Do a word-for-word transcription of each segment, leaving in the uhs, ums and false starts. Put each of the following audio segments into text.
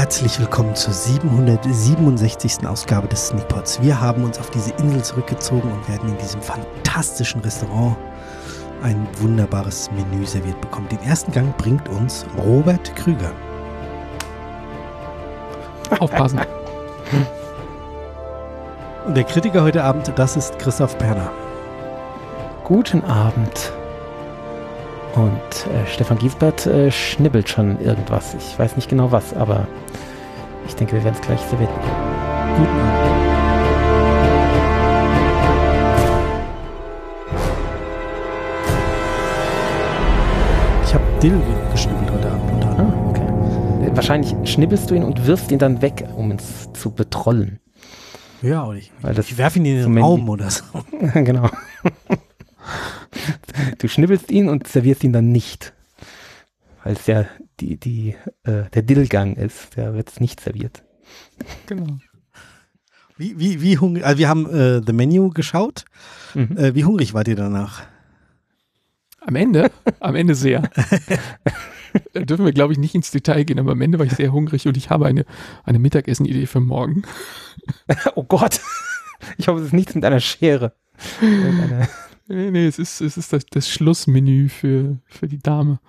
Herzlich willkommen zur siebenhundertsiebenundsechzigsten Ausgabe des Sneakpods. Wir haben uns auf diese Insel zurückgezogen und werden in diesem fantastischen Restaurant ein wunderbares Menü serviert bekommen. Den ersten Gang bringt uns Robert Krüger. Aufpassen. Und der Kritiker heute Abend, das ist Christoph Perner. Guten Abend. Und äh, Stefan Giesbert äh, schnibbelt schon irgendwas. Ich weiß nicht genau was, aber ich denke, wir werden es gleich serviert bekommen. Guten Abend. Ich habe Dill geschnibbelt heute Abend. Unter anderem. Ah, okay. Äh, wahrscheinlich schnibbelst du ihn und wirfst ihn dann weg, um ihn zu betrollen. Ja, oder ich, Weil das ich werfe ihn in den Raum oder so. Genau. Du schnibbelst ihn und servierst ihn dann nicht. Weil es ja die, die, äh, der Dillgang ist. Der wird es nicht serviert. Genau. Wie, wie, wie hungrig, also wir haben äh, The Menu geschaut. Mhm. Äh, wie hungrig wart ihr danach? Am Ende? Am Ende sehr. Da dürfen wir, glaube ich, nicht ins Detail gehen, aber am Ende war ich sehr hungrig und ich habe eine, eine Mittagessen-Idee für morgen. Oh Gott. Ich hoffe, es ist nichts mit einer Schere. Eine Nee, nee, es ist, es ist das, das Schlussmenü für, für die Dame.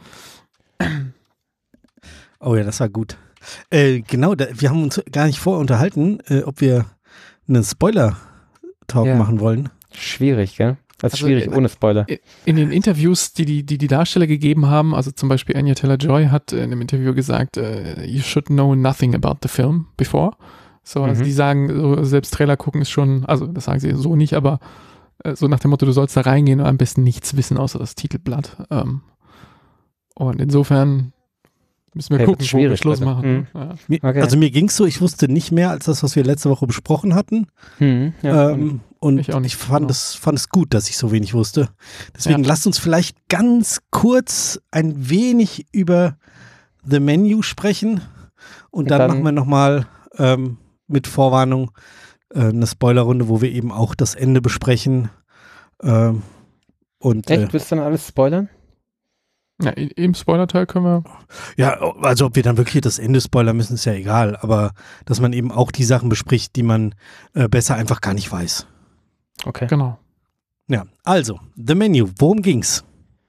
Oh ja, das war gut. Äh, genau, da, wir haben uns gar nicht vorher unterhalten, äh, ob wir einen Spoiler-Talk ja. machen wollen. Schwierig, gell? Das ist also, schwierig, ohne Spoiler. In den Interviews, die die, die die Darsteller gegeben haben, also zum Beispiel Anya Taylor-Joy hat in einem Interview gesagt, uh, you should know nothing about the film before. So, also mhm. die sagen, so, selbst Trailer gucken ist schon, also das sagen sie so nicht, aber so nach dem Motto, du sollst da reingehen und am besten nichts wissen, außer das Titelblatt. Ähm, und insofern müssen wir hey, gucken, wo wir Schluss bitte. machen. Mhm. Ja. Mir, okay. Also mir ging es so, ich wusste nicht mehr als das, was wir letzte Woche besprochen hatten. Mhm. Ja, ähm, und ich, auch nicht, ich fand, genau. es, fand es gut, dass ich so wenig wusste. Deswegen ja. lasst uns vielleicht ganz kurz ein wenig über The Menu sprechen und dann, dann machen wir nochmal ähm, mit Vorwarnung eine Spoilerrunde, wo wir eben auch das Ende besprechen. Ähm, und, Echt? Äh, Willst du dann alles spoilern? Ja, im Spoiler-Teil können wir... Ja, also ob wir dann wirklich das Ende spoilern müssen, ist ja egal. Aber dass man eben auch die Sachen bespricht, die man äh, besser einfach gar nicht weiß. Okay. Genau. Ja, also, The Menu. Worum ging's?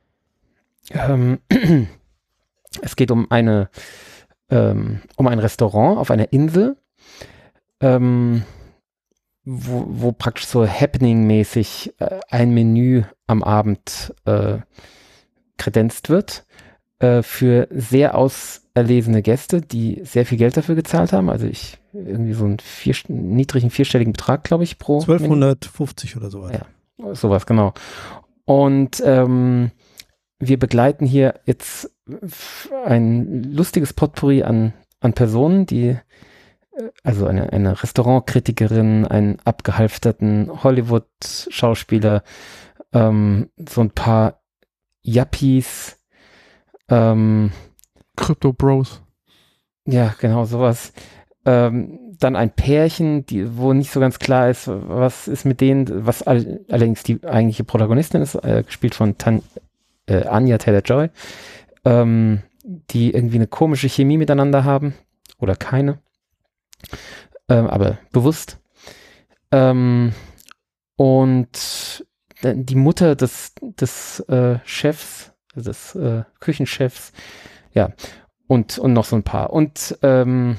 Ähm, es geht um eine ähm, um ein Restaurant auf einer Insel. Ähm, Wo, wo praktisch so Happening-mäßig äh, ein Menü am Abend äh, kredenzt wird äh, für sehr auserlesene Gäste, die sehr viel Geld dafür gezahlt haben. Also ich irgendwie so einen vier, niedrigen vierstelligen Betrag, glaube ich, pro zwölfhundertfünfzig oder sowas. Ja, sowas, genau. Und ähm, wir begleiten hier jetzt ein lustiges Potpourri an, an Personen, die also eine, eine Restaurantkritikerin, einen abgehalfterten Hollywood-Schauspieler, ähm, so ein paar Yuppies, ähm, Crypto Bros. Ja, genau, sowas. Ähm, dann ein Pärchen, die, wo nicht so ganz klar ist, was ist mit denen, was all, allerdings die eigentliche Protagonistin ist, äh, gespielt von Tan, äh, Anya Taylor-Joy, ähm, die irgendwie eine komische Chemie miteinander haben oder keine. Ähm, aber bewusst. Ähm, und die Mutter des, des äh, Chefs, des äh, Küchenchefs, ja, und, und noch so ein paar. Und ähm,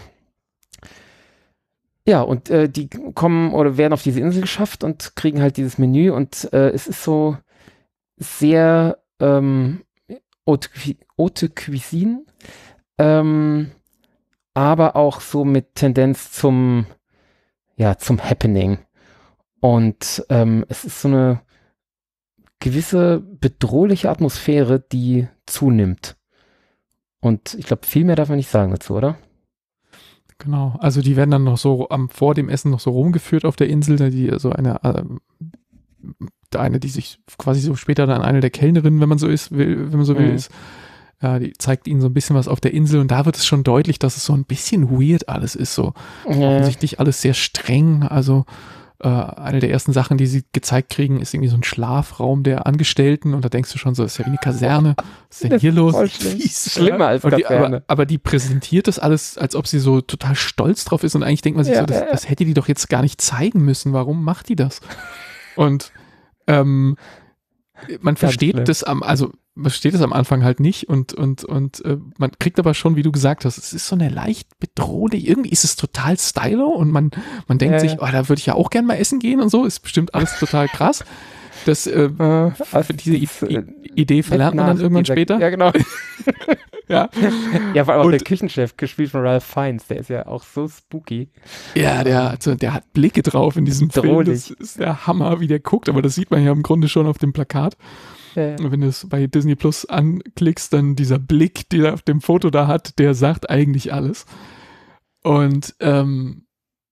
ja, und äh, die kommen oder werden auf diese Insel geschafft und kriegen halt dieses Menü und äh, es ist so sehr ähm, Haute, Haute Cuisine, ähm, aber auch so mit Tendenz zum, ja, zum Happening. Und ähm, es ist so eine gewisse bedrohliche Atmosphäre, die zunimmt. Und ich glaube, viel mehr darf man nicht sagen dazu, oder? Genau, also die werden dann noch so am, vor dem Essen noch so rumgeführt auf der Insel, die so eine, äh, eine, die sich quasi so später dann eine der Kellnerinnen, wenn man so ist, will, wenn man so will, mhm. ist. Ja, die zeigt ihnen so ein bisschen was auf der Insel und da wird es schon deutlich, dass es so ein bisschen weird alles ist, so ja. offensichtlich alles sehr streng, also äh, eine der ersten Sachen, die sie gezeigt kriegen, ist irgendwie so ein Schlafraum der Angestellten und da denkst du schon so, ist ja wie eine Kaserne, was ist denn Das hier ist los? voll schlimm. Schlimmer als Und die, Kaserne. aber, aber die präsentiert das alles, als ob sie so total stolz drauf ist und eigentlich denkt man sich Ja, so, das, ja. das hätte die doch jetzt gar nicht zeigen müssen, warum macht die das? Und ähm, man versteht schlimm. das am, also man versteht das am Anfang halt nicht und und und äh, man kriegt aber schon, wie du gesagt hast, es ist so eine leicht bedrohliche, irgendwie ist es total stylo und man man denkt Ja, sich, ja. oh, da würde ich ja auch gern mal essen gehen und so, ist bestimmt alles total krass. Das, äh, Äh, also diese I das, äh, Idee verlernt man dann nach irgendwann dieser- später. Ja, genau. Ja, Ja, vor allem auch Und- der Küchenchef, gespielt von Ralph Fiennes, der ist ja auch so spooky. ja, der, also, der hat Blicke drauf in diesem Film. Bedrohlich. Das ist der Hammer, wie der guckt, aber das sieht man ja im Grunde schon auf dem Plakat. Ja, Und wenn du es bei Disney Plus anklickst, dann dieser Blick, den er auf dem Foto da hat, der sagt eigentlich alles. Und ähm,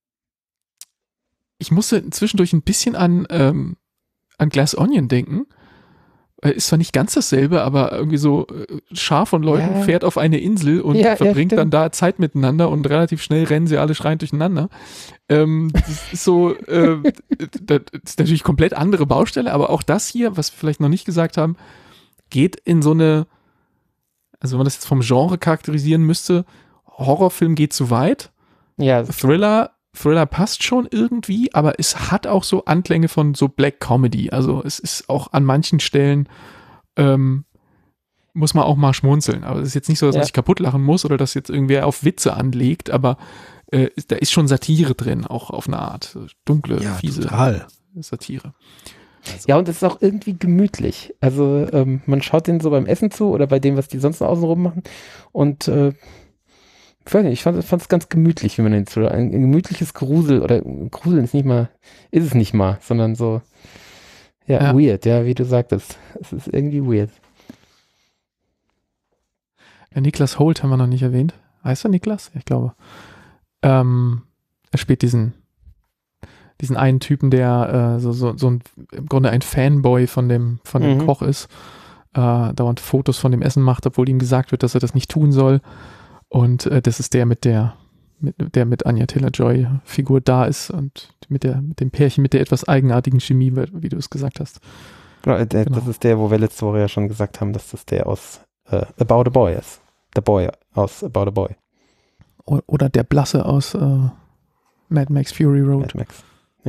ich musste zwischendurch ein bisschen an, ähm, an Glass Onion denken. Äh, Ist zwar nicht ganz dasselbe, aber irgendwie so äh, Schar von Leuten Ja. fährt auf eine Insel und Ja, ja, verbringt dann stimmt. da Zeit miteinander und relativ schnell rennen sie alle schreiend durcheinander. Ähm, das ist so, äh, das ist natürlich komplett andere Baustelle, aber auch das hier, was wir vielleicht noch nicht gesagt haben, geht in so eine, also wenn man das jetzt vom Genre charakterisieren müsste, Horrorfilm geht zu weit, ja, Thriller, Thriller passt schon irgendwie, aber es hat auch so Anklänge von so Black Comedy. Also es ist auch an manchen Stellen ähm, muss man auch mal schmunzeln. Aber es ist jetzt nicht so, dass man Ja. sich kaputt lachen muss oder dass jetzt irgendwer auf Witze anlegt, aber äh, da ist schon Satire drin, auch auf eine Art. Dunkle, Ja, fiese total. Satire. ja, und es ist auch irgendwie gemütlich. Also ähm, man schaut denen so beim Essen zu oder bei dem, was die sonst noch außenrum machen. Und äh, ich weiß nicht, ich fand es ganz gemütlich, wie man den zu. Ein, ein gemütliches Grusel oder Gruseln ist nicht mal, ist es nicht mal, sondern so, ja, Ja. weird, ja, wie du sagtest. Es ist irgendwie weird. Ja, Niklas Holt haben wir noch nicht erwähnt. Heißt er Niklas? Ich glaube. Ähm, er spielt diesen diesen einen Typen, der äh, so, so, so ein, im Grunde ein Fanboy von dem, von dem Mhm. Koch ist, äh, dauernd Fotos von dem Essen macht, obwohl ihm gesagt wird, dass er das nicht tun soll. Und äh, das ist der mit der, mit, der mit Anya Taylor-Joy Figur da ist und mit der, mit dem Pärchen mit der etwas eigenartigen Chemie, wie du es gesagt hast. Genau, äh, der, Genau. Das ist der, wo wir letzte Woche ja schon gesagt haben, dass das der aus äh, About a Boy ist. Der Boy aus About a Boy. O- Oder der Blasse aus äh, Mad Max Fury Road. Mad Max.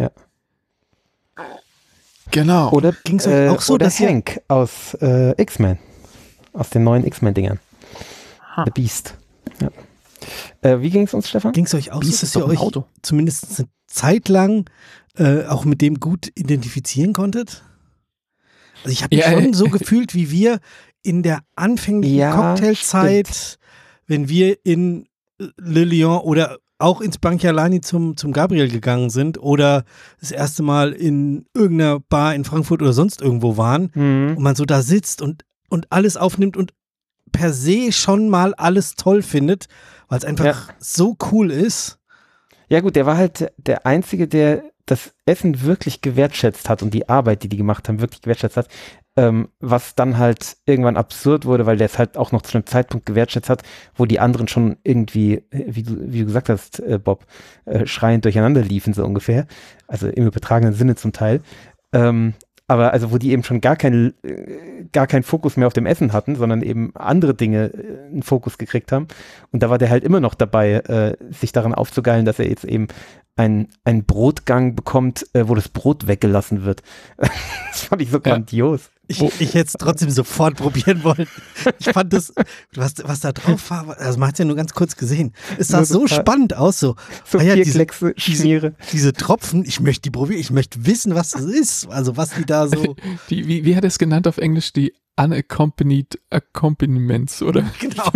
Genau. Oder Ging's euch äh, auch so, oder dass ihr- Hank aus äh, X-Men. Aus den neuen X-Men-Dingern. Ha. The Beast. Ja. Äh, wie ging es uns, Stefan? Ging es euch auch so, Beast dass ist ihr doch ein euch Auto. zumindest eine Zeit lang äh, auch mit dem gut identifizieren konntet? Also ich habe mich Ja, schon äh, so gefühlt, wie wir in der anfänglichen Ja, Cocktailzeit, wenn wir in Le Lion oder auch ins Banchialani zum, zum Gabriel gegangen sind oder das erste Mal in irgendeiner Bar in Frankfurt oder sonst irgendwo waren Mhm. und man so da sitzt und, und alles aufnimmt und per se schon mal alles toll findet, weil es einfach Ja. so cool ist. Ja gut, der war halt der Einzige, der das Essen wirklich gewertschätzt hat und die Arbeit, die die gemacht haben, wirklich gewertschätzt hat. Ähm, was dann halt irgendwann absurd wurde, weil der es halt auch noch zu einem Zeitpunkt gewertschätzt hat, wo die anderen schon irgendwie, äh, wie du, wie du gesagt hast, äh, Bob, äh, schreiend durcheinander liefen, so ungefähr. Also im übertragenen Sinne zum Teil. Ähm, aber also wo die eben schon gar keinen äh, gar keinen Fokus mehr auf dem Essen hatten, sondern eben andere Dinge äh, einen Fokus gekriegt haben. Und da war der halt immer noch dabei, äh, sich daran aufzugeilen, dass er jetzt eben ein, einen Brotgang bekommt, äh, wo das Brot weggelassen wird. Das fand ich so Ja. grandios. Ich, ich hätte es trotzdem sofort probieren wollen. Ich fand das, was, was da drauf war, also man hat es ja nur ganz kurz gesehen. Es sah Nur so total- spannend aus, so. So Ah ja, vier diese- Kleckse diese- Schmiere. Diese Tropfen, ich möchte die probieren, ich möchte wissen, was das ist. Also was die da so, Die, wie, wie hat er es genannt auf Englisch? Die unaccompanied accompaniments, oder? genau.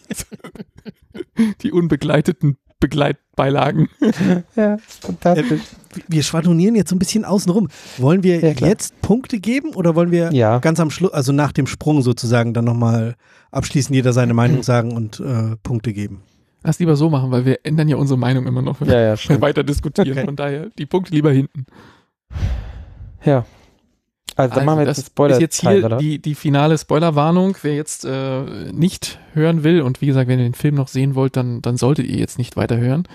Die unbegleiteten Begleitbeilagen. Ja, ist fantastisch. Wir schwadronieren jetzt so ein bisschen außenrum. Wollen wir Ja, klar. jetzt Punkte geben oder wollen wir Ja. ganz am Schluss, also nach dem Sprung sozusagen, dann nochmal abschließend jeder seine Meinung sagen und äh, Punkte geben? Lass lieber so machen, weil wir ändern ja unsere Meinung immer noch, wenn Ja, ja, wir stimmt. weiter diskutieren. Okay. Von daher, die Punkte lieber hinten. Ja. Also, dann machen wir jetzt das einen Spoiler. ist jetzt hier die, die finale Spoilerwarnung. Wer jetzt äh, nicht hören will und wie gesagt, wenn ihr den Film noch sehen wollt, dann, dann solltet ihr jetzt nicht weiter hören.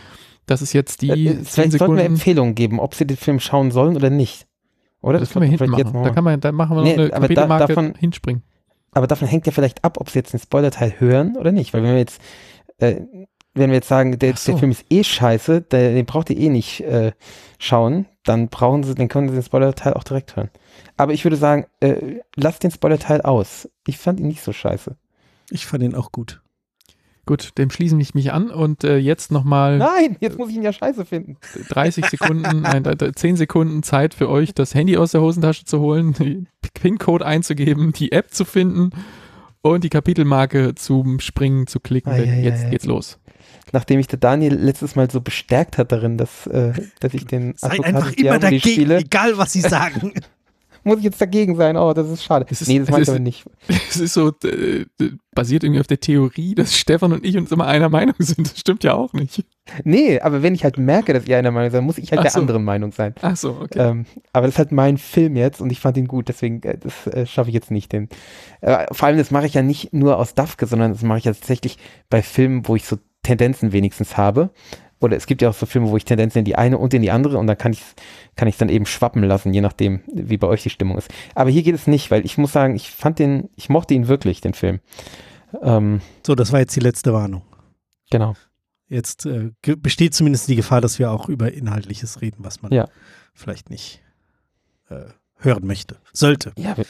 Das ist jetzt die äh, Vielleicht sollten wir Empfehlungen geben, ob sie den Film schauen sollen oder nicht. Oder? Das, das können wir hinten machen. Da, kann man, da machen wir noch nee, eine Kapitelmarke da, davon, hinspringen. Aber davon hängt ja vielleicht ab, ob sie jetzt den Spoilerteil hören oder nicht. Weil wenn wir jetzt, äh, wenn wir jetzt sagen, der, so. der Film ist eh scheiße, der, den braucht ihr eh nicht äh, schauen, dann brauchen sie, dann können sie den Spoilerteil auch direkt hören. Aber ich würde sagen, äh, lasst den Spoilerteil aus. Ich fand ihn nicht so scheiße. Ich fand ihn auch gut. Gut, dem schließe ich mich an und äh, jetzt nochmal. Nein, jetzt muss ich ihn ja scheiße finden. dreißig Sekunden, nein, zehn Sekunden Zeit für euch, das Handy aus der Hosentasche zu holen, den PIN-Code einzugeben, die App zu finden und die Kapitelmarke zum Springen zu klicken. Ah, ja, jetzt ja, geht's ja. los. Nachdem ich der Daniel letztes Mal so bestärkt hat darin, dass, äh, dass ich den Seid einfach immer dagegen, spiele, egal was sie sagen. Muss ich jetzt dagegen sein? Oh, das ist schade. Es ist, nee, das meine ich aber nicht. Es ist so, äh, basiert irgendwie auf der Theorie, dass Stefan und ich uns immer einer Meinung sind. Das stimmt ja auch nicht. Nee, aber wenn ich halt merke, dass ihr einer Meinung seid, muss ich halt Ach der so. anderen Meinung sein. Ach so, okay. Ähm, aber das ist halt mein Film jetzt und ich fand ihn gut, deswegen äh, das äh, schaffe ich jetzt nicht. Den. Äh, vor allem, das mache ich ja nicht nur aus Dafke, sondern das mache ich ja tatsächlich bei Filmen, wo ich so Tendenzen wenigstens habe. Oder es gibt ja auch so Filme, wo ich Tendenzen in die eine und in die andere und dann kann ich kann ich dann eben schwappen lassen, je nachdem, wie bei euch die Stimmung ist. Aber hier geht es nicht, weil ich muss sagen, ich fand den, ich mochte ihn wirklich, den Film. Ähm, so, das war jetzt die letzte Warnung. Genau. Jetzt äh, besteht zumindest die Gefahr, dass wir auch über Inhaltliches reden, was man ja. vielleicht nicht äh, hören möchte. Sollte. Ja, wir,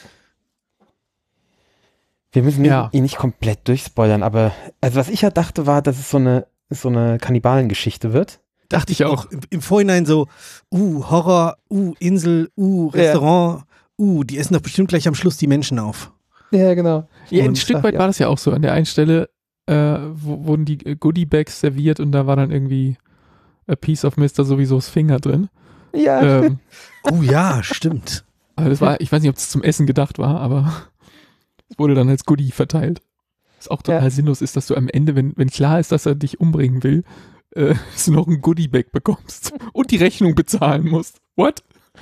wir müssen ja. ihn nicht komplett durchspoilern, aber also was ich ja dachte, war, dass es so eine so eine Kannibalengeschichte wird. Dachte ich auch. Im, im Vorhinein so, uh, Horror, uh, Insel, uh, Restaurant, ja. uh, die essen doch bestimmt gleich am Schluss die Menschen auf. Ja, genau. Ja, ein Stück weit ja. war das ja auch so. An der einen Stelle äh, wo, wurden die Goodie-Bags serviert und da war dann irgendwie a piece of Mister sowieso's Finger drin. Ja. Ähm, oh ja, stimmt. Also das war, ich weiß nicht, ob es zum Essen gedacht war, aber es wurde dann als Goodie verteilt. Was auch total ja. sinnlos ist, dass du am Ende, wenn, wenn klar ist, dass er dich umbringen will, äh, du noch ein Goodie-Bag bekommst und die Rechnung bezahlen musst. What?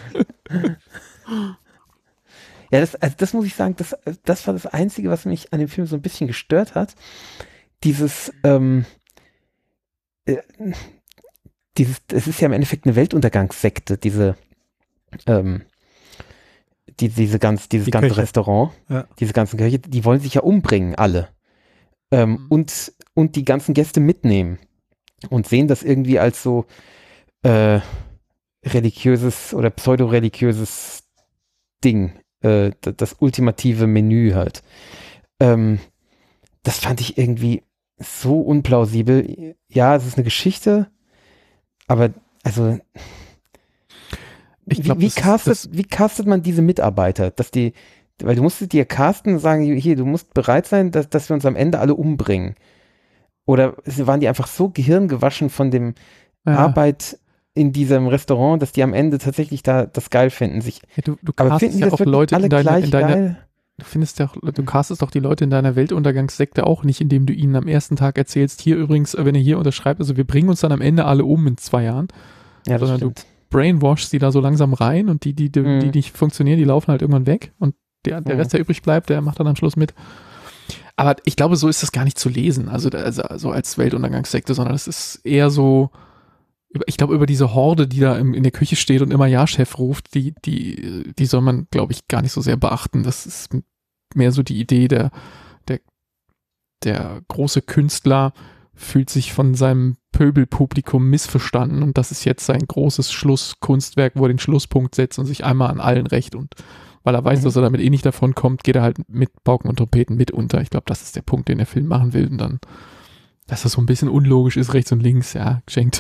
Ja, das, also das muss ich sagen, das, das war das Einzige, was mich an dem Film so ein bisschen gestört hat. Dieses, ähm, äh, dieses, es ist ja im Endeffekt eine Weltuntergangssekte, diese, ähm, die, diese ganz, dieses die ganze Kirche. Restaurant, ja. diese ganzen Kirche, die wollen sich ja umbringen, alle. Ähm, mhm. und, und die ganzen Gäste mitnehmen und sehen das irgendwie als so äh, religiöses oder pseudo-religiöses Ding, äh, das, das ultimative Menü halt. Ähm, das fand ich irgendwie so unplausibel. Ja, es ist eine Geschichte, aber also ich glaub, wie, wie, castet, das, wie castet man diese Mitarbeiter, dass die Weil du musstest dir casten und sagen, hier, du musst bereit sein, dass, dass wir uns am Ende alle umbringen. Oder waren die einfach so gehirngewaschen von dem ja. Arbeit in diesem Restaurant, dass die am Ende tatsächlich da das geil finden. Sich, ja, du du castest ja auch Leute in deiner, in deiner du findest ja auch, du castest doch die Leute in deiner Weltuntergangssekte auch nicht, indem du ihnen am ersten Tag erzählst, hier übrigens, wenn ihr hier unterschreibt, also wir bringen uns dann am Ende alle um in zwei Jahren. Ja, das sondern stimmt. Du brainwashst die da so langsam rein und die, die, die, mhm. die nicht funktionieren, die laufen halt irgendwann weg und Der, der Rest, der übrig bleibt, der macht dann am Schluss mit. Aber ich glaube, so ist das gar nicht zu lesen, also, also, also als Weltuntergangssekte, sondern es ist eher so, ich glaube, über diese Horde, die da im, in der Küche steht und immer Ja-Chef ruft, die, die, die soll man, glaube ich, gar nicht so sehr beachten. Das ist mehr so die Idee, der, der, der große Künstler fühlt sich von seinem Pöbelpublikum missverstanden und das ist jetzt sein großes Schlusskunstwerk, wo er den Schlusspunkt setzt und sich einmal an allen rächt und weil er weiß, mhm. dass er damit eh nicht davon kommt, geht er halt mit Pauken und Trompeten mit unter. Ich glaube, das ist der Punkt, den der Film machen will. Und dann, dass das so ein bisschen unlogisch ist, rechts und links, ja, geschenkt.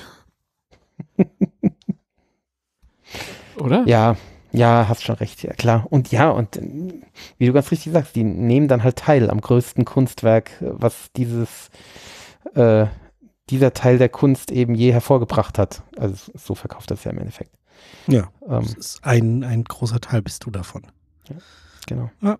Oder? Ja, ja, hast schon recht, ja klar. Und ja, und wie du ganz richtig sagst, die nehmen dann halt teil am größten Kunstwerk, was dieses, äh, dieser Teil der Kunst eben je hervorgebracht hat. Also so verkauft das ja im Endeffekt. Ja, ähm, das ist ein, ein großer Teil bist du davon. Ja, genau. Ja.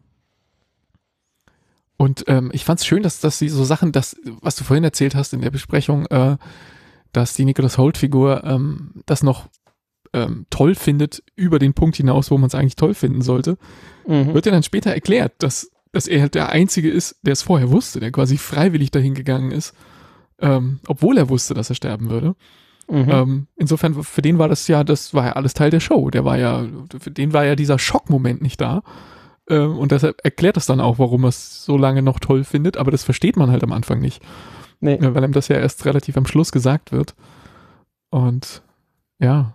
Und ähm, ich fand es schön, dass, dass sie so Sachen, dass, was du vorhin erzählt hast in der Besprechung, äh, dass die Nicholas Hoult-Figur ähm, das noch ähm, toll findet, über den Punkt hinaus, wo man es eigentlich toll finden sollte, mhm. wird ja dann später erklärt, dass, dass er halt der Einzige ist, der es vorher wusste, der quasi freiwillig dahin gegangen ist, ähm, obwohl er wusste, dass er sterben würde. Mhm. Ähm, insofern, für den war das ja, das war ja alles Teil der Show. Der war ja, für den war ja dieser Schockmoment nicht da. Ähm, und deshalb erklärt das dann auch, warum er es so lange noch toll findet, aber das versteht man halt am Anfang nicht. Nee. Ja, weil ihm das ja erst relativ am Schluss gesagt wird. Und ja.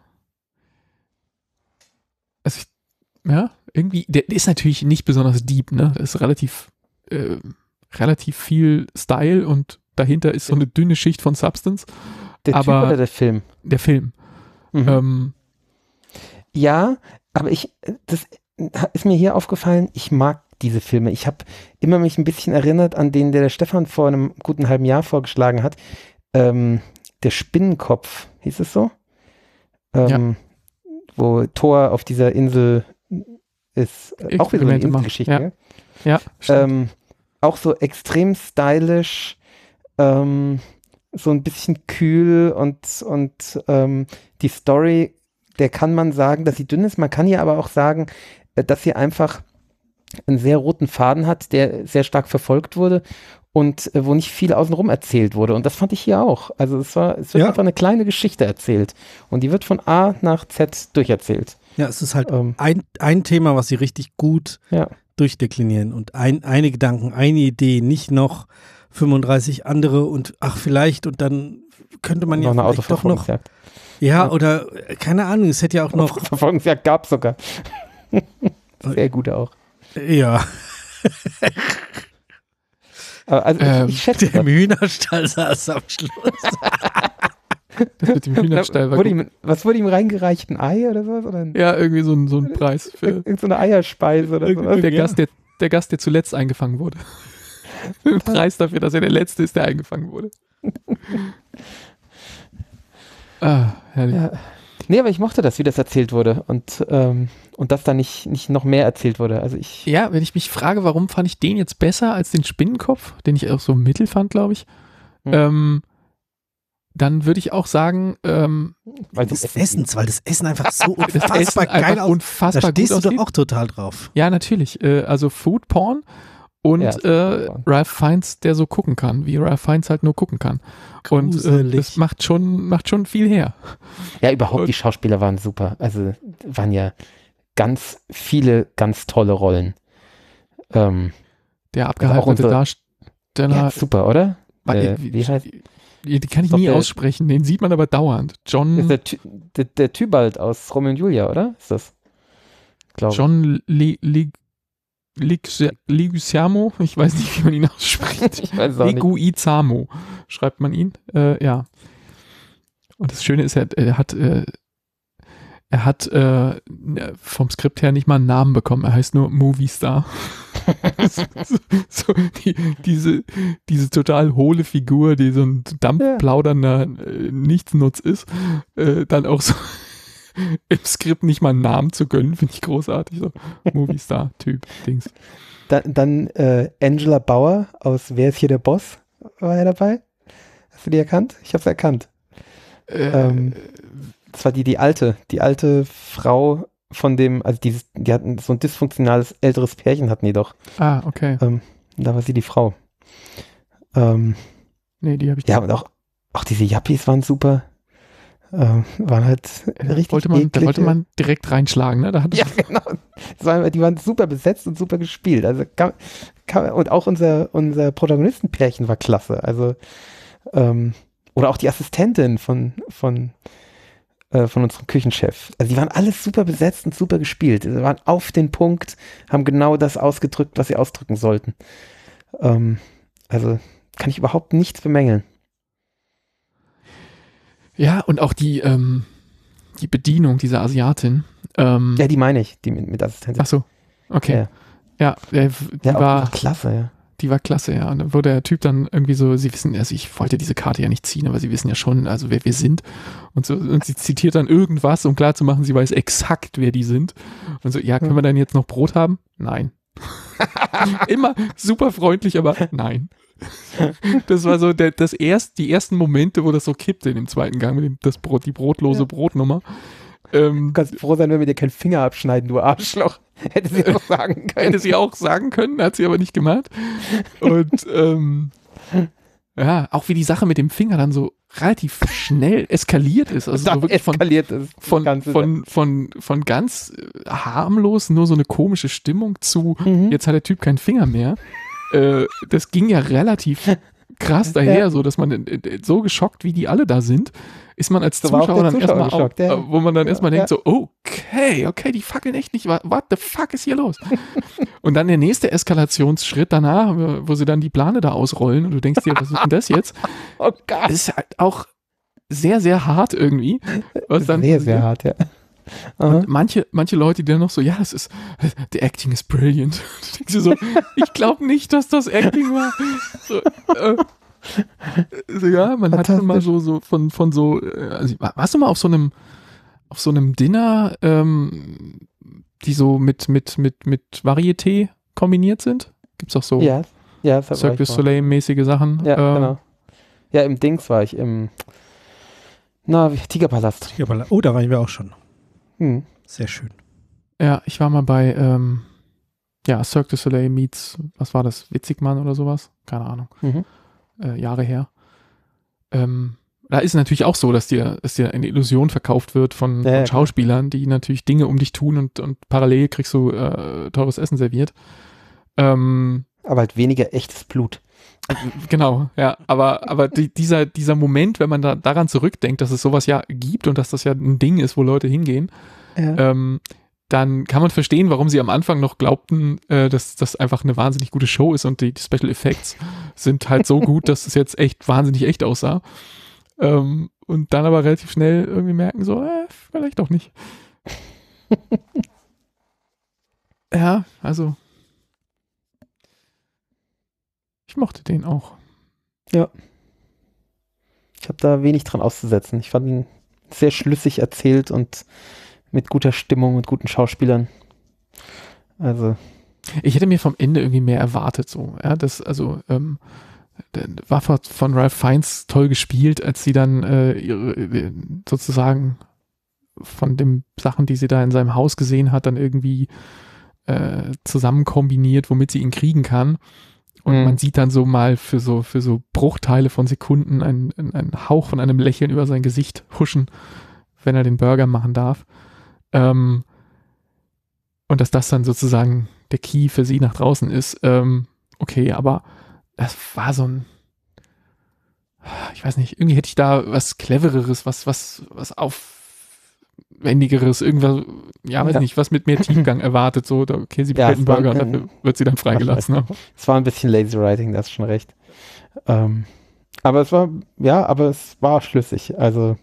Also ich, ja, irgendwie, der ist natürlich nicht besonders deep, ne? Das ist relativ, äh, relativ viel Style und dahinter ist so eine dünne Schicht von Substance. Der aber Typ oder der Film? Der Film. Mhm. Ähm, ja, aber ich, das ist mir hier aufgefallen, ich mag diese Filme. Ich habe immer mich ein bisschen erinnert an den, der der Stefan vor einem guten halben Jahr vorgeschlagen hat. Ähm, der Spinnenkopf, hieß es so? Ähm, ja. Wo Thor auf dieser Insel ist. Ich auch wieder so eine Inselgeschichte. Ja, ja ähm, auch so extrem stylisch, ähm, so ein bisschen kühl und, und ähm, die Story, der kann man sagen, dass sie dünn ist. Man kann ja aber auch sagen, dass sie einfach einen sehr roten Faden hat, der sehr stark verfolgt wurde und äh, wo nicht viel außenrum erzählt wurde. Und das fand ich hier auch. Also es war, es wird ja. einfach eine kleine Geschichte erzählt. Und die wird von A nach Z durcherzählt. Ja, es ist halt ähm, ein, ein Thema, was sie richtig gut ja. durchdeklinieren. Und ein, eine Gedanken, eine Idee, nicht noch fünfunddreißig andere und ach vielleicht und dann könnte man noch ja eine vielleicht doch noch. Ja, ja, oder keine Ahnung, es hätte ja auch noch. Verfolgungsjagd gab es sogar. Sehr gut auch. Ja. Also ähm, ich schätze der im Hühnerstall saß am Schluss. Das mit dem Hühnerstall war wurde ihm, was wurde ihm reingereicht? Ein Ei oder sowas? Oder ein, ja, irgendwie so ein, so ein Preis. Für irgend so eine Eierspeise oder sowas. Der, ja. Gast, der, der Gast, der zuletzt eingefangen wurde. Ein Preis dafür, dass er der Letzte ist, der eingefangen wurde. Ah, herrlich. Ja. Nee, aber ich mochte das, wie das erzählt wurde und, ähm, und dass da nicht, nicht noch mehr erzählt wurde. Also ich ja, wenn ich mich frage, warum fand ich den jetzt besser als den Spinnenkopf, den ich auch so mittel fand, glaube ich, hm. ähm, dann würde ich auch sagen, ähm, weil des Essen, Essens, weil das Essen einfach so unfassbar Essen geil einfach aus. Unfassbar da stehst gut du aussieht. doch auch total drauf. Ja, natürlich. Äh, also Food Porn und ja, äh, Ralph Fiennes, der so gucken kann, wie Ralph Fiennes halt nur gucken kann. Und äh, das macht schon, macht schon viel her. Ja, überhaupt und die Schauspieler waren super. Also waren ja ganz viele ganz tolle Rollen. Ähm, der abgehaltene Darsteller. Ja, super, oder? Äh, wie, wie heißt die kann ich nie der, aussprechen, den sieht man aber dauernd. John. Ist der, der, der Tybalt aus Romeo und Julia, oder? Ist das? John Le, Le, Leguizamo, ich weiß nicht, wie man ihn ausspricht. Ich weiß auch Leguizamo schreibt man ihn. Äh, ja. Und das Schöne ist, er, er hat, äh, er hat äh, vom Skript her nicht mal einen Namen bekommen. Er heißt nur Movie Star. so, so, die, diese, diese total hohle Figur, die so ein dampfplaudernder äh, Nichtsnutz ist, äh, dann auch so im Skript nicht mal einen Namen zu gönnen, finde ich großartig. So Movie-Star-Typ, Dings. Dann, dann äh, Angela Bauer aus Wer ist hier der Boss? War er dabei? Hast du die erkannt? Ich habe es erkannt. Äh, ähm, das war die, die alte, die alte Frau von dem, also dieses, die hatten so ein dysfunktionales älteres Pärchen hatten die doch. Ah, okay. Ähm, da war sie die Frau. Ähm, nee, die habe ich Ja, und auch, auch diese Yuppies waren super. Ähm, waren halt ja, richtig wollte man, Da wollte man direkt reinschlagen, ne? Da hat ja, genau. Das war, die waren super besetzt und super gespielt. Also kann, kann, und auch unser, unser Protagonistenpärchen war klasse. Also ähm, oder auch die Assistentin von, von, äh, von unserem Küchenchef. Also die waren alles super besetzt und super gespielt. Sie waren auf den Punkt, haben genau das ausgedrückt, was sie ausdrücken sollten. Ähm, also kann ich überhaupt nichts bemängeln. Ja, und auch die, ähm, die Bedienung dieser Asiatin. Ähm, ja, die meine ich, die mit, mit Assistentin. Ach so, okay. Ja, ja, ja die ja, war, war klasse, ja. Die war klasse, ja. Und dann wurde der Typ dann irgendwie so, sie wissen, also ich wollte diese Karte ja nicht ziehen, aber sie wissen ja schon, also wer wir sind. Und so, und sie zitiert dann irgendwas, um klarzumachen, sie weiß exakt, wer die sind. Und so, ja, können wir dann jetzt noch Brot haben? Nein. Immer super freundlich, aber nein. Das war so der, das erst, die ersten Momente, wo das so kippte in dem zweiten Gang mit dem das Brot, die brotlose ja. Brotnummer. Ähm, du kannst froh sein, wenn wir dir keinen Finger abschneiden, du Arschloch. Hätte sie auch sagen können. Hätte sie auch sagen können, hat sie aber nicht gemacht. Und ähm, Ja, auch wie die Sache mit dem Finger dann so relativ schnell eskaliert ist. Also so wirklich von, eskaliert ist von, von, von, von, von ganz harmlos, nur so eine komische Stimmung zu, mhm. jetzt hat der Typ keinen Finger mehr. Äh, das ging ja relativ krass daher, ja. so dass man so geschockt, wie die alle da sind, ist man als so Zuschauer dann Zuschauer erstmal geschockt, auch, ja. wo man dann ja, erstmal denkt ja. so, okay, okay, die fackeln echt nicht, what the fuck ist hier los? Und dann der nächste Eskalationsschritt danach, wo sie dann die Plane da ausrollen und du denkst dir, was ist denn das jetzt? Oh Gott. Das ist halt auch sehr, sehr hart irgendwie. Was dann sehr, sehr hart, ja. Und manche, manche Leute, die dann noch so, ja, das ist, the acting is brilliant. Du denkst dir so, ich glaube nicht, dass das Acting war. So, äh, so, ja, man hat schon mal so, so von, von so, also, warst du mal auf so einem, auf so einem Dinner, ähm, die so mit, mit, mit, mit Varieté kombiniert sind? Gibt's auch so ja, ja, Cirque du Soleil-mäßige Sachen? Ja, äh, genau. Ja, im Dings war ich, im, na, Tigerpalast. Tigerpalast. Oh, da waren wir auch schon. Hm. Sehr schön. Ja, ich war mal bei, ähm, ja, Cirque du Soleil meets, was war das, Witzigmann oder sowas? Keine Ahnung. Mhm. Äh, Jahre her. Ähm, da ist es natürlich auch so, dass dir, dass dir eine Illusion verkauft wird von, ja, von Schauspielern, die natürlich Dinge um dich tun und, und parallel kriegst du äh, teures Essen serviert. Ähm, aber halt weniger echtes Blut. Genau, ja, aber, aber die, dieser, dieser Moment, wenn man da daran zurückdenkt, dass es sowas ja gibt und dass das ja ein Ding ist, wo Leute hingehen, ja. ähm, dann kann man verstehen, warum sie am Anfang noch glaubten, äh, dass das einfach eine wahnsinnig gute Show ist und die, die Special Effects sind halt so gut, dass es jetzt echt wahnsinnig echt aussah. Ähm, und dann aber relativ schnell irgendwie merken so, äh, vielleicht auch nicht. Ja, also ich mochte den auch. Ja. Ich habe da wenig dran auszusetzen. Ich fand ihn sehr schlüssig erzählt und mit guter Stimmung und guten Schauspielern. Also. Ich hätte mir vom Ende irgendwie mehr erwartet, so. Ja, das, also, ähm, war von Ralph Fiennes toll gespielt, als sie dann äh, ihre, sozusagen von den Sachen, die sie da in seinem Haus gesehen hat, dann irgendwie äh, zusammen kombiniert, womit sie ihn kriegen kann. Und mhm. man sieht dann so mal für so, für so Bruchteile von Sekunden einen, einen Hauch von einem Lächeln über sein Gesicht huschen, wenn er den Burger machen darf. Ähm, und dass das dann sozusagen der Key für sie nach draußen ist. Ähm, okay, aber das war so ein, ich weiß nicht, irgendwie hätte ich da was Clevereres, was, was, was aufwendigeres, irgendwas, ja, weiß ja. nicht, was mit mehr Tiefgang erwartet, so, okay, sie bestellt ja, einen Burger und dafür wird sie dann freigelassen. Ne? Es war ein bisschen Lazy Writing, da hast du schon recht. Ähm, aber es war, ja, aber es war schlüssig, also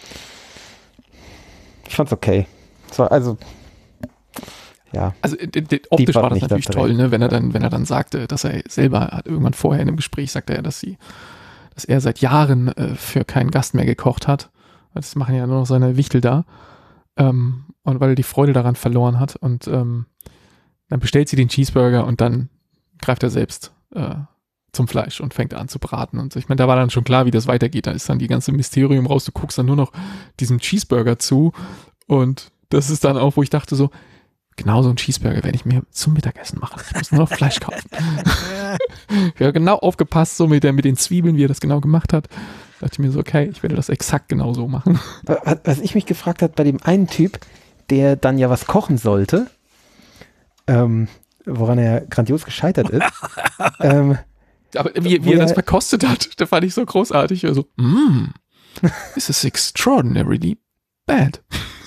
ich fand's okay. Es war, also ja. Also d- d- optisch war das natürlich toll, ne? Wenn er dann, wenn er dann sagte, dass er selber hat, irgendwann vorher in einem Gespräch sagte er, dass sie, dass er seit Jahren äh, für keinen Gast mehr gekocht hat. Das machen ja nur noch seine Wichtel da. Ähm, und weil er die Freude daran verloren hat. Und ähm, dann bestellt sie den Cheeseburger und dann greift er selbst äh, zum Fleisch und fängt an zu braten. Und so. Ich meine, da war dann schon klar, wie das weitergeht. Da ist dann die ganze Mysterium raus. Du guckst dann nur noch diesem Cheeseburger zu. Und das ist dann auch, wo ich dachte so, genau so einen Cheeseburger werde ich mir zum Mittagessen machen. Ich muss nur noch Fleisch kaufen. Ich habe genau aufgepasst, so mit, der, mit den Zwiebeln, wie er das genau gemacht hat. Da dachte ich mir so, okay, ich werde das exakt genau so machen. Was ich mich gefragt habe bei dem einen Typ, der dann ja was kochen sollte, ähm, woran er grandios gescheitert ist. ähm, Aber wie, wie er das verkostet hat, da fand ich so großartig. Also, mmm, this is extraordinarily bad.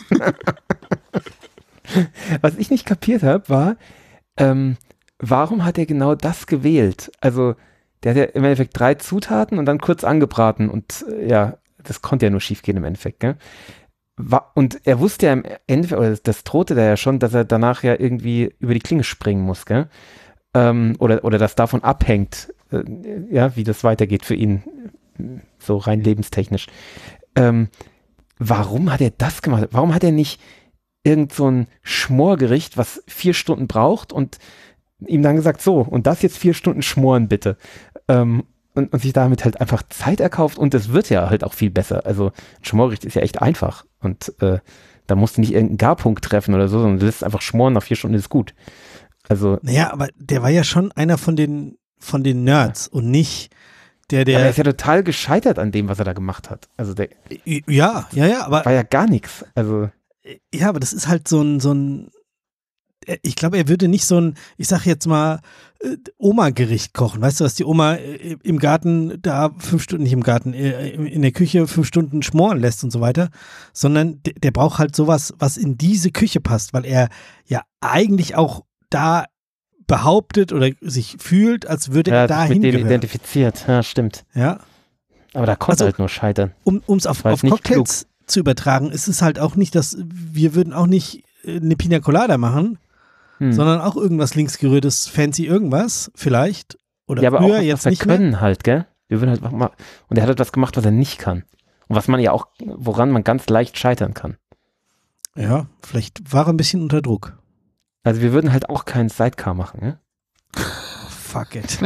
Was ich nicht kapiert habe, war, ähm, warum hat er genau das gewählt? Also, der hat ja im Endeffekt drei Zutaten und dann kurz angebraten und äh, ja, das konnte ja nur schief gehen im Endeffekt, gell? War, und er wusste ja im Endeffekt, oder das drohte da ja schon, dass er danach ja irgendwie über die Klinge springen muss, gell? Ähm, oder, oder das davon abhängt, äh, ja, wie das weitergeht für ihn, so rein lebenstechnisch. Ähm, warum hat er das gemacht? Warum hat er nicht irgend so ein Schmorgericht, was vier Stunden braucht und ihm dann gesagt, so, und das jetzt vier Stunden schmoren bitte. Ähm, und, und sich damit halt einfach Zeit erkauft und es wird ja halt auch viel besser. Also ein Schmorgericht ist ja echt einfach und äh, da musst du nicht irgendeinen Garpunkt treffen oder so, sondern du lässt einfach schmoren, nach vier Stunden ist gut. Also. Naja, aber der war ja schon einer von den, von den Nerds ja. und nicht Der, der, aber er ist ja total gescheitert an dem, was er da gemacht hat. Also der ja, ja, ja, aber war ja gar nichts. Also ja, aber das ist halt so ein, so ein ich glaube, er würde nicht so ein, ich sag jetzt mal, äh, Oma-Gericht kochen. Weißt du, was die Oma äh, im Garten da fünf Stunden, nicht im Garten, äh, in der Küche fünf Stunden schmoren lässt und so weiter, sondern der, der braucht halt sowas, was in diese Küche passt, weil er ja eigentlich auch da behauptet oder sich fühlt, als würde ja, er da sich mit denen hingehören. identifiziert. Ja, stimmt. Ja. Aber da konnte Also, halt nur scheitern. Um es auf, auf Cocktails zu übertragen, ist es halt auch nicht, dass wir würden auch nicht eine Pina Colada machen, hm. sondern auch irgendwas linksgerührtes, fancy irgendwas, vielleicht. Oder ja, aber früher, auch was, jetzt was wir nicht können mehr. halt, gell? Wir würden halt mal, und er hat etwas gemacht, was er nicht kann. Und was man ja auch, woran man ganz leicht scheitern kann. Ja, vielleicht war er ein bisschen unter Druck. Also wir würden halt auch keinen Sidecar machen, ne? Fuck it.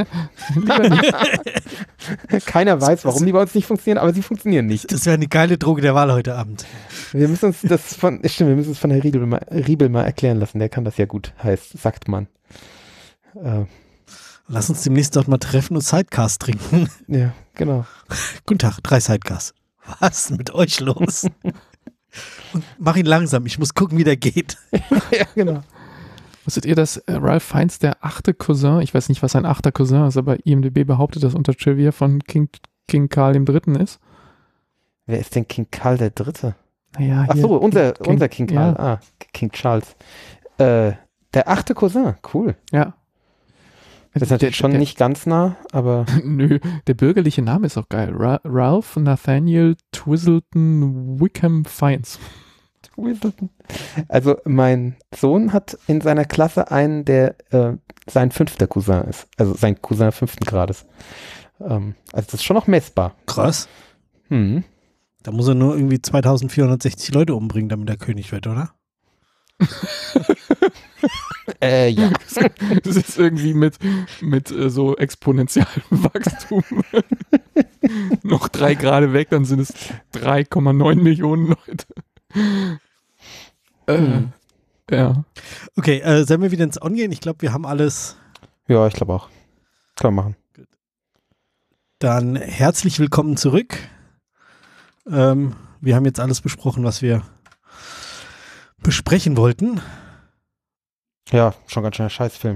Keiner weiß, warum die bei uns nicht funktionieren, aber sie funktionieren nicht. Das wäre eine geile Droge der Wahl heute Abend. Wir müssen uns das von, stimmt, wir müssen es von Herrn Riebel mal, Riebel mal erklären lassen. Der kann das ja gut, heißt, sagt man. Äh, Lass uns demnächst dort mal treffen und Sidecars trinken. Ja, genau. Guten Tag, drei Sidecars. Was ist mit euch los? Und mach ihn langsam, ich muss gucken, wie der geht. Ja, genau. Wusstet ihr, dass äh, Ralph Fiennes der achte Cousin, ich weiß nicht, was ein achter Cousin ist, aber I M D B behauptet, dass unter Trivia von King, King Karl dem Dritten ist? Wer ist denn King Karl der Dritte? Naja, Ach so, unser King, unser King Karl. Ja. Ah, King Charles. Äh, der achte Cousin, cool. Ja. Das ist natürlich der, schon der, nicht ganz nah, aber... Nö, der bürgerliche Name ist auch geil. Ra- Ralph Nathaniel Twistleton Wickham Fiennes. Twistleton. Also mein Sohn hat in seiner Klasse einen, der äh, sein fünfter Cousin ist. Also sein Cousin fünften Grades. Ähm, also das ist schon noch messbar. Krass. Hm. Da muss er nur irgendwie zweitausendvierhundertsechzig Leute umbringen, damit er König wird, oder? äh, ja. Das ist irgendwie mit, mit äh, so exponentiellem Wachstum. Noch drei Grad weg, dann sind es drei Komma neun Millionen Leute. Äh, hm. Ja. Okay, äh, sollen wir wieder ins On gehen? Ich glaube, wir haben alles. Ja, ich glaube auch. Können wir machen. Dann herzlich willkommen zurück. Ähm, wir haben jetzt alles besprochen, was wir besprechen wollten. Ja, schon ganz schön ein Scheißfilm.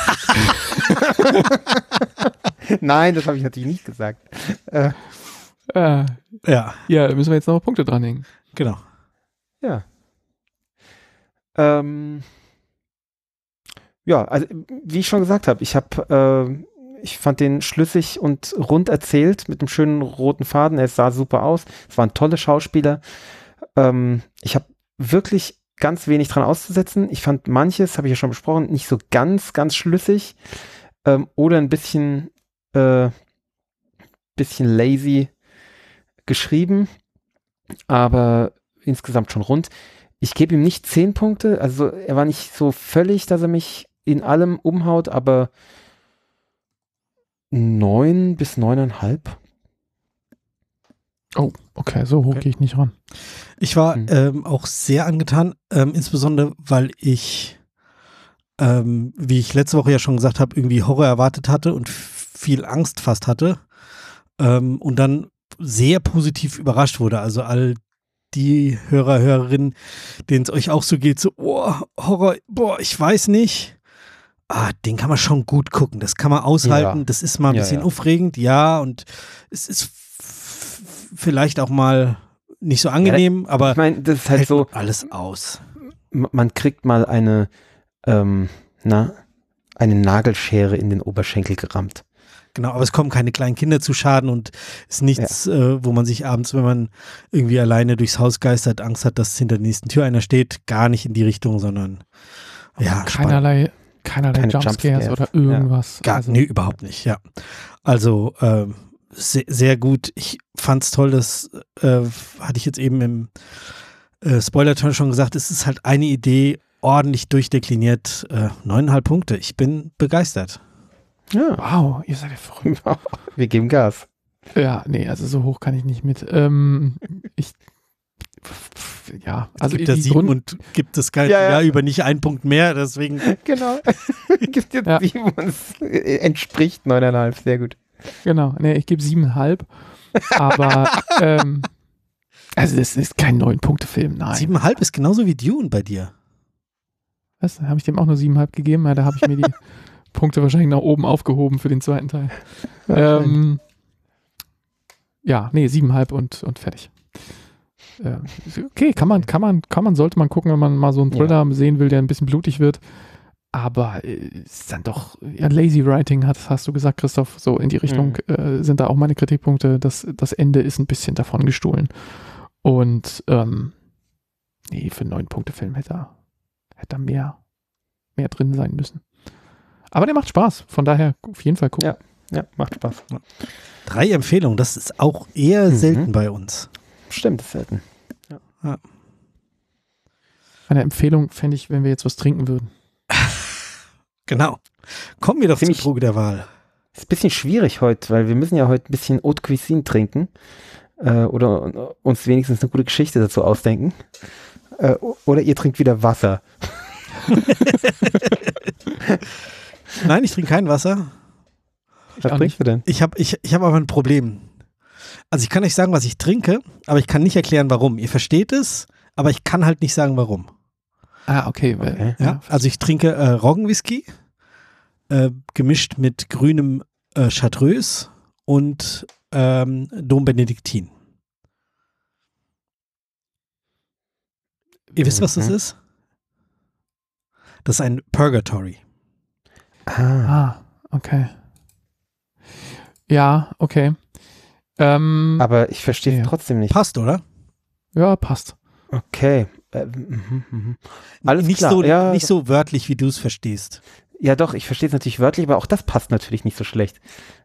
Nein, das habe ich natürlich nicht gesagt. Äh, Äh, ja. Ja, da müssen wir jetzt noch Punkte dranhängen. Genau. Ja. Ähm, ja, also wie ich schon gesagt habe, ich habe, äh, ich fand den schlüssig und rund erzählt mit einem schönen roten Faden. Es sah super aus. Es waren tolle Schauspieler. Ähm, ich habe wirklich ganz wenig dran auszusetzen. Ich fand manches, habe ich ja schon besprochen, nicht so ganz, ganz schlüssig ähm, oder ein bisschen, äh, bisschen lazy geschrieben, aber insgesamt schon rund. Ich gebe ihm nicht zehn Punkte, also er war nicht so völlig, dass er mich in allem umhaut, aber neun bis neuneinhalb. Oh, okay, so hoch Okay. gehe ich nicht ran. Ich war Hm. ähm, auch sehr angetan, ähm, insbesondere weil ich, ähm, wie ich letzte Woche ja schon gesagt habe, irgendwie Horror erwartet hatte und f- viel Angst fast hatte ähm, und dann sehr positiv überrascht wurde. Also all die Hörer, Hörerinnen, denen es euch auch so geht, so, oh, Horror, boah, ich weiß nicht. Ah, den kann man schon gut gucken, das kann man aushalten, Ja. das ist mal ein Ja, bisschen ja. aufregend, ja, und es ist f- f- vielleicht auch mal nicht so angenehm, aber Ich meine, das ist halt hält so, alles aus. m- man kriegt mal eine, ähm, na, eine Nagelschere in den Oberschenkel gerammt. Genau, aber es kommen keine kleinen Kinder zu Schaden und ist nichts, äh, wo man sich abends, wenn man irgendwie alleine durchs Haus geistert, Angst hat, dass hinter der nächsten Tür einer steht, gar nicht in die Richtung, sondern ja, Keinerlei, keinerlei Keine Jumpscares Jumpscares, oder irgendwas. Gar, Also, nee, überhaupt nicht, ja. Also ähm, sehr, sehr gut. Ich fand's toll, das äh, hatte ich jetzt eben im äh, Spoiler-Turn schon gesagt, es ist halt eine Idee, ordentlich durchdekliniert, äh, neuneinhalb Punkte. Ich bin begeistert. Ja, Wow, ihr seid ja verrückt. wir geben Gas. Ja, nee, also so hoch kann ich nicht mit. Ähm, ich, ja, Es also gibt ja die sieben Grund, und gibt das ganze Ja, ja. Jahr über nicht einen Punkt mehr, deswegen Genau. Gibt jetzt Ja. sieben und es entspricht neuneinhalb, sehr gut. Genau, nee, ich gebe siebeneinhalb. Aber, ähm, also das ist kein neun-Punkte-Film, nein. Siebeneinhalb ist genauso wie Dune bei dir. Was? Habe ich dem auch nur siebeneinhalb gegeben? Ja, da habe ich mir die Punkte wahrscheinlich nach oben aufgehoben für den zweiten Teil. ähm, ja, nee, siebeneinhalb und, und fertig. Äh, okay, kann man, kann man, kann man, sollte man gucken, wenn man mal so einen Thriller ja. sehen will, der ein bisschen blutig wird. Aber äh, ist dann doch, ja, Lazy Writing, hat, hast du gesagt, Christoph, so in die Richtung mhm. äh, sind da auch meine Kritikpunkte. Das, das Ende ist ein bisschen davon gestohlen. Und ähm, nee, für einen neun-Punkte-Film hätte er, hätte er mehr, mehr drin sein müssen. Aber der macht Spaß, von daher auf jeden Fall gucken. Ja, ja, macht Spaß. Drei Empfehlungen, das ist auch eher mhm. selten bei uns. Stimmt, ist selten. Ja. Ja. Eine Empfehlung fände ich, wenn wir jetzt was trinken würden. Genau. Kommen wir doch zum Truge der Wahl. Ist ein bisschen schwierig heute, weil wir müssen ja heute ein bisschen Haute Cuisine trinken äh, oder uns wenigstens eine gute Geschichte dazu ausdenken. Äh, oder ihr trinkt wieder Wasser. Nein, ich trinke kein Wasser. Was trinkst du denn? Ich habe ich, ich hab aber ein Problem. Also ich kann euch sagen, was ich trinke, aber ich kann nicht erklären, warum. Ihr versteht es, aber ich kann halt nicht sagen, warum. Ah, okay. okay. Ja, also ich trinke äh, Roggenwhisky, äh, gemischt mit grünem äh, Chartreuse und ähm, Dom Benediktin. Ihr wisst, was das mhm. ist? Das ist ein Purgatory. Ah, ah okay. Ja, okay. Ähm, Aber ich verstehe es ja. trotzdem nicht. Passt, oder? Ja, passt. Okay. Äh, mh, mh. Alles nicht klar. So, ja, nicht so wörtlich, wie du es verstehst. Ja, doch, ich verstehe es natürlich wörtlich, aber auch das passt natürlich nicht so schlecht.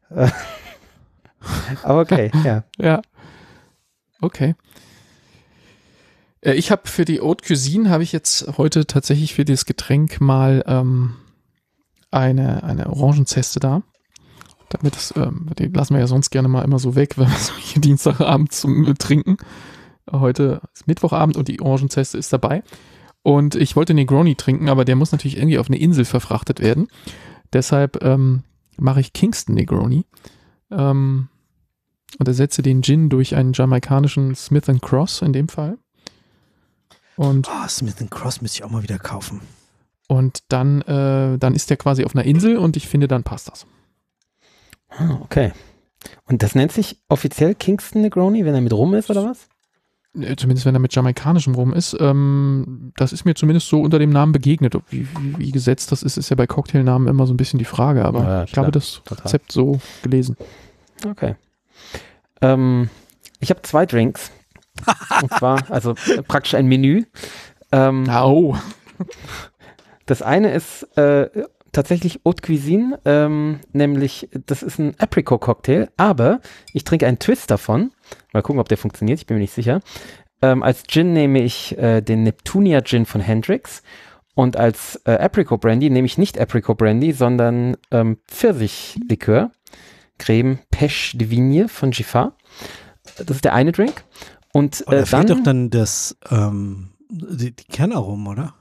Aber okay, ja. Ja. Okay. Äh, ich habe für die Haute Cuisine, habe ich jetzt heute tatsächlich für das Getränk mal ähm, eine, eine Orangenzeste da. Damit das, ähm, die lassen wir ja sonst gerne mal immer so weg, wenn wir so hier Dienstagabend zum Trinken. Heute ist Mittwochabend und die Orangenzeste ist dabei. Und ich wollte Negroni trinken, aber der muss natürlich irgendwie auf eine Insel verfrachtet werden. Deshalb ähm, mache ich Kingston Negroni ähm, und ersetze den Gin durch einen jamaikanischen Smith and Cross in dem Fall. Und oh, Smith and Cross müsste ich auch mal wieder kaufen. Und dann, äh, dann ist der quasi auf einer Insel und ich finde, dann passt das. Okay. Und das nennt sich offiziell Kingston Negroni, wenn er mit Rum ist, oder was? Zumindest wenn er mit jamaikanischem Rum ist. Ähm, das ist mir zumindest so unter dem Namen begegnet. Wie, wie, wie gesetzt das ist, ist ja bei Cocktailnamen immer so ein bisschen die Frage. Aber ja, ich habe das total. Rezept so gelesen. Okay. Ähm, ich habe zwei Drinks. Und zwar, also praktisch ein Menü. Ähm, oh. Das eine ist äh, tatsächlich Haute Cuisine, ähm, nämlich das ist ein Apricot-Cocktail, aber ich trinke einen Twist davon. Mal gucken, ob der funktioniert, ich bin mir nicht sicher. Ähm, als Gin nehme ich äh, den Neptunia Gin von Hendrix und als äh, Apricot Brandy nehme ich nicht Apricot Brandy, sondern ähm, Pfirsichlikör, Creme Pêche de Vigne von Giffard. Das ist der eine Drink. Und äh, da dann fehlt doch dann das ähm, die, die Kernaromen, oder?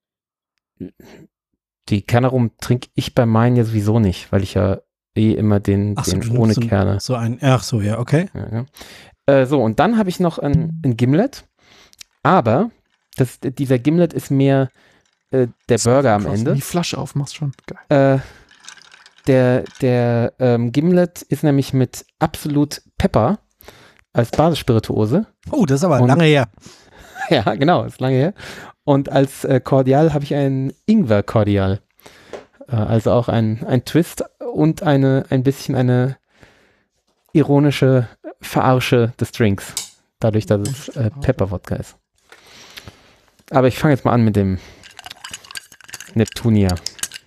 Die Kernaromen trinke ich bei meinen ja sowieso nicht, weil ich ja eh immer den, ach so, den ohne so, Kerne. So ein, ach so, ja, okay. Ja, ja. Äh, so, und dann habe ich noch ein, ein Gimlet, aber das, dieser Gimlet ist mehr äh, der das Burger am Ende. Die Flasche aufmachst schon, geil. Äh, der der ähm, Gimlet ist nämlich mit Absolut Pepper als Basisspirituose. Oh, das ist aber und, lange her. Ja, genau, ist lange her. Und als äh, Cordial habe ich ein Ingwer-Cordial. Äh, also auch ein, ein Twist und eine ein bisschen eine ironische Verarsche des Drinks. Dadurch, dass es äh, Pepper-Wodka ist. Aber ich fange jetzt mal an mit dem Neptunia.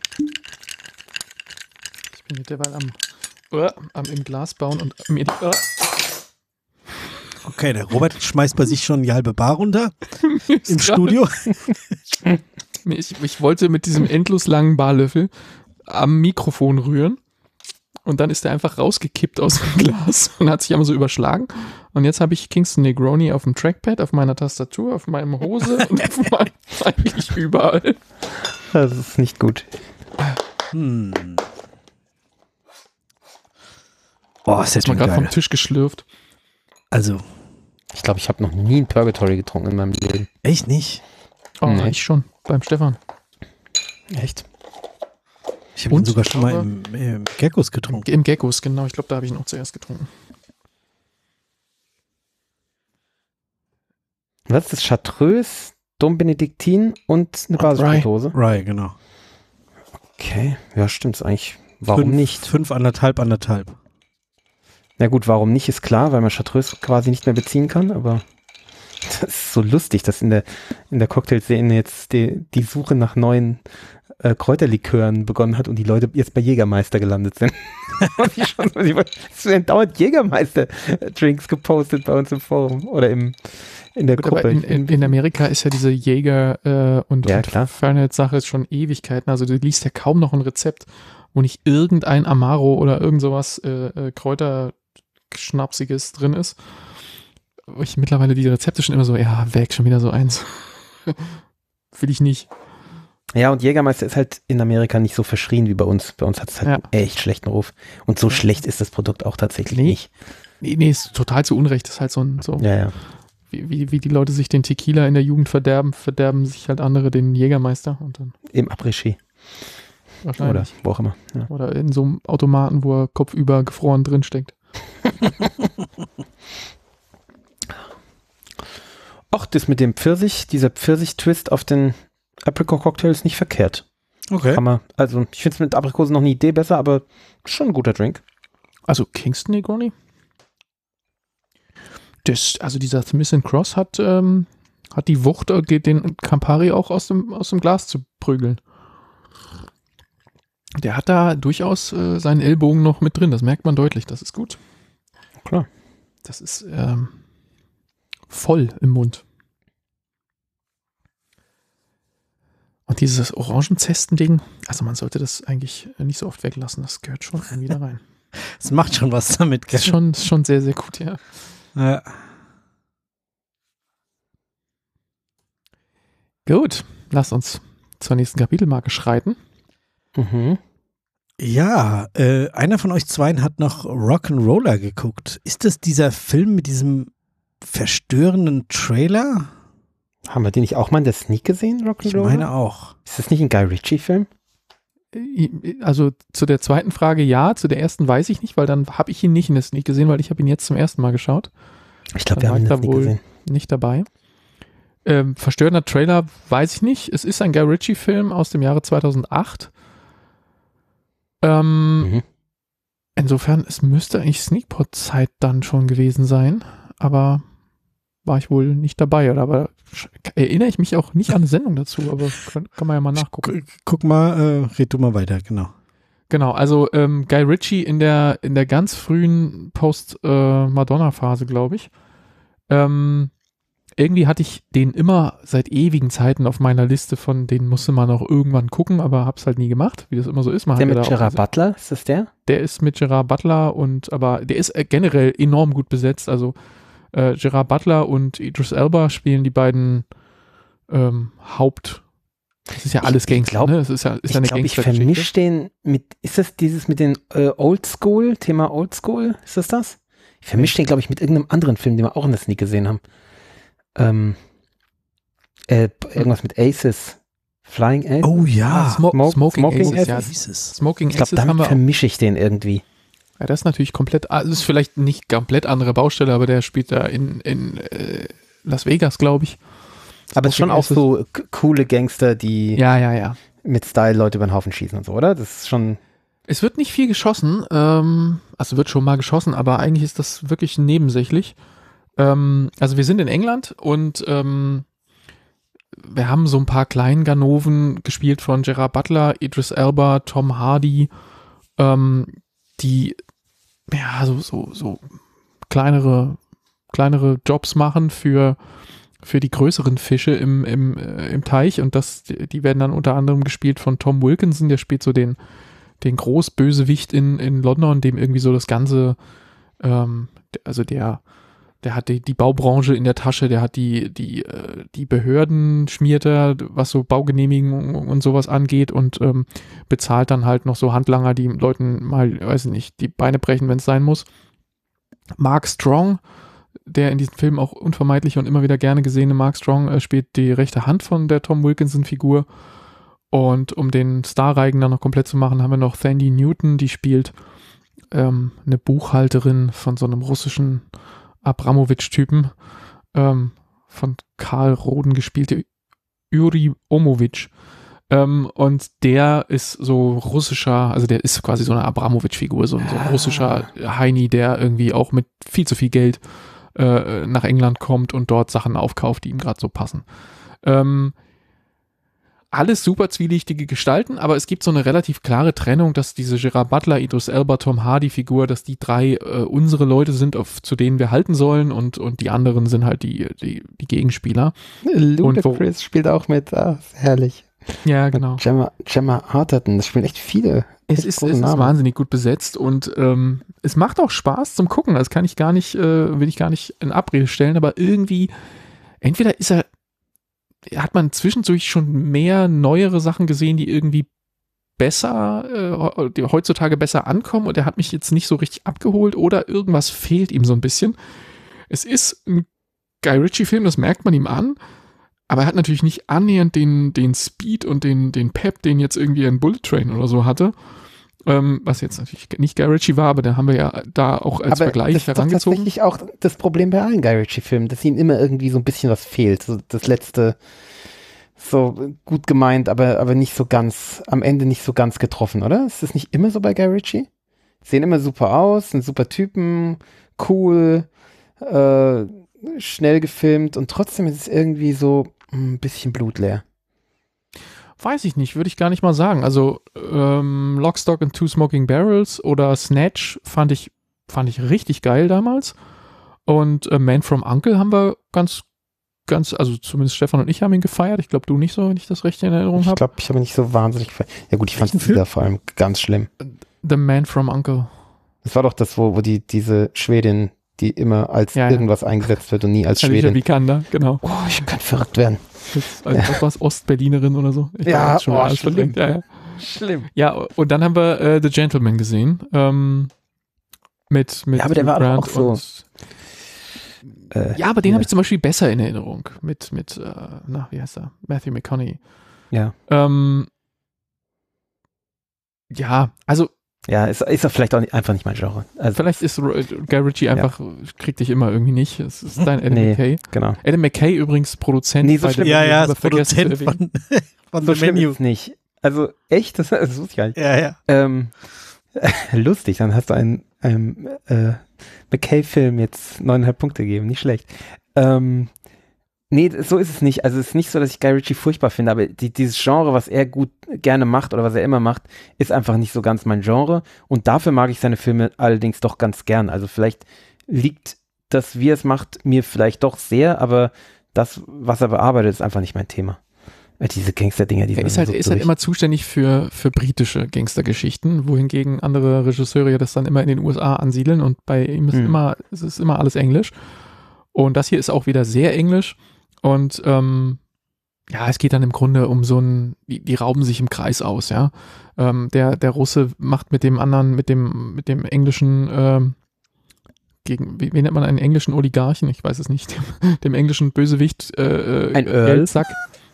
Ich bin derweil am, uh, am im Glas bauen und mir die... Uh. Okay, der Robert schmeißt bei sich schon die halbe Bar runter im Studio. Ich, ich wollte mit diesem endlos langen Barlöffel am Mikrofon rühren und dann ist der einfach rausgekippt aus dem Glas und hat sich einmal so überschlagen. Und jetzt habe ich Kingston Negroni auf dem Trackpad, auf meiner Tastatur, auf meinem Hose und auf meinem, eigentlich überall. Das ist nicht gut. Hm. Oh, ist das mal gerade vom Tisch geschlürft. Also. Ich glaube, ich habe noch nie ein Purgatory getrunken in meinem Leben. Echt nicht? Oh, nee. Ich schon. Beim Stefan. Echt? Ich habe ihn sogar schon mal im, im Geckos getrunken. Im Geckos, genau. Ich glaube, da habe ich ihn auch zuerst getrunken. Was ist das? Chartreuse, Dom Benediktin und eine Basisspirituose? Rye, genau. Okay, ja, stimmt's eigentlich. Warum fünf, nicht? Fünf, anderthalb, anderthalb. Na gut, warum nicht, ist klar, weil man Chartreuse quasi nicht mehr beziehen kann, aber das ist so lustig, dass in der, in der Cocktailszene jetzt die, die Suche nach neuen äh, Kräuterlikören begonnen hat und die Leute jetzt bei Jägermeister gelandet sind. ich schon, es werden dauernd Jägermeister-Drinks gepostet bei uns im Forum oder im, in der Gut, Gruppe. aber in, in, in Amerika ist ja diese Jäger äh, und, ja, und Fahrenheit-Sache ist schon Ewigkeiten. Also du liest ja kaum noch ein Rezept, wo nicht irgendein Amaro oder irgend sowas äh, äh, Kräuterschnapsiges drin ist. Wo ich mittlerweile die Rezepte schon immer so, ja, weg, schon wieder so eins. Will ich nicht. Ja, und Jägermeister ist halt in Amerika nicht so verschrien wie bei uns. Bei uns hat es halt ja. einen echt schlechten Ruf. Und so ja. schlecht ist das Produkt auch tatsächlich nee. nicht. Nee, nee, ist total zu Unrecht. Das ist halt so ein, so ja, ja. Wie, wie, wie die Leute sich den Tequila in der Jugend verderben, verderben sich halt andere den Jägermeister. Und dann im Après-Ski. Wahrscheinlich. Oder wo auch immer. Ja. Oder in so einem Automaten, wo er kopfüber gefroren drinsteckt. Ach, das mit dem Pfirsich, dieser Pfirsich-Twist auf den Apricot-Cocktail ist nicht verkehrt. Okay. Kann man, also ich finde es mit Aprikosen noch eine Idee besser, aber schon ein guter Drink. Also Kingston Negroni? Das, also dieser Smith and Cross hat, ähm, hat die Wucht, den Campari auch aus dem, aus dem Glas zu prügeln. Der hat da durchaus äh, seinen Ellbogen noch mit drin, das merkt man deutlich, das ist gut. Klar. Das ist ähm, voll im Mund. Und dieses Orangenzesten-Ding, also man sollte das eigentlich nicht so oft weglassen, das gehört schon irgendwie da rein. Es macht schon was damit, gell? Das ist schon, schon sehr, sehr gut, ja. Ja. Gut, lass uns zur nächsten Kapitelmarke schreiten. Mhm. Ja, äh, einer von euch zweien hat noch Rock'n'Roller geguckt. Ist das dieser Film mit diesem verstörenden Trailer? Haben wir den nicht auch mal in der Sneak gesehen, Rock'n'Roller? Ich meine auch. Ist das nicht ein Guy Ritchie-Film? Also zu der zweiten Frage ja, zu der ersten weiß ich nicht, weil dann habe ich ihn nicht in der Sneak gesehen, weil ich habe ihn jetzt zum ersten Mal geschaut. Ich glaube, wir haben ihn in der Sneak gesehen. Nicht dabei. Ähm, verstörender Trailer weiß ich nicht. Es ist ein Guy Ritchie-Film aus dem Jahre zweitausendacht. Ähm, mhm. Insofern, es müsste eigentlich Sneakpot-Zeit dann schon gewesen sein, aber war ich wohl nicht dabei. Oder aber erinnere ich mich auch nicht an eine Sendung dazu, aber kann, kann man ja mal nachgucken. Guck mal, äh, red du mal weiter, genau. Genau, also ähm, Guy Ritchie in der, in der ganz frühen Post-Madonna-Phase, äh, glaube ich. Ähm, irgendwie hatte ich den immer seit ewigen Zeiten auf meiner Liste, von denen musste man auch irgendwann gucken, aber hab's halt nie gemacht, wie das immer so ist. Man der hat mit ja Gerard Butler, ist das der? Der ist mit Gerard Butler und, aber der ist äh, generell enorm gut besetzt, also äh, Gerard Butler und Idris Elba spielen die beiden ähm, Haupt, das ist ja alles ich, ich Gangster, glaub, ne? Das ist ja, ist ich ja eine glaube, ich vermische den mit, ist das dieses mit den äh, Oldschool, Thema Oldschool, ist das das? Ich vermische den, glaube ich, mit irgendeinem anderen Film, den wir auch in der Sneak gesehen haben. Ähm, äh, irgendwas mit Aces. Flying Aces? Oh ja. Smo Smoke, Smoking, Smoking Aces, Aces. ja. Smoking ich glaube, Aces haben damit wir vermische ich den irgendwie. Ja, das ist natürlich komplett, also ist vielleicht nicht komplett andere Baustelle, aber der spielt da in, in äh, Las Vegas, glaube ich. Aber es ist schon auch so coole Gangster, die ja, ja, ja. mit Style Leute über den Haufen schießen und so, oder? Das ist schon... Es wird nicht viel geschossen, ähm, also wird schon mal geschossen, aber eigentlich ist das wirklich nebensächlich. Ähm, also wir sind in England und ähm, wir haben so ein paar kleinen Ganoven gespielt von Gerard Butler, Idris Elba, Tom Hardy, ähm, die ja so, so, so kleinere, kleinere Jobs machen für, für die größeren Fische im, im, äh, im Teich und das, die werden dann unter anderem gespielt von Tom Wilkinson, der spielt so den, den Großbösewicht in, in London, dem irgendwie so das ganze, ähm, also der der hat die, die Baubranche in der Tasche, der hat die, die, äh, die Behörden schmiert er, was so Baugenehmigungen und sowas angeht und ähm, bezahlt dann halt noch so Handlanger, die Leuten mal, weiß ich nicht, die Beine brechen, wenn es sein muss. Mark Strong, der in diesem Film auch unvermeidlich und immer wieder gerne gesehene Mark Strong, äh, spielt die rechte Hand von der Tom Wilkinson-Figur. Und um den Starreigen dann noch komplett zu machen, haben wir noch Thandie Newton, die spielt ähm, eine Buchhalterin von so einem russischen Abramowitsch-Typen, ähm, von Karl Roden gespielte Yuri Omowitsch. Ähm, und der ist so russischer, also der ist quasi so eine Abramowitsch-Figur, so, so ein russischer Heini, der irgendwie auch mit viel zu viel Geld äh, nach England kommt und dort Sachen aufkauft, die ihm gerade so passen. Ähm, Alles super zwielichtige Gestalten, aber es gibt so eine relativ klare Trennung, dass diese Gerard Butler, Idris Elba, Tom Hardy-Figur, dass die drei äh, unsere Leute sind, auf, zu denen wir halten sollen und, und die anderen sind halt die, die, die Gegenspieler. Ludacris spielt auch mit, ah, herrlich. Ja, genau. Mit Gemma, Gemma Arterton, das spielen echt viele. Es, echt ist, es ist wahnsinnig gut besetzt und ähm, es macht auch Spaß zum Gucken, das kann ich gar nicht, äh, will ich gar nicht in Abrede stellen, aber irgendwie, entweder ist er hat man zwischendurch schon mehr neuere Sachen gesehen, die irgendwie besser, äh, die heutzutage besser ankommen und er hat mich jetzt nicht so richtig abgeholt oder irgendwas fehlt ihm so ein bisschen. Es ist ein Guy Ritchie-Film, das merkt man ihm an, aber er hat natürlich nicht annähernd den, den Speed und den, den Pep, den jetzt irgendwie ein Bullet Train oder so hatte. Ähm, was jetzt natürlich nicht Guy Ritchie war, aber da haben wir ja da auch als aber Vergleich das herangezogen. Das ist tatsächlich auch das Problem bei allen Guy Ritchie-Filmen, dass ihnen immer irgendwie so ein bisschen was fehlt. So das letzte, so gut gemeint, aber, aber nicht so ganz, am Ende nicht so ganz getroffen, oder? Ist das nicht immer so bei Guy Ritchie? Sehen immer super aus, sind super Typen, cool, äh, schnell gefilmt und trotzdem ist es irgendwie so ein bisschen blutleer. Weiß ich nicht, würde ich gar nicht mal sagen. Also ähm, Lock, Stock and Two Smoking Barrels oder Snatch fand ich, fand ich richtig geil damals. Und äh, Man from Uncle haben wir ganz, ganz, also zumindest Stefan und ich haben ihn gefeiert. Ich glaube, du nicht so, wenn ich das recht in Erinnerung habe. Ich glaube, ich habe ihn nicht so wahnsinnig gefeiert. Ja gut, ich fand es wieder vor allem ganz schlimm. The Man from Uncle. Das war doch das, wo, wo die diese Schwedin, die immer als ja, irgendwas ja. eingesetzt wird und nie als Alicia Schwedin. Vikander, genau. Oh, ich kann verrückt werden. Das, also, ja. das war es Ostberlinerin oder so. Ich ja, schon oh, schlimm. Ja, ja. Schlimm. Ja, und dann haben wir äh, The Gentleman gesehen. Ähm, mit, mit ja, aber der war Grant auch so. Und, äh, ja, aber den ja. habe ich zum Beispiel besser in Erinnerung. Mit, mit äh, na, wie heißt er? Matthew McConaughey. Ja. Ähm, ja, also Ja, ist, ist das vielleicht auch nicht, einfach nicht mein Genre. Also, vielleicht ist Guy Ritchie einfach, ja. kriegt dich immer irgendwie nicht. Es ist dein Adam nee, McKay. Genau. Adam McKay übrigens Produzent. Nee, so schlimm. Ja, ja, ist Produzent von, von so The Menu. Ist nicht. Also echt, das, das wusste ich gar nicht. Ja, ja. Ähm, lustig, dann hast du einen, einen äh, McKay-Film jetzt neuneinhalb Punkte gegeben, nicht schlecht. Ähm, Nee, so ist es nicht. Also es ist nicht so, dass ich Guy Ritchie furchtbar finde, aber die, dieses Genre, was er gut gerne macht oder was er immer macht, ist einfach nicht so ganz mein Genre. Und dafür mag ich seine Filme allerdings doch ganz gern. Also vielleicht liegt das, wie er es macht, mir vielleicht doch sehr, aber das, was er bearbeitet, ist einfach nicht mein Thema. Diese Gangster-Dinger, die er ist halt, so ist halt immer zuständig für, für britische Gangstergeschichten, wohingegen andere Regisseure ja das dann immer in den U S A ansiedeln und bei ihm ist hm. immer, es ist immer alles Englisch. Und das hier ist auch wieder sehr englisch. Und ähm, ja, es geht dann im Grunde um so ein, die, die rauben sich im Kreis aus, ja. Ähm, der, der Russe macht mit dem anderen, mit dem, mit dem englischen, ähm, gegen, wie, wie nennt man einen englischen Oligarchen? Ich weiß es nicht, dem, dem englischen Bösewicht äh, ein Geldsack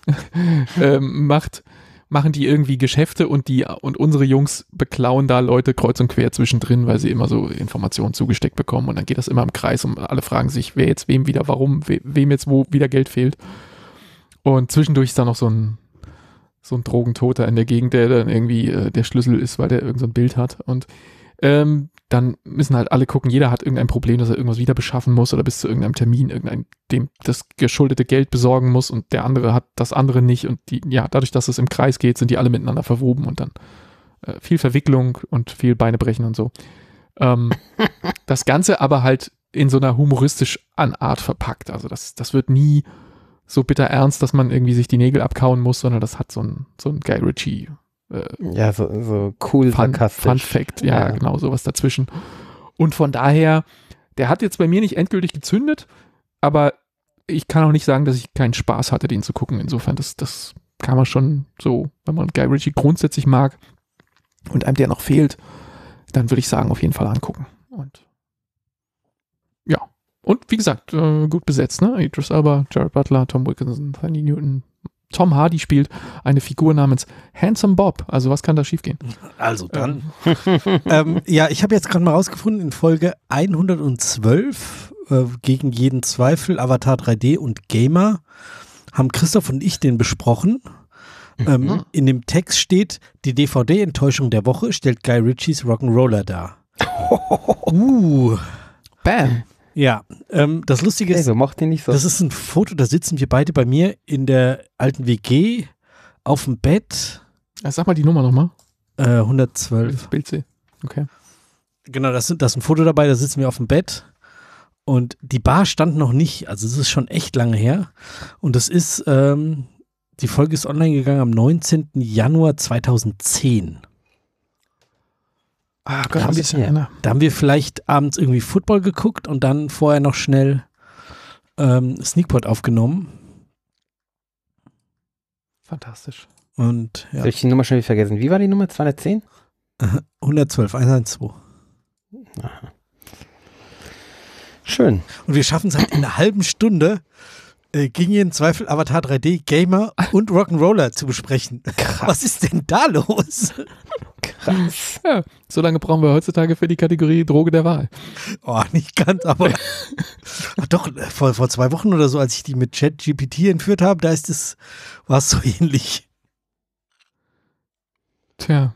ähm, macht, machen die irgendwie Geschäfte und die und unsere Jungs beklauen da Leute kreuz und quer zwischendrin, weil sie immer so Informationen zugesteckt bekommen und dann geht das immer im Kreis und alle fragen sich, wer jetzt wem wieder, warum, we, wem jetzt wo wieder Geld fehlt. Und zwischendurch ist da noch so ein so ein Drogentoter in der Gegend, der dann irgendwie äh, der Schlüssel ist, weil der irgend so ein Bild hat und ähm, dann müssen halt alle gucken, jeder hat irgendein Problem, dass er irgendwas wieder beschaffen muss oder bis zu irgendeinem Termin irgendein, dem das geschuldete Geld besorgen muss und der andere hat das andere nicht und die, ja, dadurch, dass es im Kreis geht, sind die alle miteinander verwoben und dann äh, viel Verwicklung und viel Beine brechen und so. Ähm, das Ganze aber halt in so einer humoristisch Art verpackt, also das, das wird nie so bitter ernst, dass man irgendwie sich die Nägel abkauen muss, sondern das hat so ein, so ein Guy Ritchie Äh, ja, so, so cool Fun, sarkastisch. Fun Fact, ja, ja, genau, sowas dazwischen. Und von daher, der hat jetzt bei mir nicht endgültig gezündet, aber ich kann auch nicht sagen, dass ich keinen Spaß hatte, den zu gucken. Insofern, das, das kann man schon so, wenn man Guy Ritchie grundsätzlich mag und einem der noch fehlt, dann würde ich sagen, auf jeden Fall angucken. Und ja. Und wie gesagt, äh, gut besetzt, ne? Idris Elba, Jared Butler, Tom Wilkinson, Thandie Newton. Tom Hardy spielt eine Figur namens Handsome Bob. Also was kann da schiefgehen? Also dann. Ähm. ähm, ja, ich habe jetzt gerade mal rausgefunden, in Folge hundertzwölf äh, gegen jeden Zweifel, Avatar drei D und Gamer, haben Christoph und ich den besprochen. Ähm, mhm. In dem Text steht, die D V D-Enttäuschung der Woche stellt Guy Ritchies Rock'n'Roller dar. uh. Bam. Ja, ähm, das Lustige ist, hey, so mochte ihn nicht so. Das ist ein Foto, da sitzen wir beide bei mir in der alten W G auf dem Bett. Sag mal die Nummer nochmal. Äh, hundertzwölf. Bild C. Okay. Genau, das, das ist ein Foto dabei, da sitzen wir auf dem Bett und die Bar stand noch nicht, also es ist schon echt lange her und das ist, ähm, die Folge ist online gegangen am neunzehnten Januar zweitausendzehn. Ah, Gott, da, haben wir, ja. da haben wir vielleicht abends irgendwie Football geguckt und dann vorher noch schnell ähm, Sneakpot aufgenommen. Fantastisch. Und ja. Soll ich die Nummer schon wieder vergessen? Wie war die Nummer? zweihundertzehn? hundertzwölf, hundertzwölf. Aha. Schön. Und wir schaffen es halt in einer halben Stunde, äh, gegen jeden Zweifel Avatar drei D, Gamer und Rock'n'Roller zu besprechen. Krass. Was ist denn da los? Krass. Ja, so lange brauchen wir heutzutage für die Kategorie Droge der Wahl. Oh, nicht ganz, aber ach doch, vor, vor zwei Wochen oder so, als ich die mit ChatGPT entführt habe, da ist es, war es so ähnlich. Tja.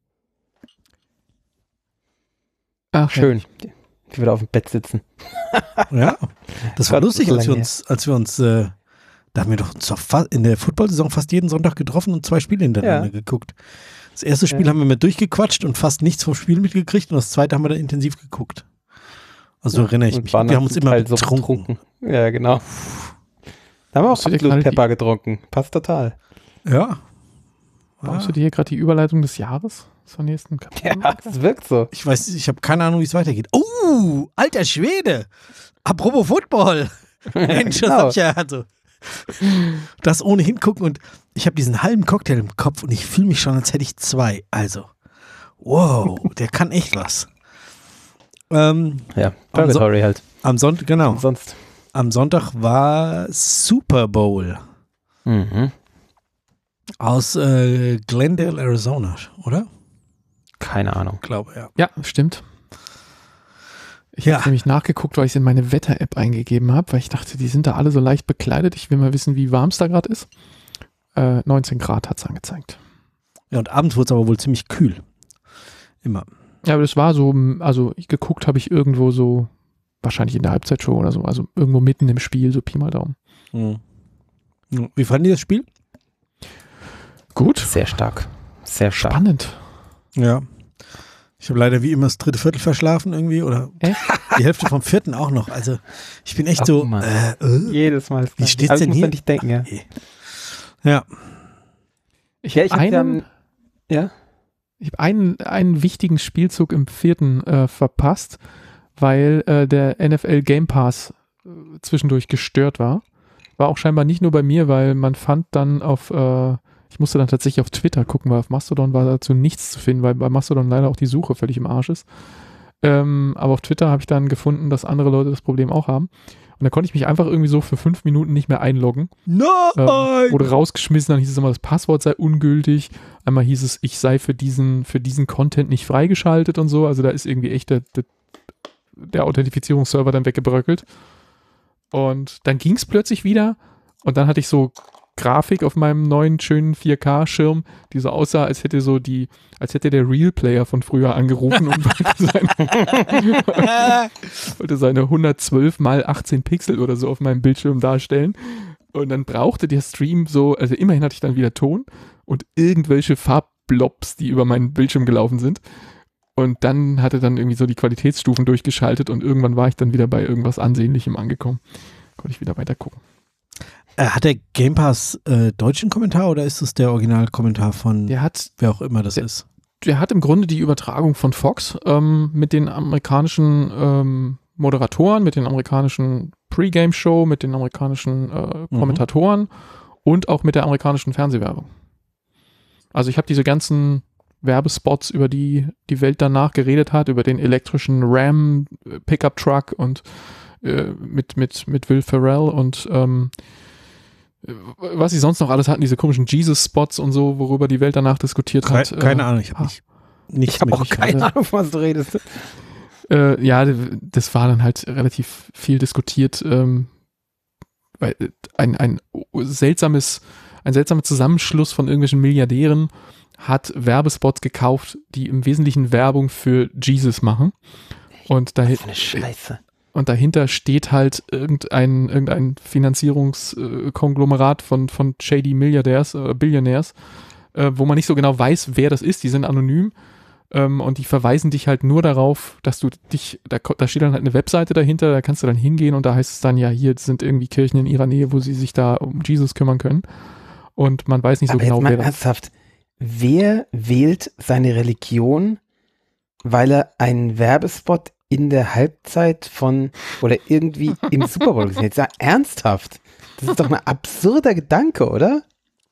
Ach, schön. Wie wir da auf dem Bett sitzen. Ja, das war lustig, als wir uns, als wir uns, äh, da haben wir doch in der Football-Saison fast jeden Sonntag getroffen und zwei Spiele hintereinander ja. geguckt. Das erste Spiel ja. haben wir mit durchgequatscht und fast nichts vom Spiel mitgekriegt und das zweite haben wir dann intensiv geguckt. Also ja, erinnere ich mich. Wir haben uns immer so betrunken. Ja, genau. Da haben wir auch absolut Pepper getrunken. Passt total. Ja. Brauchst du dir hier gerade die Überleitung des Jahres zur nächsten Kapitel? Ja, das wirkt so. Ich weiß, ich habe keine Ahnung, wie es weitergeht. Oh, alter Schwede. Apropos Football. Mensch, das hab ich ja also. Das ohnehin gucken und ich habe diesen halben Cocktail im Kopf und ich fühle mich schon, als hätte ich zwei. Also, wow, der kann echt was. Ähm, ja, Purgatory so- halt. Am Sonntag, genau. Sonst. Am Sonntag war Super Bowl. Mhm. Aus äh, Glendale, Arizona, oder? Keine Ahnung. Ich glaube, ja. Ja, stimmt. Ich ja. habe nämlich nachgeguckt, weil ich es in meine Wetter-App eingegeben habe, weil ich dachte, die sind da alle so leicht bekleidet. Ich will mal wissen, wie warm es da gerade ist. Äh, neunzehn Grad hat es angezeigt. Ja, und abends wurde es aber wohl ziemlich kühl. Immer. Ja, aber das war so, also ich geguckt habe ich irgendwo so, wahrscheinlich in der Halbzeitshow oder so, also irgendwo mitten im Spiel, so Pi mal Daumen. Mhm. Wie fanden die das Spiel? Gut. Sehr stark. Sehr stark. Spannend. Ja. Ich habe leider wie immer das dritte Viertel verschlafen irgendwie oder echt? Die Hälfte vom vierten auch noch. Also ich bin echt Ach, so, äh, äh, jedes Mal. Wie steht's denn hier? Nicht denken, ja. Ja. Ich ja, habe einen, ja? ich hab einen, einen wichtigen Spielzug im vierten äh, verpasst, weil äh, der N F L Game Pass äh, zwischendurch gestört war. War auch scheinbar nicht nur bei mir, weil man fand dann auf äh, ich musste dann tatsächlich auf Twitter gucken, weil auf Mastodon war dazu nichts zu finden, weil bei Mastodon leider auch die Suche völlig im Arsch ist. Ähm, aber auf Twitter habe ich dann gefunden, dass andere Leute das Problem auch haben. Und da konnte ich mich einfach irgendwie so für fünf Minuten nicht mehr einloggen. Nein! Ähm, wurde rausgeschmissen, dann hieß es immer, das Passwort sei ungültig. Einmal hieß es, ich sei für diesen, für diesen Content nicht freigeschaltet und so. Also da ist irgendwie echt der, der, der Authentifizierungsserver dann weggebröckelt. Und dann ging es plötzlich wieder und dann hatte ich so Grafik auf meinem neuen schönen vier K-Schirm, die so aussah, als hätte so die, als hätte der Real-Player von früher angerufen und wollte seine, wollte seine hundertzwölf mal achtzehn Pixel oder so auf meinem Bildschirm darstellen. Und dann brauchte der Stream so, also immerhin hatte ich dann wieder Ton und irgendwelche Farbblobs, die über meinen Bildschirm gelaufen sind. Und dann hatte dann irgendwie so die Qualitätsstufen durchgeschaltet und irgendwann war ich dann wieder bei irgendwas Ansehnlichem angekommen. Konnte ich wieder weiter gucken. Hat der Game Pass äh, deutschen Kommentar oder ist es der Originalkommentar von der hat, wer auch immer das der, ist? Der hat im Grunde die Übertragung von Fox ähm, mit den amerikanischen ähm, Moderatoren, mit den amerikanischen Pre-Game-Show, mit den amerikanischen äh, Kommentatoren mhm. und auch mit der amerikanischen Fernsehwerbung. Also ich habe diese ganzen Werbespots, über die die Welt danach geredet hat, über den elektrischen Ram Pickup Truck und äh, mit, mit, mit Will Ferrell und ähm, was sie sonst noch alles hatten, diese komischen Jesus-Spots und so, worüber die Welt danach diskutiert Keine, hat. Keine äh, Ahnung, ich habe nicht, nicht Ich habe auch keine Ahnung, was du redest. Äh, ja, das war dann halt relativ viel diskutiert, ähm, weil ein, ein seltsames, ein seltsamer Zusammenschluss von irgendwelchen Milliardären hat Werbespots gekauft, die im Wesentlichen Werbung für Jesus machen. Und dahin, eine Scheiße. Und dahinter steht halt irgendein, irgendein Finanzierungskonglomerat von, von shady Milliardärs, äh, Billionärs, äh, wo man nicht so genau weiß, wer das ist. Die sind anonym. Ähm, und die verweisen dich halt nur darauf, dass du dich, da, da steht dann halt eine Webseite dahinter, da kannst du dann hingehen und da heißt es dann, ja, hier sind irgendwie Kirchen in ihrer Nähe, wo sie sich da um Jesus kümmern können. Und man weiß nicht so Aber genau, jetzt mal wer das ernsthaft, wer wählt seine Religion, weil er einen Werbespot in der Halbzeit von oder irgendwie im Super Bowl gesehen hat? Jetzt ernsthaft? Das ist doch ein absurder Gedanke, oder?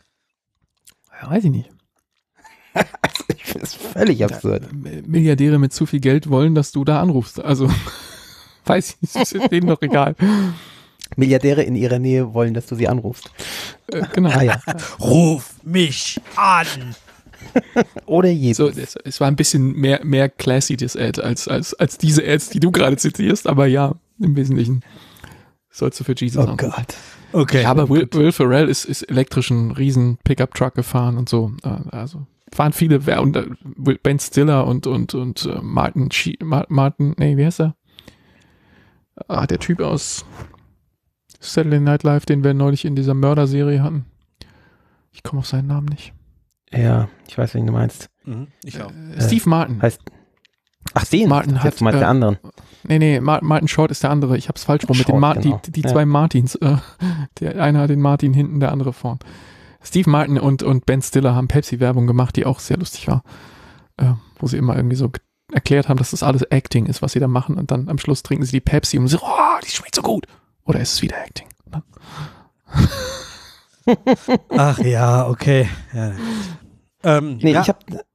Ja, weiß ich nicht. Also ich finde es völlig absurd. Da, Milliardäre mit zu viel Geld wollen, dass du da anrufst. Also, weiß ich nicht, ist denen doch egal. Milliardäre in ihrer Nähe wollen, dass du sie anrufst. Äh, genau. Ah, ja. Ruf mich an! Oder Jesus. So, es, es war ein bisschen mehr, mehr classy, das Ad, als, als, als diese Ads, die du gerade zitierst, aber ja, im Wesentlichen sollst du für Jesus Oh anrufen. Gott. Okay. Ja, aber Will, Will Ferrell ist, ist elektrischen riesen Pickup-Truck gefahren und so. Also waren viele, und Ben Stiller und, und, und Martin, Martin, nee, wie heißt er? Ah, der Typ aus Saturday Night Live, den wir neulich in dieser Mörderserie hatten. Ich komme auf seinen Namen nicht. Ja, ich weiß, wen du meinst. Mhm, ich auch. Äh, Steve Martin. Heißt, ach, den? Martin Ach, hat, jetzt mal äh, der anderen. Nee, nee, Ma- Martin Short ist der andere. Ich hab's falsch rum. Mit Short, den Mar- genau. Die, die Ja. zwei Martins. Äh, der eine hat den Martin hinten, der andere vorn. Steve Martin und, und Ben Stiller haben Pepsi-Werbung gemacht, die auch sehr lustig war. Äh, wo sie immer irgendwie so g- erklärt haben, dass das alles Acting ist, was sie da machen. Und dann am Schluss trinken sie die Pepsi und so, oh, die schmeckt so gut. Oder ist es wieder Acting? Und dann Ach ja, okay. Ja. Ähm, Nee, ja. ich habe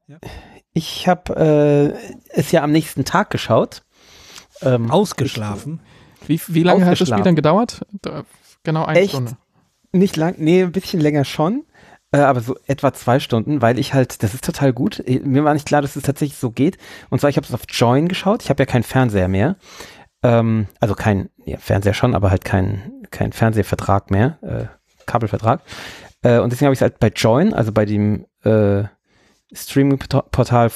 ich hab, äh, es ja am nächsten Tag geschaut. Ähm, Ausgeschlafen. wie, wie lange hat das Spiel Ausgeschlafen. dann gedauert? Da, genau eine Echt? Stunde. Nicht lang, nee, ein bisschen länger schon, äh, aber so etwa zwei Stunden, weil ich halt, das ist total gut. Äh, Mir war nicht klar, dass es tatsächlich so geht. Und zwar, ich habe es auf Join geschaut. Ich habe ja keinen Fernseher mehr. Ähm, also kein, ja, Fernseher schon, aber halt kein, kein Fernsehvertrag mehr, äh, Kabelvertrag. Äh, und deswegen habe ich es halt bei Join, also bei dem äh, Streaming-Portal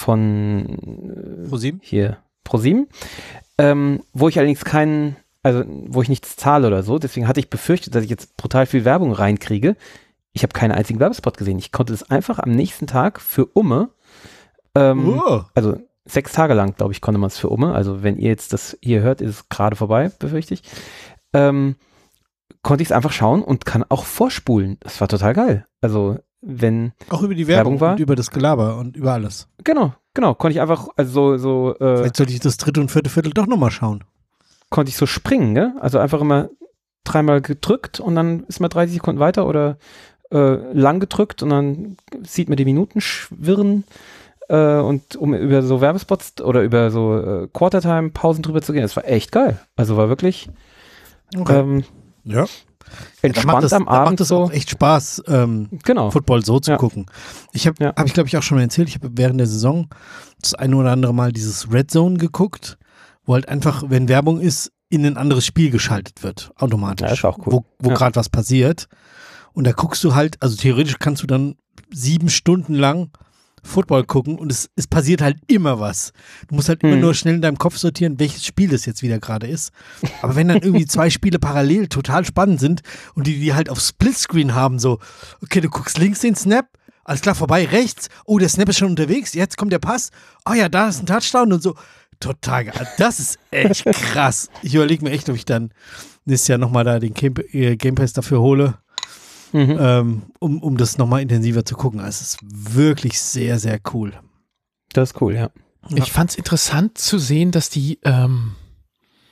von äh, ProSieben? hier ProSieben, ähm, wo ich allerdings keinen, also wo ich nichts zahle oder so, deswegen hatte ich befürchtet, dass ich jetzt brutal viel Werbung reinkriege. Ich habe keinen einzigen Werbespot gesehen. Ich konnte das einfach am nächsten Tag für Umme, ähm, Oh. also sechs Tage lang, glaube ich, konnte man es für Umme, also wenn ihr jetzt das hier hört, ist es gerade vorbei, befürchte ich, ähm, konnte ich es einfach schauen und kann auch vorspulen. Das war total geil. Also wenn, Auch über die Werbung, Werbung war? und über das Gelaber und über alles. genau, genau, konnte ich einfach, also so, so äh, Vielleicht sollte ich das dritte und vierte Viertel doch nochmal schauen. konnte ich so springen, ne? Also einfach immer dreimal gedrückt und dann ist man dreißig Sekunden weiter oder äh, lang gedrückt und dann sieht man die Minuten schwirren äh, und um über so Werbespots oder über so äh, Quartertime-Pausen drüber zu gehen, das war echt geil. Also war wirklich Okay. ähm, ja. entspannt da macht das, am da Abend macht das so. auch echt Spaß, ähm, Genau. Football so zu Ja. gucken. Ich habe, Ja. habe ich glaube ich auch schon mal erzählt, ich habe während der Saison das eine oder andere Mal dieses Red Zone geguckt, wo halt einfach, wenn Werbung ist, in ein anderes Spiel geschaltet wird, automatisch. Ja, ist auch cool. Wo, wo Ja. gerade was passiert. Und da guckst du halt, also theoretisch kannst du dann sieben Stunden lang Football gucken und es, es passiert halt immer was. Du musst halt immer Mhm. nur schnell in deinem Kopf sortieren, welches Spiel das jetzt wieder gerade ist. Aber wenn dann irgendwie zwei Spiele parallel total spannend sind und die die halt auf Splitscreen haben, so, okay, du guckst links den Snap, alles klar, vorbei, rechts, oh, der Snap ist schon unterwegs, jetzt kommt der Pass, oh ja, da ist ein Touchdown und so. Total geil. Das ist echt krass. Ich überlege mir echt, ob ich dann nächstes Jahr nochmal da den Game, äh, Game Pass dafür hole. Mhm. Ähm, um, um das nochmal intensiver zu gucken. Also es ist wirklich sehr, sehr cool. Das ist cool, ja. Ja. Ich fand es interessant zu sehen, dass die, ähm,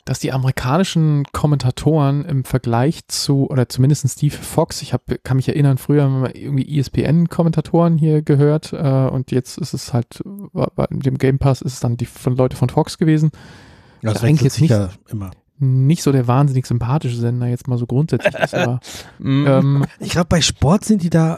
dass die amerikanischen Kommentatoren im Vergleich zu, oder zumindest Steve Fox, ich hab, kann mich erinnern, früher haben wir irgendwie E S P N-Kommentatoren hier gehört äh, und jetzt ist es halt, bei dem Game Pass ist es dann die von Leute von Fox gewesen. Ja, das eigentlich jetzt nicht, ja immer. nicht so der wahnsinnig sympathische Sender jetzt mal so grundsätzlich ist, aber ähm, ich glaube, bei Sport sind die da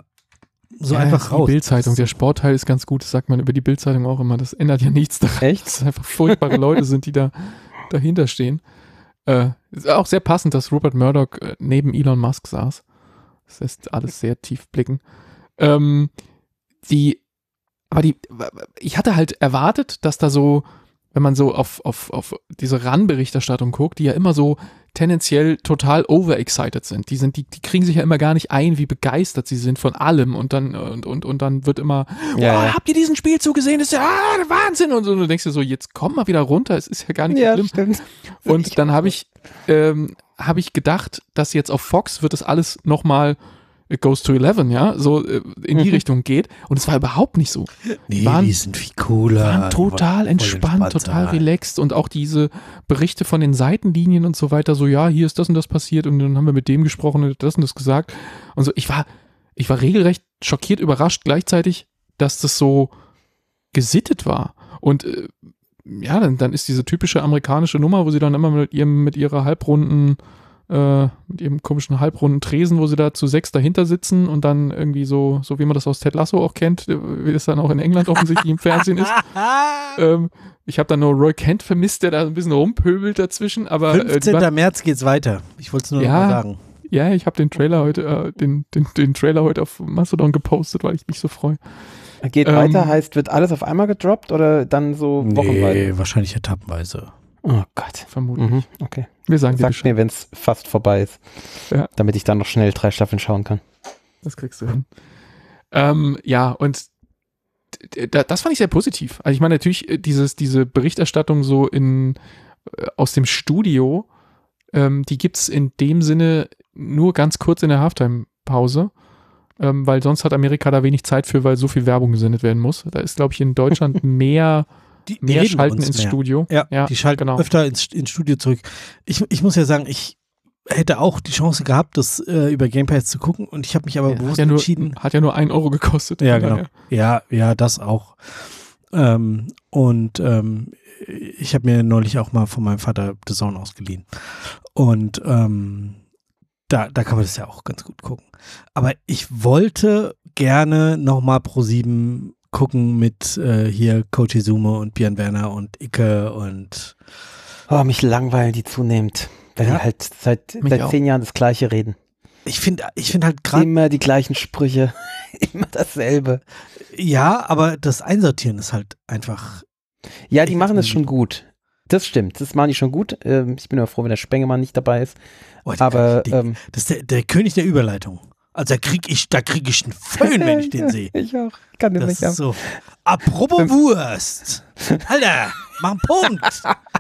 so ja, einfach raus. Die Bildzeitung, der Sportteil ist ganz gut, das sagt man über die Bildzeitung auch immer, das ändert ja nichts daran. Echt? Dass es einfach furchtbare Leute sind, die da dahinter stehen. Äh, ist auch sehr passend, dass Rupert Murdoch äh, neben Elon Musk saß. Das lässt alles sehr tief blicken. Ähm, die, aber die, ich hatte halt erwartet, dass da so, wenn man so auf, auf, auf diese R A N-Berichterstattung guckt, die ja immer so tendenziell total overexcited sind. Die sind, die, die kriegen sich ja immer gar nicht ein, wie begeistert sie sind von allem und dann, und, und, und dann wird immer, ja, oh, ja. habt ihr diesen Spielzug gesehen? Das ist ja ah, der Wahnsinn und so. Und du denkst dir so, jetzt komm mal wieder runter, es ist ja gar nicht ja, schlimm. Stimmt. Und dann habe ich, ähm, habe ich gedacht, dass jetzt auf Fox wird das alles nochmal It goes to eleven, ja, so äh, in die Mhm. Richtung geht. Und es war überhaupt nicht so. Nee, waren, die sind viel cooler. waren total voll entspannt, entspannt total sein. relaxed und auch diese Berichte von den Seitenlinien und so weiter, so ja, hier ist das und das passiert und dann haben wir mit dem gesprochen und das und das gesagt und so. Ich war, ich war regelrecht schockiert, überrascht gleichzeitig, dass das so gesittet war. Und äh, ja, dann, dann ist diese typische amerikanische Nummer, wo sie dann immer mit ihrem, mit ihrer halbrunden äh, mit ihrem komischen halbrunden Tresen, wo sie da zu sechs dahinter sitzen und dann irgendwie so, so wie man das aus Ted Lasso auch kennt, wie das dann auch in England offensichtlich im Fernsehen ist. ähm, ich habe dann nur Roy Kent vermisst, der da ein bisschen rumpöbelt dazwischen, aber fünfzehnten äh, März geht's weiter. Ich wollte es nur Ja. noch mal sagen. ja, ich habe den Trailer heute, äh, den, den, den Trailer heute auf Mastodon gepostet, weil ich mich so freue. Geht Ähm, weiter, heißt, wird alles auf einmal gedroppt oder dann so wochenweise? Nee, wahrscheinlich etappenweise. Oh Gott. Vermutlich. Mhm, okay. Wir sagen dir Sag Bescheid. mir, wenn es fast vorbei ist. Ja. Damit ich dann noch schnell drei Staffeln schauen kann. Das kriegst du hin. Ähm, ja, und d- d- das fand ich sehr positiv. Also ich meine natürlich äh, dieses, diese Berichterstattung so in, äh, aus dem Studio, ähm, die gibt's in dem Sinne nur ganz kurz in der Halftime-Pause, ähm, weil sonst hat Amerika da wenig Zeit für, weil so viel Werbung gesendet werden muss. Da ist, glaube ich, in Deutschland mehr, Die, die mehr reden Schalten uns ins mehr. Studio. Ja, Ja, die schalten genau. öfter ins, ins Studio zurück. Ich, ich muss ja sagen, ich hätte auch die Chance gehabt, das äh, über Game Pass zu gucken und ich habe mich aber Ja, bewusst hat, ja nur, entschieden. hat ja nur ein Euro gekostet. Ja, Von genau. daher. Ja, ja, das auch. Ähm, und ähm, ich habe mir neulich auch mal von meinem Vater The Zone ausgeliehen. Und ähm, da, da kann man das ja auch ganz gut gucken. Aber ich wollte gerne nochmal ProSieben gucken mit äh, hier Coach Izumo und Björn Werner und Icke und Oh, mich langweilen die zunehmend. Weil Ja? die halt seit, Mich seit auch. zehn Jahren das Gleiche reden. ich finde ich finde halt gerade, Immer die gleichen Sprüche. Immer dasselbe. ja, aber das Einsortieren ist halt einfach, Ja, die Ich machen das find's schon gut. Das stimmt. Das machen die schon gut. Ähm, ich bin aber froh, wenn der Spengemann nicht dabei ist. oh, der- Aber der, ähm, das ist der, der König der Überleitung. Also da krieg ich, da krieg ich einen Föhn, wenn ich den sehe. ich auch. Kann den Das nicht ist haben. so. Apropos Wurst. Alter, mach einen Punkt.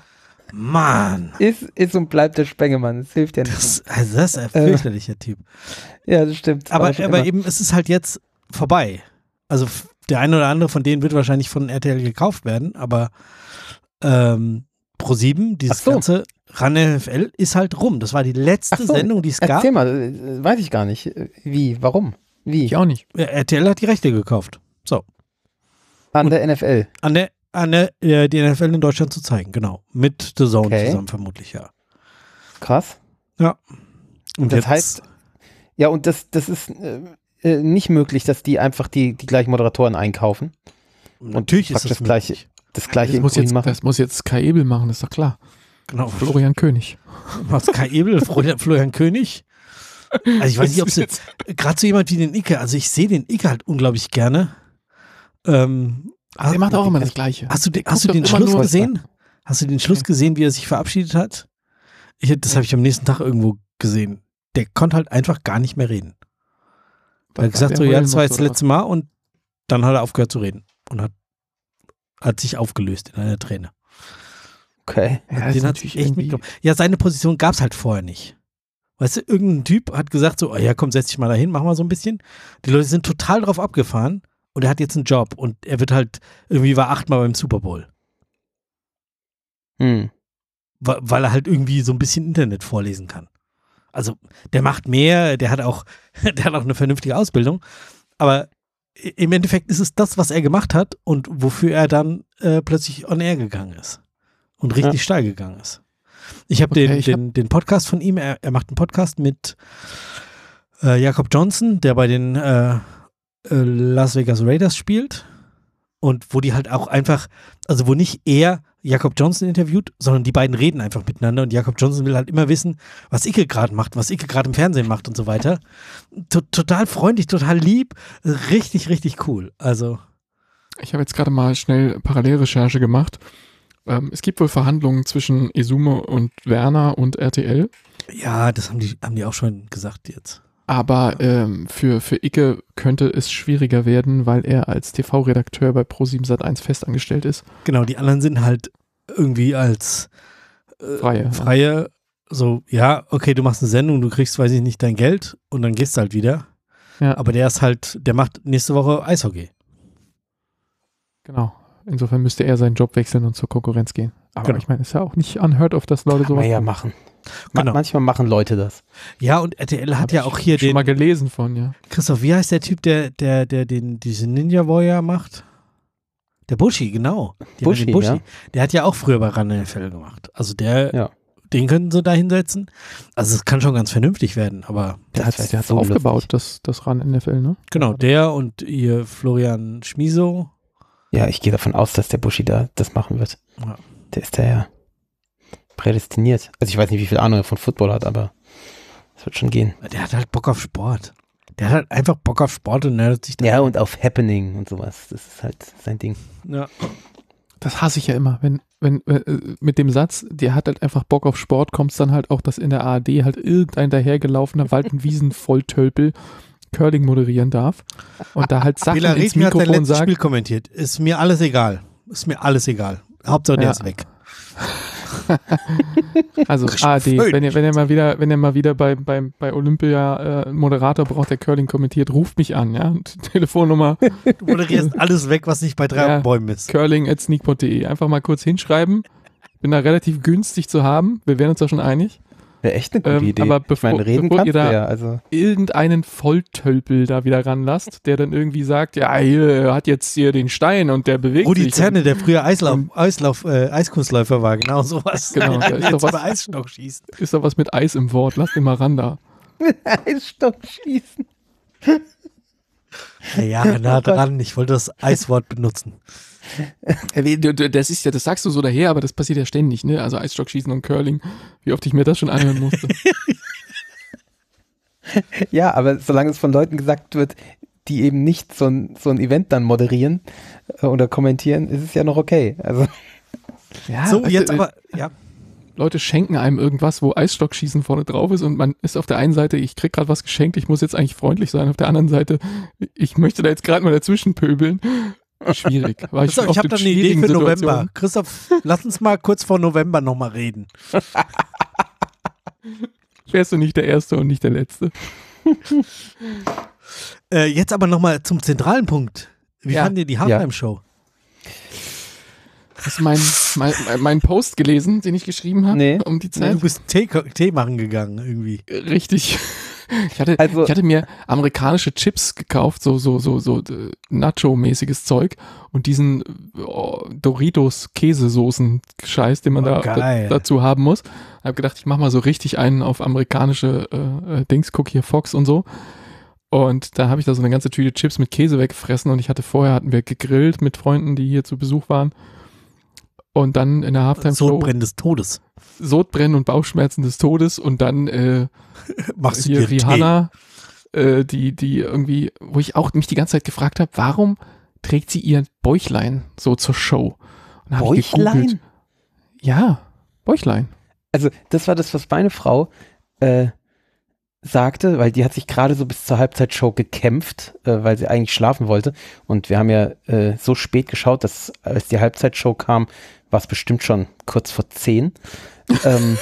Mann. Ist, ist und bleibt der Spengemann. Das hilft ja nicht. Das, also das ist ein fürchterlicher Typ. Ja, das stimmt. Aber, schon aber immer. eben, es ist halt jetzt vorbei. Also f- der eine oder andere von denen wird wahrscheinlich von R T L gekauft werden, aber ähm, ProSieben, dieses Ach so. ganze R A N N F L ist halt rum. Das war die letzte Ach so, Sendung, die es gab. Erzähl mal, äh, weiß ich gar nicht. Äh, Wie? Warum? Wie? Ich auch nicht. Ja, R T L hat die Rechte gekauft. So. An der N F L. An der, an der, äh, die N F L in Deutschland zu zeigen, genau. Mit The Zone Okay. zusammen vermutlich, ja. Krass. Ja. Und Das jetzt, heißt, ja, und das, das ist äh, äh, nicht möglich, dass die einfach die, die gleichen Moderatoren einkaufen. natürlich ist praktisch das das Gleiche. möglich. Das gleiche Das in muss, Grün jetzt, machen. das muss jetzt Kai Ebel machen, das ist doch klar. Genau. Florian König. Was Kai Ebel, Florian, Florian König. Also ich weiß nicht, ob es jetzt, gerade so jemand wie den Icke, also ich sehe den Icke halt unglaublich gerne. Ähm, Ach, der macht auch immer das Gleiche. Hast du den, Der hast du guckt den doch immer Schluss nur- gesehen? Hast du den Schluss Okay. gesehen, wie er sich verabschiedet hat? Ich, das habe ich am nächsten Tag irgendwo gesehen. Der konnte halt einfach gar nicht mehr reden. Er hat gesagt so, ja, das war jetzt das letzte Mal und dann hat er aufgehört zu reden und hat, hat sich aufgelöst in einer Träne. Okay. Ja, das ist Den hat natürlich sich echt irgendwie- mitgenommen. Ja, seine Position gab es halt vorher nicht. Weißt du, irgendein Typ hat gesagt so, oh ja, komm, setz dich mal dahin, mach mal so ein bisschen. Die Leute sind total drauf abgefahren und er hat jetzt einen Job und er wird halt, irgendwie war achtmal beim Super Bowl. Hm. weil er halt irgendwie so ein bisschen Internet vorlesen kann. Also der macht mehr, der hat auch, der hat auch eine vernünftige Ausbildung, aber im Endeffekt ist es das, was er gemacht hat und wofür er dann äh, plötzlich on air gegangen ist und richtig ja. steil gegangen ist. Ich habe okay, den, ich den, hab den Podcast von ihm, er, er macht einen Podcast mit äh, Jakob Johnson, der bei den äh, äh, Las Vegas Raiders spielt und wo die halt auch einfach, also wo nicht er Jakob Johnson interviewt, sondern die beiden reden einfach miteinander und Jakob Johnson will halt immer wissen, was Icke gerade macht, was Icke gerade im Fernsehen macht und so weiter. T- total freundlich, total lieb, richtig, richtig cool. Also ich habe jetzt gerade mal schnell Parallelrecherche gemacht. Ähm, es gibt wohl Verhandlungen zwischen Esume und Werner und R T L. Ja, das haben die, haben die auch schon gesagt jetzt. Aber ähm, für, für Icke könnte es schwieriger werden, weil er als T V-Redakteur bei ProSieben Sat eins festangestellt ist. Genau, die anderen sind halt irgendwie als äh, Freie. Freie, ja. So, ja, okay, du machst eine Sendung, du kriegst, weiß ich nicht, dein Geld und dann gehst du halt wieder. Ja. Aber der ist halt, der macht nächste Woche Eishockey. Genau. Insofern müsste er seinen Job wechseln und zur Konkurrenz gehen. Aber genau. Ich meine, es ist ja auch nicht unheard of, dass Leute Kann sowas man ja machen. Genau. Manchmal machen Leute das. Ja, und R T L hat Hab ja auch hier schon den. mal gelesen von, ja. Christoph, wie heißt der Typ, der, der, der den, diese Ninja Warrior macht? Der Buschi, genau. Die Buschi, Buschi. Ja. Der hat ja auch früher bei Run N F L gemacht. Also der, ja. den könnten sie da hinsetzen. Also es kann schon ganz vernünftig werden, aber. Der hat es so aufgebaut, das, das Run N F L, ne? Genau, der und ihr Florian Schmiso. Ja, ich gehe davon aus, dass der Buschi da das machen wird. Ja. Der ist da ja prädestiniert. Also ich weiß nicht, wie viel Ahnung er von Football hat, aber es wird schon gehen. Der hat halt Bock auf Sport. Der hat halt einfach Bock auf Sport und nerdet sich da. Ja, und auf Happening und sowas. Das ist halt sein Ding. Ja. Das hasse ich ja immer. Wenn, wenn, äh, mit dem Satz, der hat halt einfach Bock auf Sport, kommt es dann halt auch, dass in der A R D halt irgendein dahergelaufener Wald- und Wiesen-Volltölpel Curling moderieren darf und da halt Sachen Bela ins Reti hat Mikrofon sein letztes sagt. Spiel kommentiert. Ist mir alles egal. Ist mir alles egal. Hauptsache der Ja. ist weg. Also A R D, wenn ihr, wenn ihr mal wieder, wenn ihr mal wieder bei, bei, bei Olympia äh, Moderator braucht, der Curling kommentiert, ruft mich an, ja. Und Telefonnummer. Du moderierst alles weg, was nicht bei drei Ja. Bäumen ist. curling at sneakpot punkt de. Einfach mal kurz hinschreiben. Bin da relativ günstig zu haben. Wir wären uns da schon einig. Wäre echt eine gute Ähm, Idee. aber bevor- ich meine, reden bevor ihr kannst du da- ja. Also. Irgendeinen Volltölpel da wieder ranlasst, der dann irgendwie sagt, ja, hier er hat jetzt hier den Stein und der bewegt Rudi sich. Zerne, der früher Eislauf, Eislauf, äh, Eiskunstläufer war, genau sowas. Genau, da ist jetzt doch was- über Eisstock schießt. Ist da was mit Eis im Wort? Lass den mal ran da. Eisstock schießen. Ja, ja, nah dran. Ich wollte das Eiswort benutzen. Das ist ja, das sagst du so daher, aber das passiert ja ständig, ne? Also Eisstockschießen und Curling. Wie oft ich mir das schon anhören musste. Ja, aber solange es von Leuten gesagt wird, die eben nicht so ein, so ein Event dann moderieren äh, oder kommentieren, ist es ja noch okay. Also Ja, So, weißt jetzt du, aber, ja. Leute schenken einem irgendwas, wo Eisstockschießen vorne drauf ist und man ist auf der einen Seite, ich krieg gerade was geschenkt, ich muss jetzt eigentlich freundlich sein. Auf der anderen Seite, ich möchte da jetzt gerade mal dazwischen pöbeln. Schwierig. War ich So, schon ich oft habe in da eine Idee schwierigen für Situationen. November. Christoph, lass uns mal kurz vor November nochmal reden. Wärst du nicht der Erste und nicht der Letzte. Äh, jetzt aber nochmal zum zentralen Punkt. Wie Ja. fand ihr die Halftime-Show? Hast du meinen mein, mein Post gelesen, den ich geschrieben habe? Nee. Um die Du Zeit? bist Tee, Tee machen gegangen irgendwie. Richtig. Ich hatte, Also- ich hatte mir amerikanische Chips gekauft, so, so, so, so äh, Nacho-mäßiges Zeug und diesen oh, Doritos-Käsesoßen-Scheiß, den man Oh, da, da geil. dazu haben muss. Hab gedacht, ich mach mal so richtig einen auf amerikanische äh, äh, Dings, guck hier Fox und so. Und da habe ich da so eine ganze Tüte Chips mit Käse weggefressen und ich hatte vorher, hatten wir gegrillt mit Freunden, die hier zu Besuch waren. Und dann in der Halftime-Show Sodbrennen des Todes. Sodbrennen und Bauchschmerzen des Todes und dann äh, Machst du hier dir Tee? Rihanna, äh, die, die irgendwie, wo ich auch mich die ganze Zeit gefragt habe, warum trägt sie ihr Bäuchlein so zur Show? Und dann hab ich gegoogelt. Bäuchlein? Ja, Bäuchlein. Also das war das, was meine Frau äh, sagte, weil die hat sich gerade so bis zur Halbzeitshow gekämpft, äh, weil sie eigentlich schlafen wollte. Und wir haben ja äh, so spät geschaut, dass als die Halbzeitshow kam, war es bestimmt schon kurz vor zehn. ähm,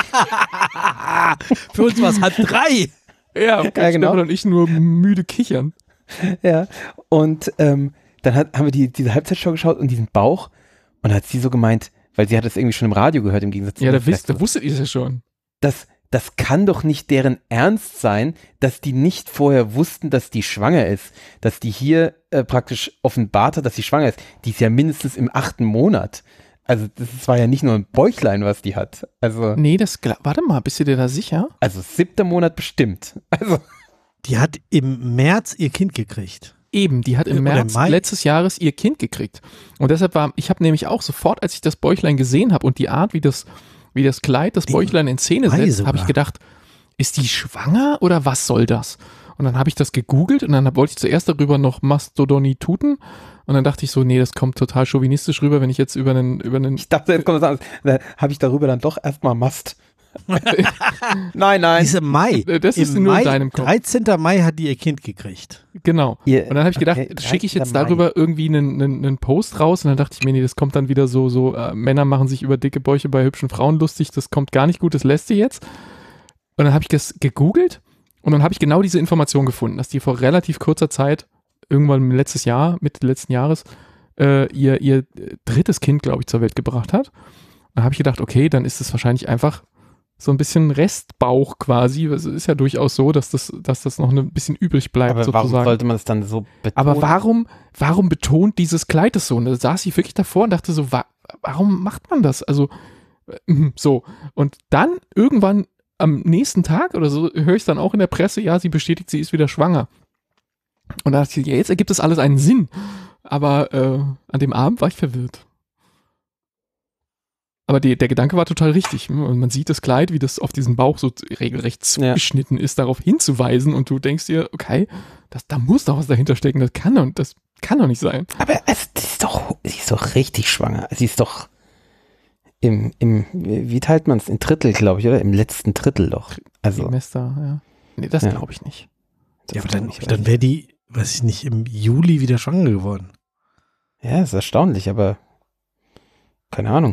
Für uns war es halb drei. Ja, okay, Ja, genau. Stefan und ich nur müde kichern. ja, und ähm, dann hat, haben wir die, diese Halbzeitshow geschaut und diesen Bauch und da hat sie so gemeint, weil sie hat es irgendwie schon im Radio gehört, im Gegensatz zu Ja, da, wisst, da wusstet ihr es ja schon. Das, das kann doch nicht deren Ernst sein, dass die nicht vorher wussten, dass die schwanger ist. Dass die hier äh, praktisch offenbart hat, dass sie schwanger ist. Die ist ja mindestens im achten Monat. Also das war ja nicht nur ein Bäuchlein, was die hat. Also nee, das, warte mal, bist du dir da sicher? Also siebter Monat bestimmt. Also die hat im März ihr Kind gekriegt. Eben, die hat im Oder März im Mai? letztes Jahres ihr Kind gekriegt. Und deshalb war, ich habe nämlich auch sofort, als ich das Bäuchlein gesehen habe und die Art, wie das, wie das Kleid das Bäuchlein in Szene Mai setzt, sogar. habe ich gedacht, ist die schwanger oder was soll das? Und dann habe ich das gegoogelt und dann hab, wollte ich zuerst darüber noch Mastodonituten und dann dachte ich so, nee, das kommt total chauvinistisch rüber, wenn ich jetzt über einen, über einen ich dachte, jetzt kommt was anderes. Da habe ich darüber dann doch erstmal Mast. nein, nein. Diese Mai. Das ist Im nur Mai, in deinem Kopf. dreizehnten Mai hat die ihr Kind gekriegt. Genau. Ihr- Und dann habe ich gedacht, okay, schicke ich jetzt dreizehnten Mai. darüber irgendwie einen, einen, einen Post raus und dann dachte ich mir, nee, das kommt dann wieder so, so äh, Männer machen sich über dicke Bäuche bei hübschen Frauen lustig, das kommt gar nicht gut, das lässt sie jetzt. Und dann habe ich das gegoogelt und dann habe ich genau diese Information gefunden, dass die vor relativ kurzer Zeit, irgendwann letztes Jahr, Mitte letzten Jahres, äh, ihr, ihr drittes Kind, glaube ich, zur Welt gebracht hat. Dann habe ich gedacht, okay, dann ist es wahrscheinlich einfach so ein bisschen Restbauch quasi. Es ist ja durchaus so, dass das, dass das noch ein bisschen übrig bleibt Aber sozusagen. warum sollte man es dann so betonen? Aber warum, warum betont dieses Kleid das so? Und da saß ich wirklich davor und dachte so, wa warum macht man das? Also, äh, so. Und dann irgendwann am nächsten Tag oder so höre ich dann auch in der Presse, ja, sie bestätigt, sie ist wieder schwanger. Und da dachte ich, ja, jetzt ergibt das alles einen Sinn. Aber äh, an dem Abend war ich verwirrt. Aber die, der Gedanke war total richtig. Und man sieht das Kleid, wie das auf diesen Bauch so regelrecht zugeschnitten ja. ist, darauf hinzuweisen. Und du denkst dir, okay, das, da muss doch was dahinter stecken. Das kann doch, das kann doch nicht sein. Aber es, sie ist doch, sie ist doch richtig schwanger. Sie ist doch im, im wie teilt man es? In Drittel, glaube ich, oder? Im letzten Drittel doch. Also, Semester, ja. Nee, das Ja. glaube ich nicht. das Ja, aber glaub dann, ich dann wäre die, weiß ich nicht, im Juli wieder schwanger geworden. Ja, ist erstaunlich, aber keine Ahnung.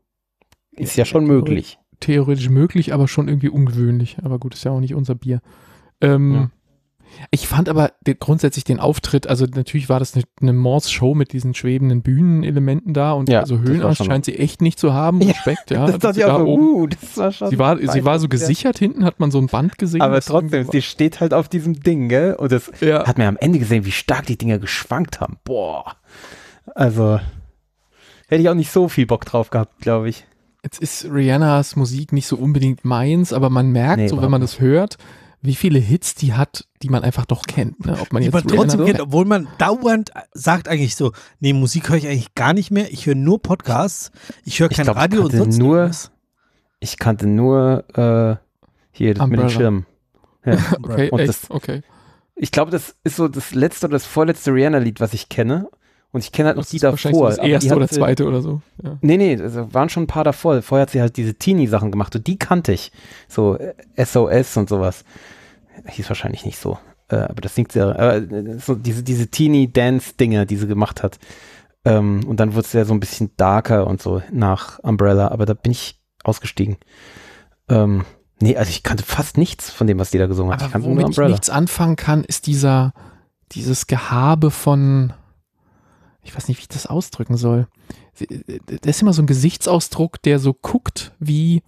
Ist ja schon Theoretisch- möglich. Theoretisch möglich, aber schon irgendwie ungewöhnlich. Aber gut, ist ja auch nicht unser Bier. Ähm, Ja. Ich fand aber den, grundsätzlich den Auftritt, also natürlich war das eine, eine Morse-Show mit diesen schwebenden Bühnenelementen da und Ja, also das war Höhenangst schon- scheint sie echt nicht zu haben. Ja, Respekt, ja. das dass dachte sie ich auch da so, oben- uh, das war schon. Sie war, sie war so beeindruckend, gesichert, hinten hat man so ein Band gesehen. ja. Aber das trotzdem, irgendwie- sie steht halt auf diesem Ding, gell? Und das ja. hat man am Ende gesehen, wie stark die Dinger geschwankt haben. Boah. Also, hätte ich auch nicht so viel Bock drauf gehabt, glaube ich. Jetzt ist Rihannas Musik nicht so unbedingt meins, aber man merkt Nee, so, wenn man überhaupt das hört, wie viele Hits die hat, die man einfach doch kennt. Ne? Ob man Die jetzt man trotzdem Rihanna- kennt, obwohl man dauernd sagt eigentlich so, nee, Musik höre ich eigentlich gar nicht mehr. Ich höre nur Podcasts. Ich höre Ich kein glaub, ich Radio und kannte sonst nur- irgendwas. Ich kannte nur äh, hier das mit Umbrella. den Schirmen. Ja. Okay, Und echt? das- okay. Ich glaube, das ist so das letzte oder das vorletzte Rihanna-Lied, was ich kenne. Und ich kenne halt noch Das die ist wahrscheinlich davor. so das aber die erste hat oder sie- zweite oder so. Ja. Nee, nee, also waren schon ein paar davor. Vorher hat sie halt diese Teenie-Sachen gemacht und die kannte ich. So äh, S O S und sowas. Hieß wahrscheinlich nicht so. Äh, aber das singt sie ja. Äh, so diese, diese Teenie-Dance-Dinger, die sie gemacht hat. Ähm, und dann wurde es ja so ein bisschen darker und so nach Umbrella. Aber da bin ich ausgestiegen. Ähm, nee, also ich kannte fast nichts von dem, was die da gesungen hat. Ich Aber kannte nur womit ich Umbrella. nichts anfangen kann, ist dieser, dieses Gehabe von, ich weiß nicht, wie ich das ausdrücken soll. Das ist immer so ein Gesichtsausdruck, der so guckt, wie,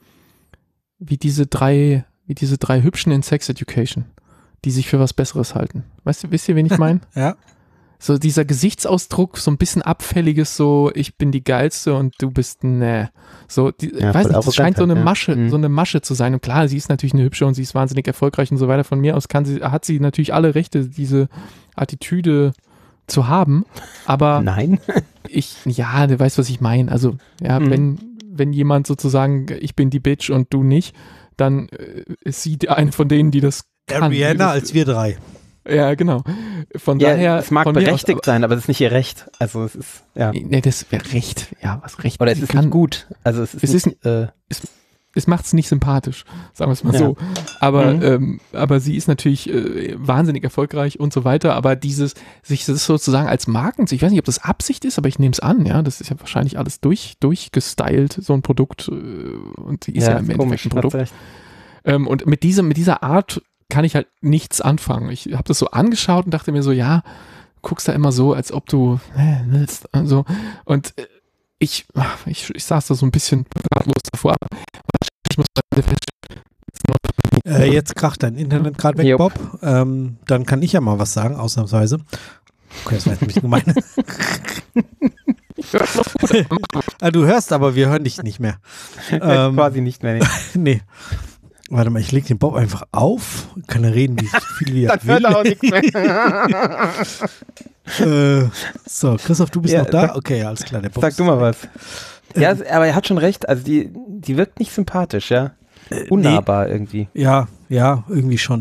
wie diese drei, wie diese drei Hübschen in Sex Education, die sich für was Besseres halten. Weißt du, wisst ihr, wen ich meine? Ja. So dieser Gesichtsausdruck, so ein bisschen abfälliges, so ich bin die Geilste und du bist ne. So, die, Ja, ich weiß voll nicht, das scheint so eine arrogant, ja. Masche, Mhm. so eine Masche zu sein. Und klar, sie ist natürlich eine Hübsche und sie ist wahnsinnig erfolgreich und so weiter. Von mir aus kann sie, hat sie natürlich alle Rechte, diese Attitüde zu haben. Aber Nein. ich, ja, du weißt, was ich meine. Also, ja, Mhm. wenn, wenn jemand sozusagen, ich bin die Bitch und du nicht, dann äh, ist sie die- eine von denen, die das Der kann. Rihanna Das- als wir drei. Ja, genau. Von Ja, daher. es mag von mir aus, berechtigt sein, aber es ist nicht ihr Recht. Also es ist, ja. Nee, das wäre Recht. Ja, was Recht. Oder es sie ist kann, nicht gut. Also es ist Es nicht, ist- äh, Es macht es nicht sympathisch, sagen wir es mal Ja. so. Aber, Mhm. ähm, aber sie ist natürlich äh, wahnsinnig erfolgreich und so weiter. Aber dieses, sich das sozusagen als Marken, ich weiß nicht, ob das Absicht ist, aber ich nehme es an, ja, das ist ja wahrscheinlich alles durch, durchgestylt, so ein Produkt. Äh, und sie ist ja, ja, im ist Endeffekt komisch. ein Produkt. Hast recht. Ähm, und mit diesem, mit dieser Art kann ich halt nichts anfangen. Ich habe das so angeschaut und dachte mir so, ja, guckst da immer so, als ob du äh, willst und so. Und äh, ich, ich, ich saß da so ein bisschen ratlos davor. Ich muss äh, jetzt kracht dein Internet gerade weg, Jupp. Bob. Ähm, dann kann ich ja mal was sagen, ausnahmsweise. Okay, das war jetzt ein bisschen gemein. ah, du hörst, aber wir hören dich nicht mehr. ähm, quasi nicht mehr. Nee. nee. Warte mal, ich leg den Bob einfach auf. Kann er reden, wie viel wie er will. Hört er auch nichts mehr. äh, so, Christoph, du bist ja, noch da? Sag, okay, alles klar. Der Bob sag du mal was. Ja, aber er hat schon recht. Also die, die wirkt nicht sympathisch, ja. Unnahbar nee. irgendwie. Ja, ja, irgendwie schon.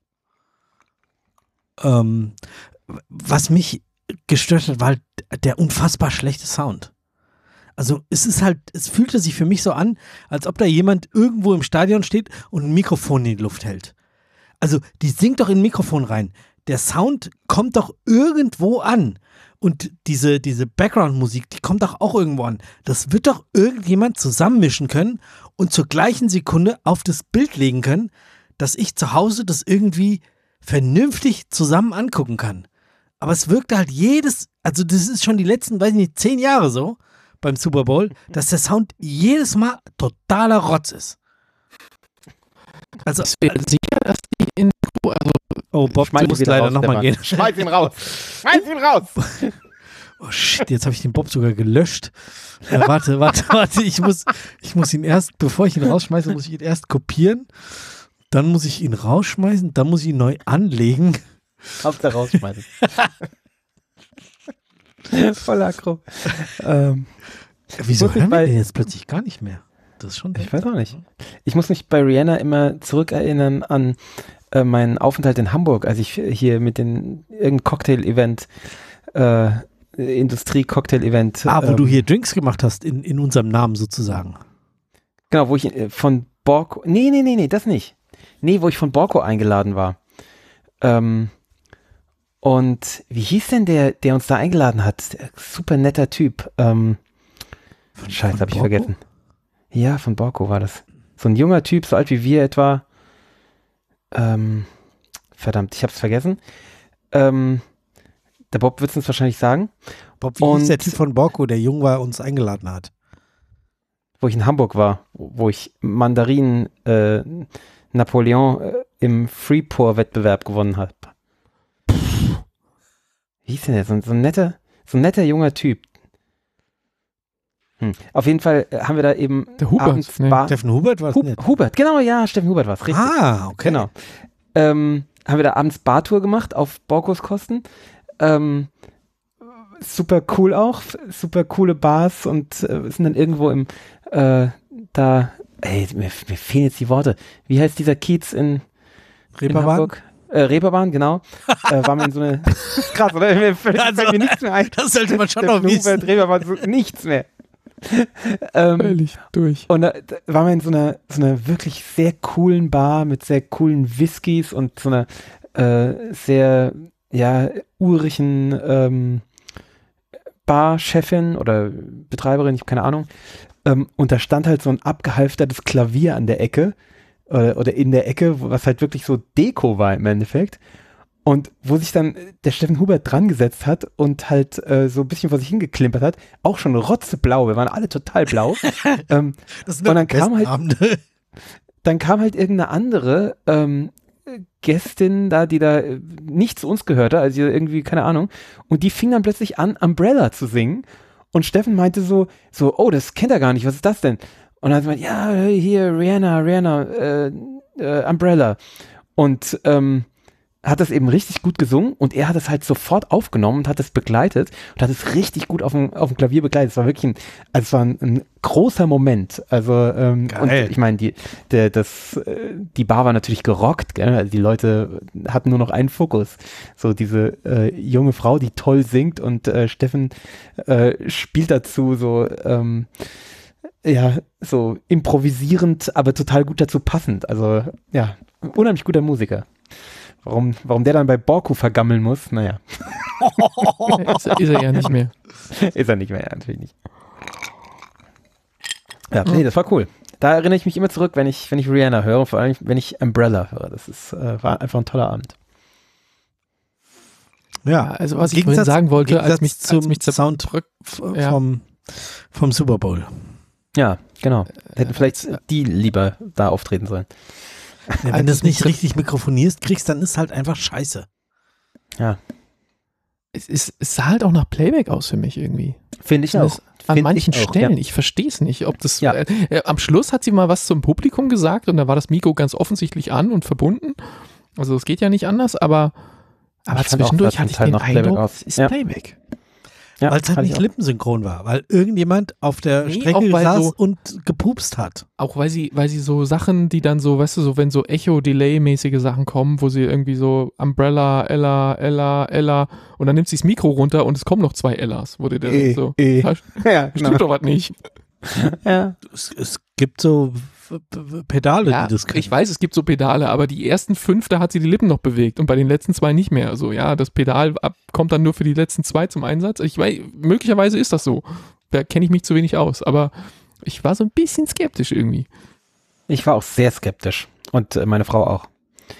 Ähm, was mich gestört hat, war halt der unfassbar schlechte Sound. Also es ist halt, es fühlte sich für mich so an, als ob da jemand irgendwo im Stadion steht und ein Mikrofon in die Luft hält. Also die singt doch in ein Mikrofon rein. Der Sound kommt doch irgendwo an. Und diese, diese Background-Musik, die kommt doch auch irgendwo an. Das wird doch irgendjemand zusammenmischen können und zur gleichen Sekunde auf das Bild legen können, dass ich zu Hause das irgendwie vernünftig zusammen angucken kann. Aber es wirkte halt jedes, also das ist schon die letzten, weiß ich nicht, zehn Jahre so beim Super Bowl, dass der Sound jedes Mal totaler Rotz ist. Also, ich bin sicher, dass die in also, oh, Bob, du musst leider nochmal gehen. Schmeiß ihn raus! Schmeiß ihn raus! Oh shit, jetzt habe ich den Bob sogar gelöscht. Äh, warte, warte, warte, ich muss, ich muss ihn erst, bevor ich ihn rausschmeiße, muss ich ihn erst kopieren. Dann muss ich ihn rausschmeißen, dann muss ich ihn neu anlegen. Hauptsache rausschmeißen. Voll aggro. ähm, Wieso hören wir den jetzt plötzlich gar nicht mehr? Das ist schon ich weiß auch nicht. Ich muss mich bei Rihanna immer zurückerinnern an äh, meinen Aufenthalt in Hamburg, als ich hier mit den irgendein Cocktail-Event, äh, Industrie-Cocktail-Event. Ah, wo ähm, du hier Drinks gemacht hast, in, in unserem Namen sozusagen. Genau, wo ich äh, von Borco, nee, nee, nee, nee, das nicht. Nee, wo ich von Borco eingeladen war. Ähm, und wie hieß denn der, der uns da eingeladen hat? Der super netter Typ. Ähm, von, Scheiße, hab ich vergessen. Ja, von Borco war das. So ein junger Typ, so alt wie wir etwa. Ähm, verdammt, ich hab's vergessen. Ähm, der Bob wird es uns wahrscheinlich sagen. Bob, wie und, hieß der Typ von Borco, der jung war, uns eingeladen hat? Wo ich in Hamburg war, wo ich Mandarinen äh, Napoleon äh, im Free-Pour-Wettbewerb gewonnen habe. Wie hieß denn der? So, so, ein netter, so ein netter junger Typ. Hm. Auf jeden Fall haben wir da eben der Hubert, nee. Steffen Hubert war es Hub, nicht. Hubert, genau, ja, Steffen Hubert war es, richtig. Ah, okay. Genau. Ähm, haben wir da abends Bartour gemacht auf Borcos Kosten. Ähm, super cool auch, super coole Bars und äh, sind dann irgendwo im, äh, da, ey, mir, mir fehlen jetzt die Worte. Wie heißt dieser Kiez in, in Hamburg? Äh, Reeperbahn, genau. äh, waren wir in so eine, krass, oder? Mir fällt, also, fällt mir nichts mehr ein. Das sollte man schon noch wissen. Reeperbahn, so, nichts mehr. ähm, Völlig durch. Und da, da waren wir in so einer, so einer wirklich sehr coolen Bar mit sehr coolen Whiskys und so einer äh, sehr, ja, urigen ähm, Barchefin oder Betreiberin, ich habe keine Ahnung. Ähm, und da stand halt so ein abgehalftertes Klavier an der Ecke oder, oder in der Ecke, was halt wirklich so Deko war im Endeffekt. Und wo sich dann der Steffen Hubert dran gesetzt hat und halt äh, so ein bisschen vor sich hingeklimpert hat, auch schon rotzeblau, wir waren alle total blau. ähm, das sind und dann kam halt, Abende. dann kam halt irgendeine andere ähm, Gästin da, die da äh, nicht zu uns gehörte, also irgendwie, keine Ahnung, und die fing dann plötzlich an, Umbrella zu singen und Steffen meinte so, so, oh, das kennt er gar nicht, was ist das denn? Und dann hat sie gemeint, ja, hier, Rihanna, Rihanna, äh, äh, Umbrella. Und ähm, hat das eben richtig gut gesungen und er hat es halt sofort aufgenommen und hat es begleitet und hat es richtig gut auf dem, auf dem Klavier begleitet. Es war wirklich ein, also es war ein, ein großer Moment. Also ähm, und ich meine, die, der, das, äh, die Bar war natürlich gerockt, gell? Also die Leute hatten nur noch einen Fokus. So diese äh, junge Frau, die toll singt und äh, Steffen äh, spielt dazu so ähm, ja, so improvisierend, aber total gut dazu passend. Also ja, unheimlich guter Musiker. Warum, warum der dann bei Borco vergammeln muss, naja. ist, ist er ja nicht mehr. Ist er nicht mehr, ja, natürlich nicht. Ja, nee, das war cool. Da erinnere ich mich immer zurück, wenn ich, wenn ich Rihanna höre, vor allem, wenn ich Umbrella höre. Das ist, äh, war einfach ein toller Abend. Ja, also was ich vorhin sagen wollte, als mich, zum als mich Sound ja. vom vom Super Bowl. Ja, genau. Hätten vielleicht die lieber da auftreten sollen. Ja, wenn du es nicht richtig mikrofonierst kriegst, dann ist halt einfach scheiße. Ja. Es, ist, es sah halt auch nach Playback aus für mich irgendwie. Finde ich auch. An Find manchen ich auch, Stellen. ja. Ich verstehe es nicht. Ob das, Ja. äh, äh, am Schluss hat sie mal was zum Publikum gesagt und da war das Mikro ganz offensichtlich an und verbunden. Also es geht ja nicht anders, aber, aber Ich fand auch, zwischendurch das hatte ich Teil den noch Playback Eindruck, aus. es ist Ja. Playback. Ja, weil es halt hatte nicht ich auch. lippensynchron war, weil irgendjemand auf der Nee, Strecke auch weil saß so- und gepupst hat. Auch weil sie, weil sie so Sachen, die dann so, weißt du, so wenn so Echo-Delay-mäßige Sachen kommen, wo sie irgendwie so Umbrella, Ella, Ella, Ella und dann nimmt sie das Mikro runter und es kommen noch zwei Ellas, wo du dann Eh, so, eh. da Ja, stimmt doch was nicht. Ja. Es, es gibt so w- w- Pedale, Ja, die das können. ich weiß, es gibt so Pedale, aber die ersten fünf, da hat sie die Lippen noch bewegt und bei den letzten zwei nicht mehr. Also ja, das Pedal ab, kommt dann nur für die letzten zwei zum Einsatz. Ich weiß, möglicherweise ist das so. Da kenne ich mich zu wenig aus, aber ich war so ein bisschen skeptisch irgendwie. Ich war auch sehr skeptisch. Und äh, meine Frau auch.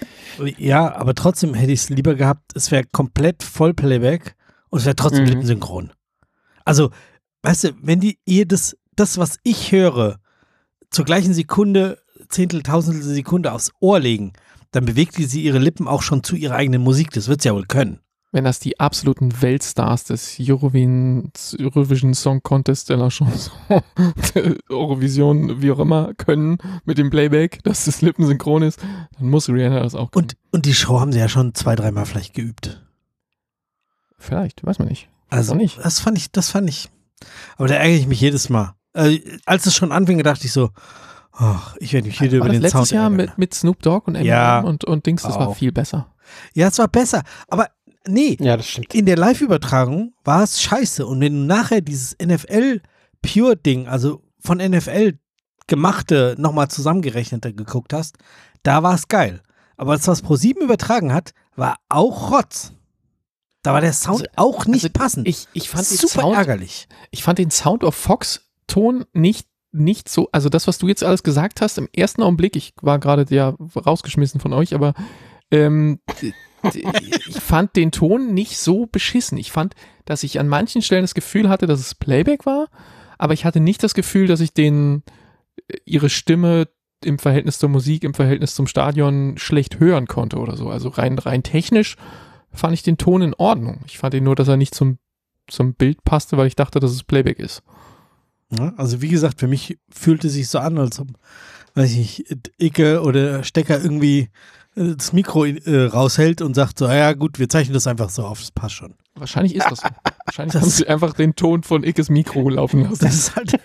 Ja, aber trotzdem hätte ich es lieber gehabt, es wäre komplett Vollplayback und es wäre trotzdem Mhm. lippensynchron. Also, weißt du, wenn die ihr das, das, was ich höre, zur gleichen Sekunde, Zehntel, Tausendstel Sekunde aufs Ohr legen, dann bewegt sie ihre Lippen auch schon zu ihrer eigenen Musik. Das wird sie ja wohl können. Wenn das die absoluten Weltstars des Eurovision, Eurovision Song Contest de la Chanson, Eurovision, wie auch immer, können mit dem Playback, dass das lippensynchron ist, dann muss Rihanna das auch können. Und, und die Show haben sie ja schon zwei, dreimal vielleicht geübt. Vielleicht, weiß man nicht. Also, Auch nicht. das fand ich, das fand ich, aber da ärgere ich mich jedes Mal. Äh, als es schon anfing, dachte ich so, ach, ich werde mich wieder War über das den letztes Sound Jahr ärgern. mit, mit Snoop Dogg und Eminem Ja. und, und Dings, das war Auch. viel besser. Ja, es war besser, aber nee, Ja, das stimmt. in der Live-Übertragung war es scheiße. Und wenn du nachher dieses N F L-Pure-Ding, also von N F L gemachte, nochmal zusammengerechnete geguckt hast, da war es geil. Aber das, was ProSieben übertragen hat, war auch Rotz. Da war der Sound Also- auch nicht also passend. Ich, ich, fand den Super Sound, ärgerlich. ich fand den Sound of Fox-Ton nicht, nicht so, also das, was du jetzt alles gesagt hast, im ersten Augenblick, ich war gerade ja rausgeschmissen von euch, aber ähm, d- d- ich fand den Ton nicht so beschissen. Ich fand, dass ich an manchen Stellen das Gefühl hatte, dass es Playback war, aber ich hatte nicht das Gefühl, dass ich den, ihre Stimme im Verhältnis zur Musik, im Verhältnis zum Stadion schlecht hören konnte oder so. Also rein, rein technisch fand ich den Ton in Ordnung. Ich fand ihn nur, dass er nicht zum, zum Bild passte, weil ich dachte, dass es Playback ist. Ja, also wie gesagt, für mich fühlte sich so an, als ob, weiß ich nicht, Icke oder Stecker irgendwie äh, das Mikro äh, raushält und sagt so, ja gut, wir zeichnen das einfach so auf, das passt schon. Wahrscheinlich ist das so. Wahrscheinlich Das- haben sie einfach den Ton von Ickes Mikro laufen lassen. Das ist halt...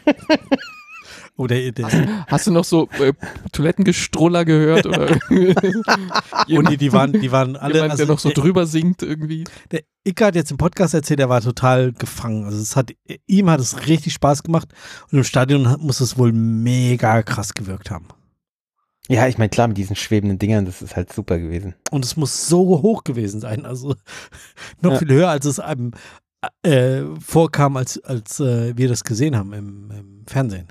Oder der, Hast du noch so äh, Toilettengestruller gehört? Oder und die, die waren, die waren alle... jemand, Also der noch so der, drüber singt irgendwie? der Icke hat jetzt im Podcast erzählt, er war total gefangen. Also es hat, ihm hat es richtig Spaß gemacht und im Stadion hat- muss es wohl mega krass gewirkt haben. Ja, ich meine, klar, mit diesen schwebenden Dingern, das ist halt super gewesen. Und es muss so hoch gewesen sein, also noch Ja. viel höher, als es einem äh, vorkam, als, als äh, wir das gesehen haben im, im Fernsehen.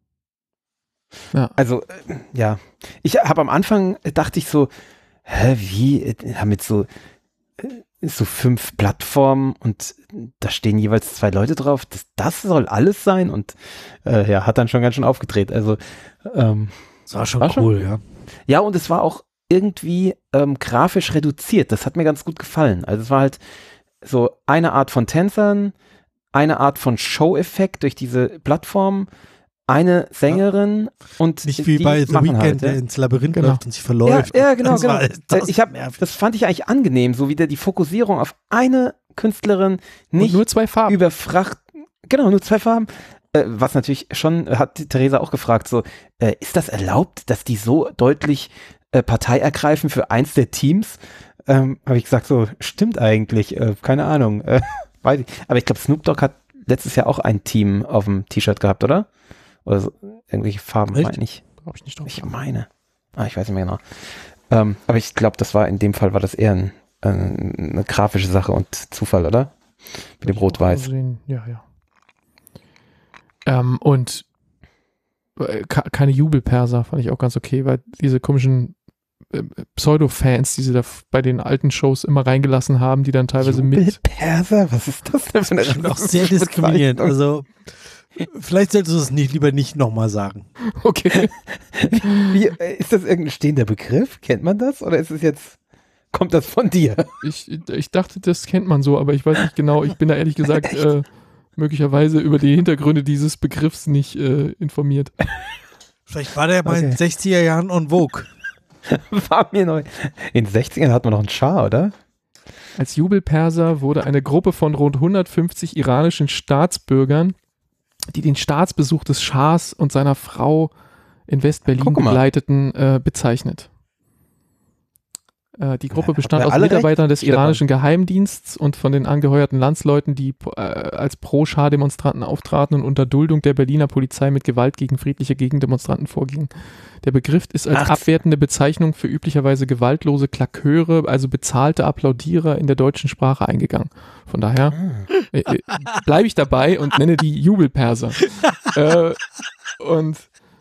Ja. Also, äh, ja. Ich habe am Anfang, äh, dachte ich so, hä, wie, äh, haben jetzt so, äh, so fünf Plattformen und da stehen jeweils zwei Leute drauf. Das, das soll alles sein und äh, ja, hat dann schon ganz schön aufgedreht. Also, ähm, Das war schon War schon- cool, ja. ja, und es war auch irgendwie ähm, grafisch reduziert. Das hat mir ganz gut gefallen. Also es war halt so eine Art von Tänzern, eine Art von Show-Effekt durch diese Plattform, eine Sängerin und Nicht wie die bei The machen Weeknd, halt, der ja. ins Labyrinth Genau. läuft und sich verläuft. Ja, ja, genau, Das genau. war- Äh, das ich hab, nervig. das fand ich eigentlich angenehm, so wieder die Fokussierung auf eine Künstlerin, Und nicht nur zwei Farben. überfracht, genau, nur zwei Farben. Äh, was natürlich schon, äh, hat die Theresa auch gefragt, so, äh, ist das erlaubt, dass die so deutlich äh, Partei ergreifen für eins der Teams? Ähm, habe ich gesagt, so, stimmt eigentlich, äh, keine Ahnung. Äh, weiß ich. Aber ich glaube, Snoop Dogg hat letztes Jahr auch ein Team auf dem T-Shirt gehabt, oder? Oder so, irgendwelche Farben, Echt? meine ich. Glaub ich nicht drauf. Ich meine. Ah, ich weiß nicht mehr genau. Ähm, aber ich glaube, das war in dem Fall war das eher ein, äh, eine grafische Sache und Zufall, oder? Mit dem Rot-Weiß. Sehen. Ja, ja. Ähm, und äh, ka- keine Jubelperser fand ich auch ganz okay, weil diese komischen äh, Pseudo-Fans, die sie da f- bei den alten Shows immer reingelassen haben, die dann teilweise mit. Perser? Was ist das denn für eine Schon auch sehr diskriminierend. Also Vielleicht solltest du es nicht, lieber nicht nochmal sagen. Okay. Wie, ist das irgendein stehender Begriff? Kennt man das? Oder ist es jetzt, kommt das von dir? Ich, ich dachte, das kennt man so, aber ich weiß nicht genau. Ich bin da ehrlich gesagt äh, möglicherweise über die Hintergründe dieses Begriffs nicht äh, informiert. Vielleicht war der mal okay. in den sechziger Jahren en vogue. War mir neu. In den sechzigern hat man noch einen Schah, oder? Als Jubelperser wurde eine Gruppe von rund hundertfünfzig iranischen Staatsbürgern, die den Staatsbesuch des Schahs und seiner Frau in West-Berlin begleiteten, äh, bezeichnet. Äh, die Gruppe bestand aus Mitarbeitern des iranischen Geheimdienstes und von den angeheuerten Landsleuten, die äh, als Pro-Schah-Demonstranten auftraten und unter Duldung der Berliner Polizei mit Gewalt gegen friedliche Gegendemonstranten vorgingen. Der Begriff ist als Ach. abwertende Bezeichnung für üblicherweise gewaltlose Klaköre, also bezahlte Applaudierer in der deutschen Sprache eingegangen. Von daher äh, äh, bleibe ich dabei und nenne die Jubelperser. äh, und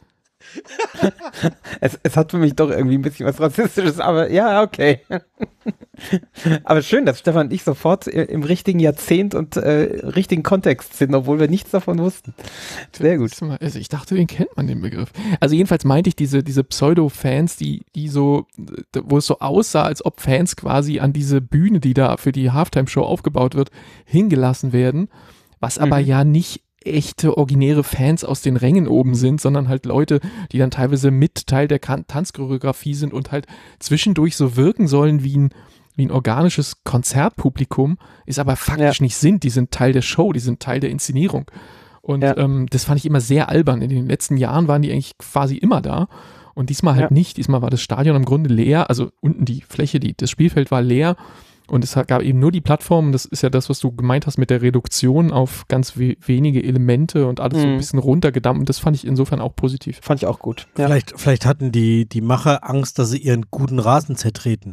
Es, es hat für mich doch irgendwie ein bisschen was Rassistisches, aber ja, okay. Aber schön, dass Stefan und ich sofort im richtigen Jahrzehnt und äh, richtigen Kontext sind, obwohl wir nichts davon wussten. Sehr gut. Also ich dachte, den kennt man, den Begriff. Also jedenfalls meinte ich diese, diese Pseudo-Fans, die, die so, wo es so aussah, als ob Fans quasi an diese Bühne, die da für die Halftime-Show aufgebaut wird, hingelassen werden, was aber mhm. ja nicht echte, originäre Fans aus den Rängen oben sind, sondern halt Leute, die dann teilweise mit Teil der Kan- Tanzchoreografie sind und halt zwischendurch so wirken sollen wie ein, wie ein organisches Konzertpublikum, ist aber faktisch ja. nicht sind. Die sind Teil der Show, die sind Teil der Inszenierung. Und ja. ähm, das fand ich immer sehr albern. In den letzten Jahren waren die eigentlich quasi immer da und diesmal halt ja. nicht. Diesmal war das Stadion im Grunde leer, also unten die Fläche, die, das Spielfeld war leer. Und es gab eben nur die Plattform, das ist ja das, was du gemeint hast mit der Reduktion auf ganz we- wenige Elemente und alles mm. so ein bisschen runtergedampft. Und das fand ich insofern auch positiv. Fand ich auch gut. Ja. Vielleicht, vielleicht hatten die, die Macher Angst, dass sie ihren guten Rasen zertreten.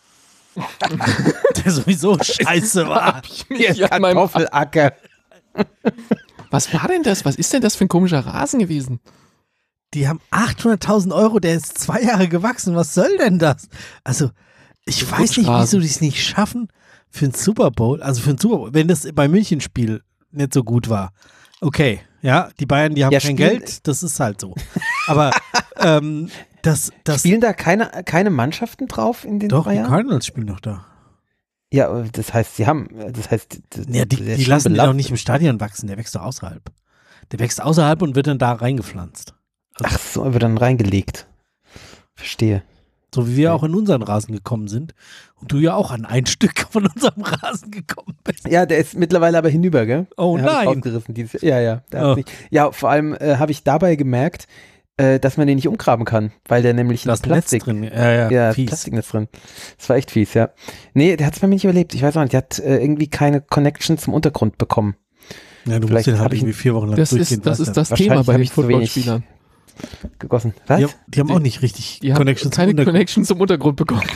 Der sowieso scheiße war. Ihr Kartoffelacker. Was war denn das? Was ist denn das für ein komischer Rasen gewesen? Die haben achthunderttausend Euro, der ist zwei Jahre gewachsen. Was soll denn das? Also, ich weiß nicht, wieso die es nicht schaffen für einen Super Bowl, also für einen Super Bowl, wenn das beim Münchenspiel nicht so gut war. Okay, ja, die Bayern, die haben ja, kein Geld, das ist halt so. Aber ähm, das, das spielen da keine, keine Mannschaften drauf in den Doch, Bayern? die Cardinals spielen noch da. Ja, das heißt, sie haben, das heißt, das, ja, die, die lassen den doch nicht im Stadion wachsen, der wächst doch außerhalb. Der wächst außerhalb und wird dann da reingepflanzt. Also, ach so, wird dann reingelegt. Verstehe. So wie wir auch in unseren Rasen gekommen sind. Und du ja auch an ein Stück von unserem Rasen gekommen bist. Ja, der ist mittlerweile aber hinüber, gell? Oh der nein. Ausgerissen dieses, ja, ja. Oh. Nicht, ja, vor allem äh, habe ich dabei gemerkt, äh, dass man den nicht umgraben kann, weil der nämlich da ist Plastik drin. Ja, ja, ja fies. Plastiknetz drin. Das war echt fies, ja. Nee, der hat es bei mir nicht überlebt. Ich weiß auch nicht, der hat äh, irgendwie keine Connection zum Untergrund bekommen. Ja, du musst den halt irgendwie vier Wochen lang das durchgehen. Ist, das ist das Thema bei den Footballspielern. Gegossen. Was? Die, haben, die haben auch nicht richtig die Connection haben keine zum Connection zum Untergrund bekommen.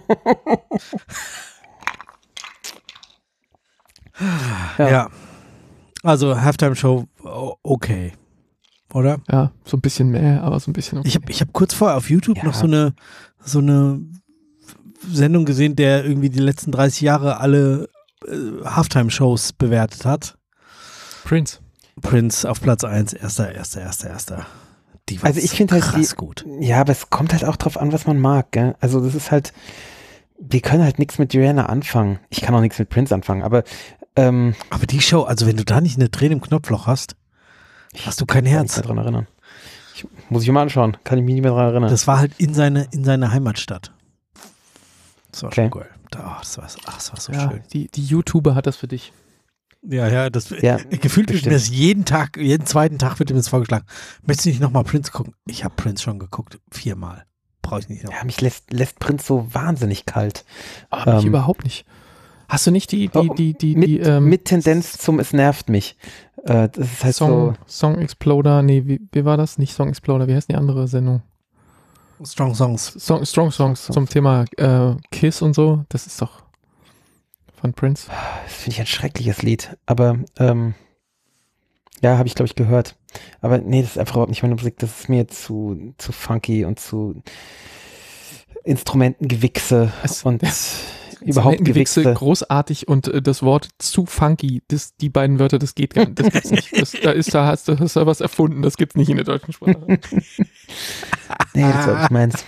ja. ja. Also Halftime-Show, okay. Oder? Ja, so ein bisschen mehr, aber so ein bisschen okay. Ich habe ich hab kurz vorher auf YouTube ja. noch so eine, so eine Sendung gesehen, der irgendwie die letzten dreißig Jahre alle äh, Halftime-Shows bewertet hat. Prince. Prince auf Platz eins, erster, erster, erster, erster. Die war also ich finde halt krass die, gut. Ja, aber es kommt halt auch drauf an, was man mag, gell? Also das ist halt, wir können halt nichts mit Rihanna anfangen. Ich kann auch nichts mit Prince anfangen, aber ähm, aber die Show, also wenn du da nicht eine Träne im Knopfloch hast, hast du kein Herz. Ich kann mich nicht mehr dran erinnern. Ich, muss ich mir mal anschauen, kann ich mich nicht mehr dran erinnern. Das war halt in seine, in seine Heimatstadt. Das war okay. schon cool. Oh, das, war, ach, das war so ja, schön. Die, die YouTuber hat das für dich. Ja, ja, das ja, gefühlt wird mir das jeden Tag, jeden zweiten Tag wird mir das vorgeschlagen. Möchtest du nicht nochmal Prince gucken? Ich habe Prince schon geguckt, viermal. Brauche ich nicht noch. Ja, mich lässt, lässt Prince so wahnsinnig kalt. Oh, mich ähm, überhaupt nicht. Hast du nicht die, die, die, die, mit, die ähm, mit Tendenz zum Es nervt mich. Äh, das ist halt Song, so. Song Exploder, nee, wie, wie war das? Nicht Song Exploder, wie heißt die andere Sendung? Strong Songs. Song, Strong Songs zum Thema äh, Kiss und so, das ist doch von Prince. Das finde ich ein schreckliches Lied, aber ähm, ja, habe ich glaube ich gehört. Aber nee, das ist einfach überhaupt nicht meine Musik, das ist mir zu, zu funky und zu Instrumentengewichse es, und ja. überhaupt Gewichse großartig und äh, das Wort zu funky, das, die beiden Wörter, das geht gar nicht, das gibt's nicht. Das, da ist da hast du hast da was erfunden, das gibt's nicht in der deutschen Sprache. Nee, das war nicht meins.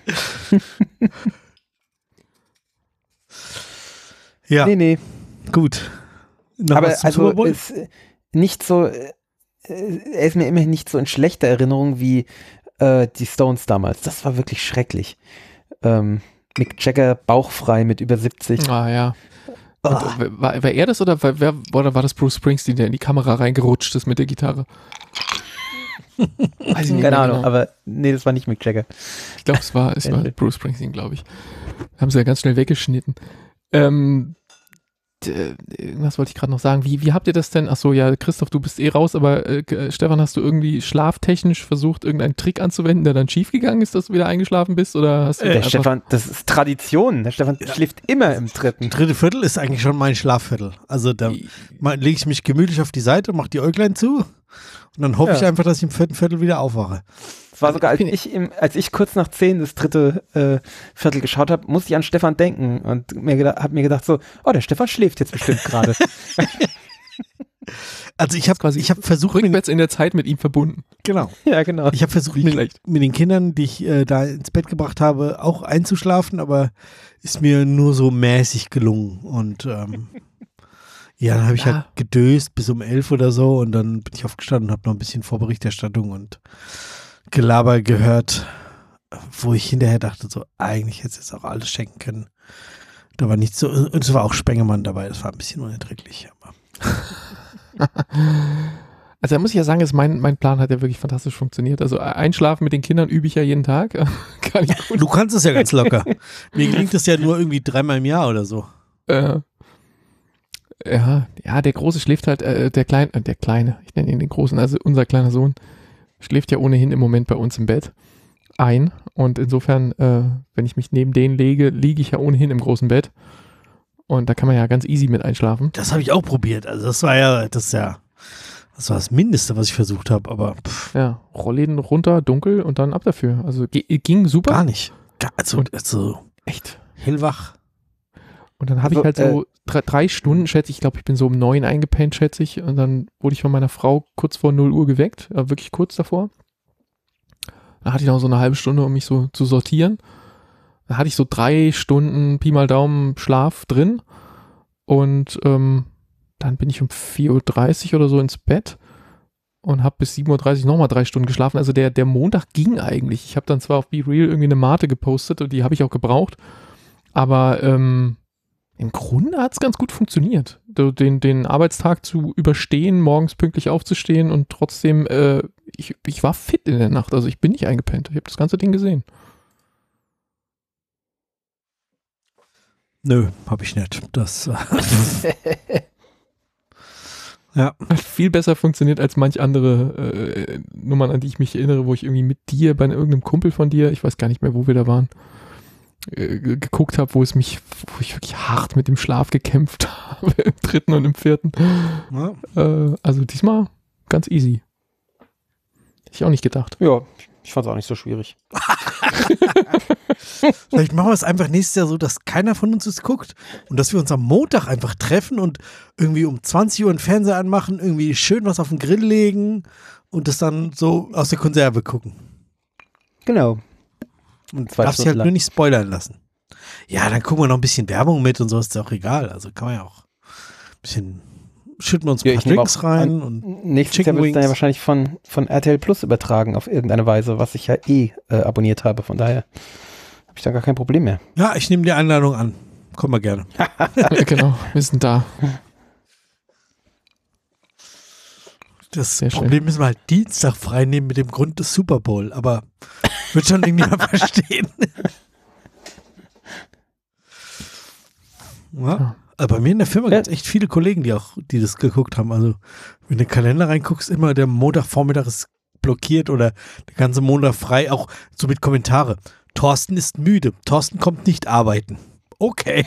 Ja. Nee, nee. Gut. Noch Aber was zum also Super Bowl? ist nicht so, äh, er ist mir immerhin nicht so in schlechter Erinnerung wie äh, die Stones damals. Das war wirklich schrecklich. Ähm, Mick Jagger bauchfrei mit über siebzig. Ah ja. Oh. Und, äh, war, war er das oder war, wer, oder war das Bruce Springsteen, der in die Kamera reingerutscht ist mit der Gitarre? Weiß ich nicht Keine Ahnung, genau. Aber nee, das war nicht Mick Jagger. Ich glaube, es war, es war Bruce Springsteen, glaube ich. Haben sie ja ganz schnell weggeschnitten. Ähm, d- irgendwas wollte ich gerade noch sagen. Wie, wie habt ihr das denn? Achso, ja, Christoph, du bist eh raus, aber äh, Stefan, hast du irgendwie schlaftechnisch versucht, irgendeinen Trick anzuwenden, der dann schiefgegangen ist, dass du wieder eingeschlafen bist? Oder hast du der Stefan, das ist Tradition. Der Stefan ja. schläft immer im dritten. Dritte Viertel ist eigentlich schon mein Schlafviertel. Also da lege ich mich gemütlich auf die Seite, mache die Äuglein zu und dann hoffe ja. ich einfach, dass ich im vierten Viertel wieder aufwache. Es war sogar, als ich, im, als ich kurz nach zehn das dritte äh, Viertel geschaut habe, musste ich an Stefan denken und mir habe mir gedacht so, oh, der Stefan schläft jetzt bestimmt gerade. Also ich habe quasi, ich habe versucht, rückwärts in der Zeit mit ihm verbunden. Genau. Ja, genau. Ich habe versucht, mit, mit den Kindern, die ich äh, da ins Bett gebracht habe, auch einzuschlafen, aber ist mir nur so mäßig gelungen. Und ähm, ja, dann habe ich ja. halt gedöst bis um elf oder so und dann bin ich aufgestanden und habe noch ein bisschen Vorberichterstattung und Gelaber gehört, wo ich hinterher dachte, so eigentlich hätte es jetzt auch alles schenken können. Da war nicht so, und es war auch Spengemann dabei, das war ein bisschen unerträglich. Aber also da muss ich ja sagen, ist mein, mein Plan hat ja wirklich fantastisch funktioniert. Also einschlafen mit den Kindern übe ich ja jeden Tag. Kann ich gut. Du kannst es ja ganz locker. Mir gelingt es ja nur irgendwie dreimal im Jahr oder so. Äh, ja, ja, der Große schläft halt, äh, der Kleine, äh, der Kleine, ich nenne ihn den Großen, also unser kleiner Sohn, schläft ja ohnehin im Moment bei uns im Bett ein. Und insofern, äh, wenn ich mich neben den lege, liege ich ja ohnehin im großen Bett. Und da kann man ja ganz easy mit einschlafen. Das habe ich auch probiert. Also das war ja, das ist ja, das war das Mindeste, was ich versucht habe. Aber pff. ja, Rollläden runter, dunkel und dann ab dafür. Also g- ging super. Gar nicht. Gar, also, und, also echt hellwach. Und dann habe also, ich halt so äh, drei, drei Stunden, schätze ich, glaube ich, bin so um neun eingepennt, schätze ich. Und dann wurde ich von meiner Frau kurz vor null Uhr geweckt, äh, wirklich kurz davor. Dann hatte ich noch so eine halbe Stunde, um mich so zu sortieren. Dann hatte ich so drei Stunden Pi mal Daumen Schlaf drin. Und ähm, dann bin ich um vier Uhr dreißig oder so ins Bett und habe bis sieben Uhr dreißig nochmal drei Stunden geschlafen. Also der, der Montag ging eigentlich. Ich habe dann zwar auf Be Real irgendwie eine Mate gepostet und die habe ich auch gebraucht. Aber ähm, im Grunde hat es ganz gut funktioniert, den, den Arbeitstag zu überstehen, morgens pünktlich aufzustehen und trotzdem, äh, ich, ich war fit in der Nacht, also ich bin nicht eingepennt, ich habe das ganze Ding gesehen. Nö, habe ich nicht. Das ja. Hat viel besser funktioniert als manch andere äh, Nummern, an die ich mich erinnere, wo ich irgendwie mit dir, bei irgendeinem Kumpel von dir, ich weiß gar nicht mehr, wo wir da waren, geguckt habe, wo es mich, wo ich wirklich hart mit dem Schlaf gekämpft habe, im dritten und im vierten. Ja. Äh, also diesmal ganz easy. Hätte ich auch nicht gedacht. Ja, ich fand es auch nicht so schwierig. Vielleicht machen wir es einfach nächstes Jahr so, dass keiner von uns es guckt und dass wir uns am Montag einfach treffen und irgendwie um zwanzig Uhr einen Fernseher anmachen, irgendwie schön was auf den Grill legen und das dann so aus der Konserve gucken. Genau. Und darfst dich halt nur nicht spoilern lassen. Ja, dann gucken wir noch ein bisschen Werbung mit und so, ist ja auch egal. Also kann man ja auch ein bisschen, schütten wir uns ein ja, paar Drinks rein. Und nächstes Jahr wird es dann ja wahrscheinlich von, von R T L Plus übertragen auf irgendeine Weise, was ich ja eh äh, abonniert habe. Von daher habe ich da gar kein Problem mehr. Ja, ich nehme die Einladung an. Komm mal gerne. Genau, wir sind da. Das Sehr Problem schön. Müssen wir halt Dienstag frei nehmen mit dem Grund des Super Bowl, aber wird schon irgendjemand verstehen. Ja. Also bei mir in der Firma gibt es echt viele Kollegen, die auch, die das geguckt haben. Also wenn du in den Kalender reinguckst, immer der Montagvormittag ist blockiert oder der ganze Montag frei, auch so mit Kommentare. Thorsten ist müde. Thorsten kommt nicht arbeiten. Okay.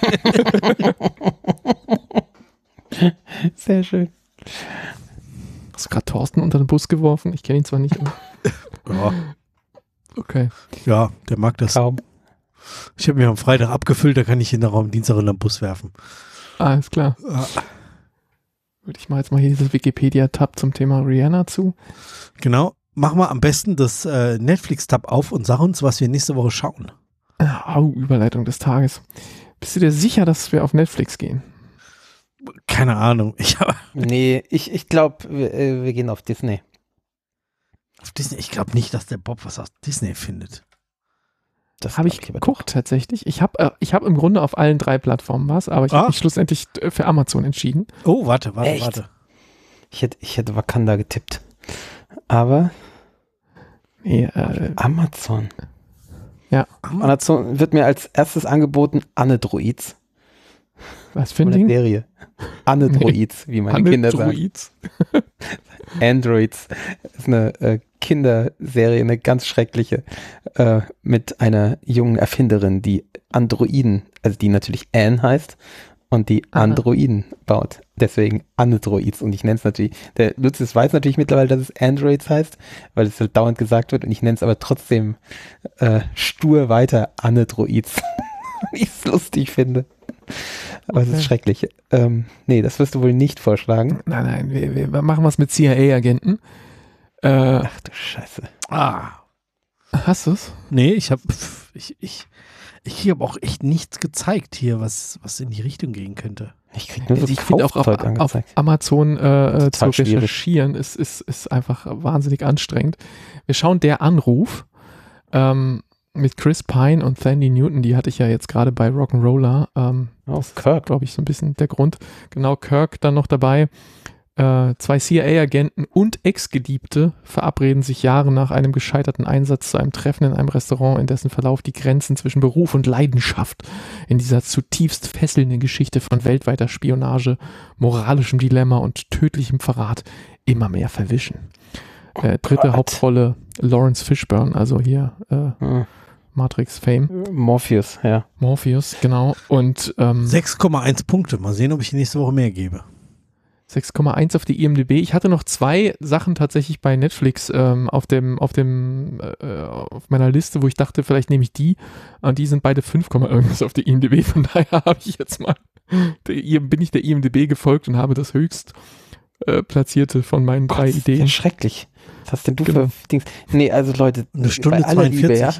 Sehr schön. Hast du gerade Thorsten unter den Bus geworfen? Ich kenne ihn zwar nicht, aber ja. Okay. Ja, der mag das. Kaum. Ich habe mir am Freitag abgefüllt, da kann ich ihn noch am Dienstag in den Bus werfen. Alles klar. Ja. Würde ich mal jetzt mal hier dieses Wikipedia-Tab zum Thema Rihanna zu. Genau. Mach mal am besten das äh, Netflix-Tab auf und sag uns, was wir nächste Woche schauen. Au, Überleitung des Tages. Bist du dir sicher, dass wir auf Netflix gehen? Keine Ahnung. Ich hab, Nee, ich, ich glaube, wir, äh, wir gehen auf Disney. auf Disney. Ich glaube nicht, dass der Bob was aus Disney findet. Das habe ich geguckt tatsächlich. Ich habe äh, ich hab im Grunde auf allen drei Plattformen was, aber ich ah. habe mich schlussendlich für Amazon entschieden. Oh, warte, warte, Echt? warte. Ich hätte, ich hätte Wakanda getippt. Aber nee, äh, Amazon. Ja. Amazon wird mir als erstes angeboten Anne-Droids. Was für ein Ding? Serie. Anne-Droids, wie meine Kinder sagen. Androids. Das ist eine äh, Kinderserie, eine ganz schreckliche, äh, mit einer jungen Erfinderin, die Androiden, also die natürlich Anne heißt und die Aha. Androiden baut. Deswegen Anne-Droids. Und ich nenne es natürlich, der Lucius weiß natürlich mittlerweile, dass es Androids heißt, weil es halt dauernd gesagt wird und ich nenne es aber trotzdem äh, stur weiter Anne-Droids. Wie ich es lustig finde. Aber okay. Es ist schrecklich. Ähm, nee, das wirst du wohl nicht vorschlagen. Nein, nein, wir, wir machen was mit C I A-Agenten. Äh, Ach du Scheiße. Ah. Hast du es? Nee, ich habe ich, ich, ich habe auch echt nichts gezeigt hier, was, was in die Richtung gehen könnte. Ich krieg nur so ich finde auch auf, auf Amazon äh, zu recherchieren ist, ist, ist einfach wahnsinnig anstrengend. Wir schauen Der Anruf. Ähm, mit Chris Pine und Thandie Newton, die hatte ich ja jetzt gerade bei Rock'n'Roller. Ähm, oh, Kirk. Glaube ich, so ein bisschen der Grund. Genau, Kirk dann noch dabei. Äh, zwei C I A-Agenten und Ex-Geliebte verabreden sich Jahre nach einem gescheiterten Einsatz zu einem Treffen in einem Restaurant, in dessen Verlauf die Grenzen zwischen Beruf und Leidenschaft in dieser zutiefst fesselnden Geschichte von weltweiter Spionage, moralischem Dilemma und tödlichem Verrat immer mehr verwischen. Äh, dritte Gott. Hauptrolle Lawrence Fishburne, also hier äh, hm. Matrix Fame. Morpheus, ja. Morpheus, genau. Und ähm, sechs Komma eins Punkte. Mal sehen, ob ich nächste Woche mehr gebe. sechs Komma eins auf die I M D B. Ich hatte noch zwei Sachen tatsächlich bei Netflix ähm, auf dem, auf dem, äh, auf meiner Liste, wo ich dachte, vielleicht nehme ich die. Und die sind beide fünf, irgendwas auf die I M D B. Von daher habe ich jetzt mal, der, bin ich der I M D B gefolgt und habe das höchst äh, platzierte von meinen Gott, drei Ideen. Das ist ja schrecklich. Was hast denn du genau. für Dings? Nee, also Leute, eine Stunde bei aller Liebe, ja.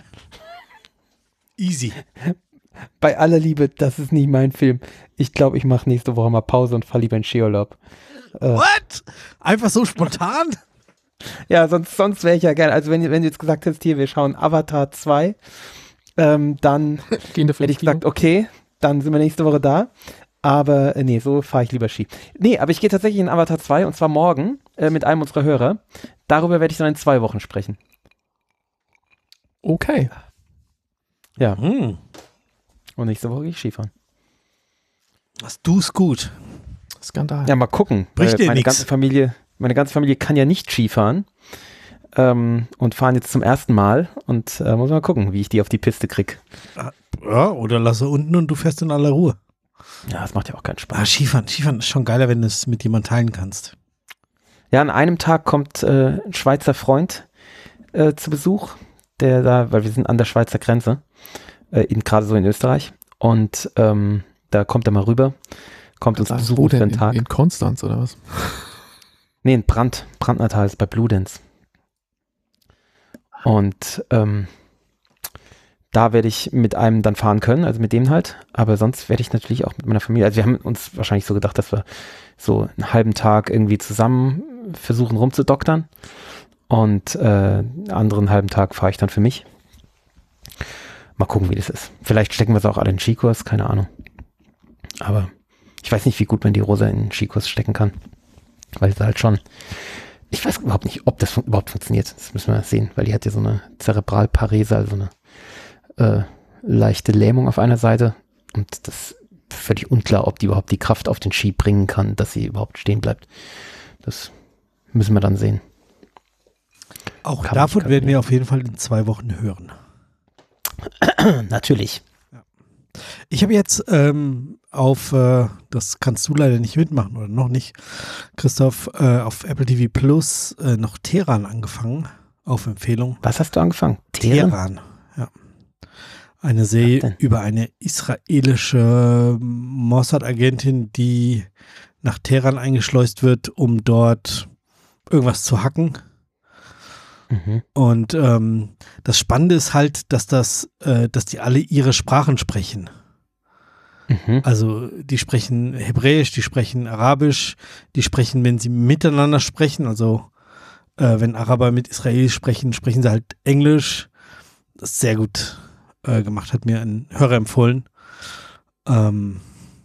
Easy. Bei aller Liebe, das ist nicht mein Film. Ich glaube, ich mache nächste Woche mal Pause und fahre lieber in Skiurlaub. Äh, What? Einfach so spontan? Ja, sonst, sonst wäre ich ja gerne. Also wenn, wenn du jetzt gesagt hättest, hier, wir schauen Avatar zwei, ähm, dann hätte ich gesagt, okay, dann sind wir nächste Woche da. Aber äh, nee, so fahre ich lieber Ski. Nee, aber ich gehe tatsächlich in Avatar zwei und zwar morgen äh, mit einem unserer Hörer. Darüber werde ich dann in zwei Wochen sprechen. Okay. Ja. Hm. Und nächste Woche gehe ich Skifahren. Was du's gut. Skandal. Ja, mal gucken. Bricht dir meine nix. ganze Familie, meine ganze Familie kann ja nicht Skifahren ähm, und fahren jetzt zum ersten Mal und äh, muss mal gucken, wie ich die auf die Piste kriege. Ja, oder lasse unten und du fährst in aller Ruhe. Ja, das macht ja auch keinen Spaß. Ah, Skifahren, Skifahren ist schon geiler, wenn du es mit jemandem teilen kannst. Ja, an einem Tag kommt äh, ein Schweizer Freund äh, zu Besuch, der da, weil wir sind an der Schweizer Grenze, äh, in, gerade so in Österreich. Und ähm, da kommt er mal rüber, kommt uns besuchen für einen Tag. In, in Konstanz oder was? Nee, in Brand, Brandnertal ist bei Bludenz. Und ähm, da werde ich mit einem dann fahren können, also mit dem halt. Aber sonst werde ich natürlich auch mit meiner Familie, also wir haben uns wahrscheinlich so gedacht, dass wir so einen halben Tag irgendwie zusammen versuchen rumzudoktern. Und äh, einen anderen halben Tag fahre ich dann für mich. Mal gucken, wie das ist. Vielleicht stecken wir es auch alle in Skikurs, keine Ahnung. Aber ich weiß nicht, wie gut man die Rosa in den Skikurs stecken kann. Weil sie halt schon, ich weiß überhaupt nicht, ob das fun- überhaupt funktioniert. Das müssen wir sehen, weil die hat ja so eine Zerebralparese, also eine äh, leichte Lähmung auf einer Seite. Und das ist völlig unklar, ob die überhaupt die Kraft auf den Ski bringen kann, dass sie überhaupt stehen bleibt. Das müssen wir dann sehen. Auch kann davon werden wir auf jeden Fall in zwei Wochen hören. Natürlich. Ja. Ich habe jetzt ähm, auf, äh, das kannst du leider nicht mitmachen oder noch nicht, Christoph, äh, auf Apple T V Plus äh, noch Teheran angefangen, auf Empfehlung. Was hast du angefangen? Teheran, ja. Eine Serie über eine israelische Mossad-Agentin, die nach Teheran eingeschleust wird, um dort irgendwas zu hacken. Mhm. Und ähm, das Spannende ist halt, dass das, äh, dass die alle ihre Sprachen sprechen. Mhm. Also die sprechen Hebräisch, die sprechen Arabisch, die sprechen, wenn sie miteinander sprechen, also äh, wenn Araber mit Israelis sprechen, sprechen sie halt Englisch. Das ist sehr gut äh, gemacht, hat mir ein Hörer empfohlen. Ähm,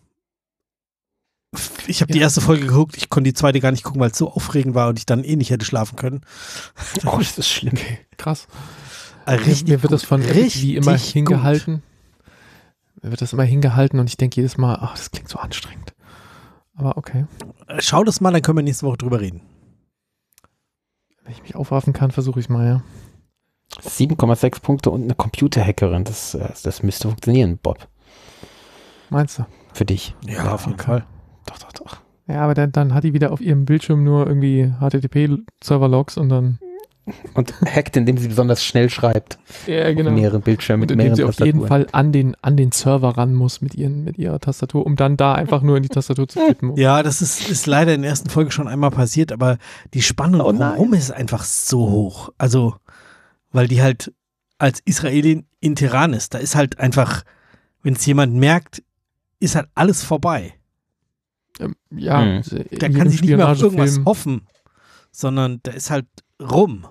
ich habe ja. die erste Folge geguckt, ich konnte die zweite gar nicht gucken, weil es so aufregend war und ich dann eh nicht hätte schlafen können. Oh, das ist schlimm. Okay, krass. Richtig mir wird das von wie immer hingehalten. Gut. Mir wird das immer hingehalten und ich denke jedes Mal, ach, das klingt so anstrengend. Aber okay. Schau das mal, dann können wir nächste Woche drüber reden. Wenn ich mich aufraffen kann, versuche ich es mal, ja. sieben Komma sechs Punkte und eine Computerhackerin, das, das müsste funktionieren, Bob. Meinst du? Für dich. Ja, ja auf jeden okay. Fall. Doch, doch, doch. Ja, aber dann, dann hat die wieder auf ihrem Bildschirm nur irgendwie H T T P-Server-Logs und dann... Und hackt, indem sie besonders schnell schreibt. Ja, genau. Auf mehreren Bildschirmen mit und mehreren sie auf jeden Fall an den, an den Server ran muss mit, ihren, mit ihrer Tastatur, um dann da einfach nur in die Tastatur zu tippen. Ja, das ist, ist leider in der ersten Folge schon einmal passiert, aber die Spannung oh warum ist einfach so hoch. Also, weil die halt als Israelin in Teheran ist. Da ist halt einfach, wenn es jemand merkt, ist halt alles vorbei. Ähm, ja. Mhm. Da kann sich nicht mehr auf irgendwas hoffen, sondern da ist halt rum.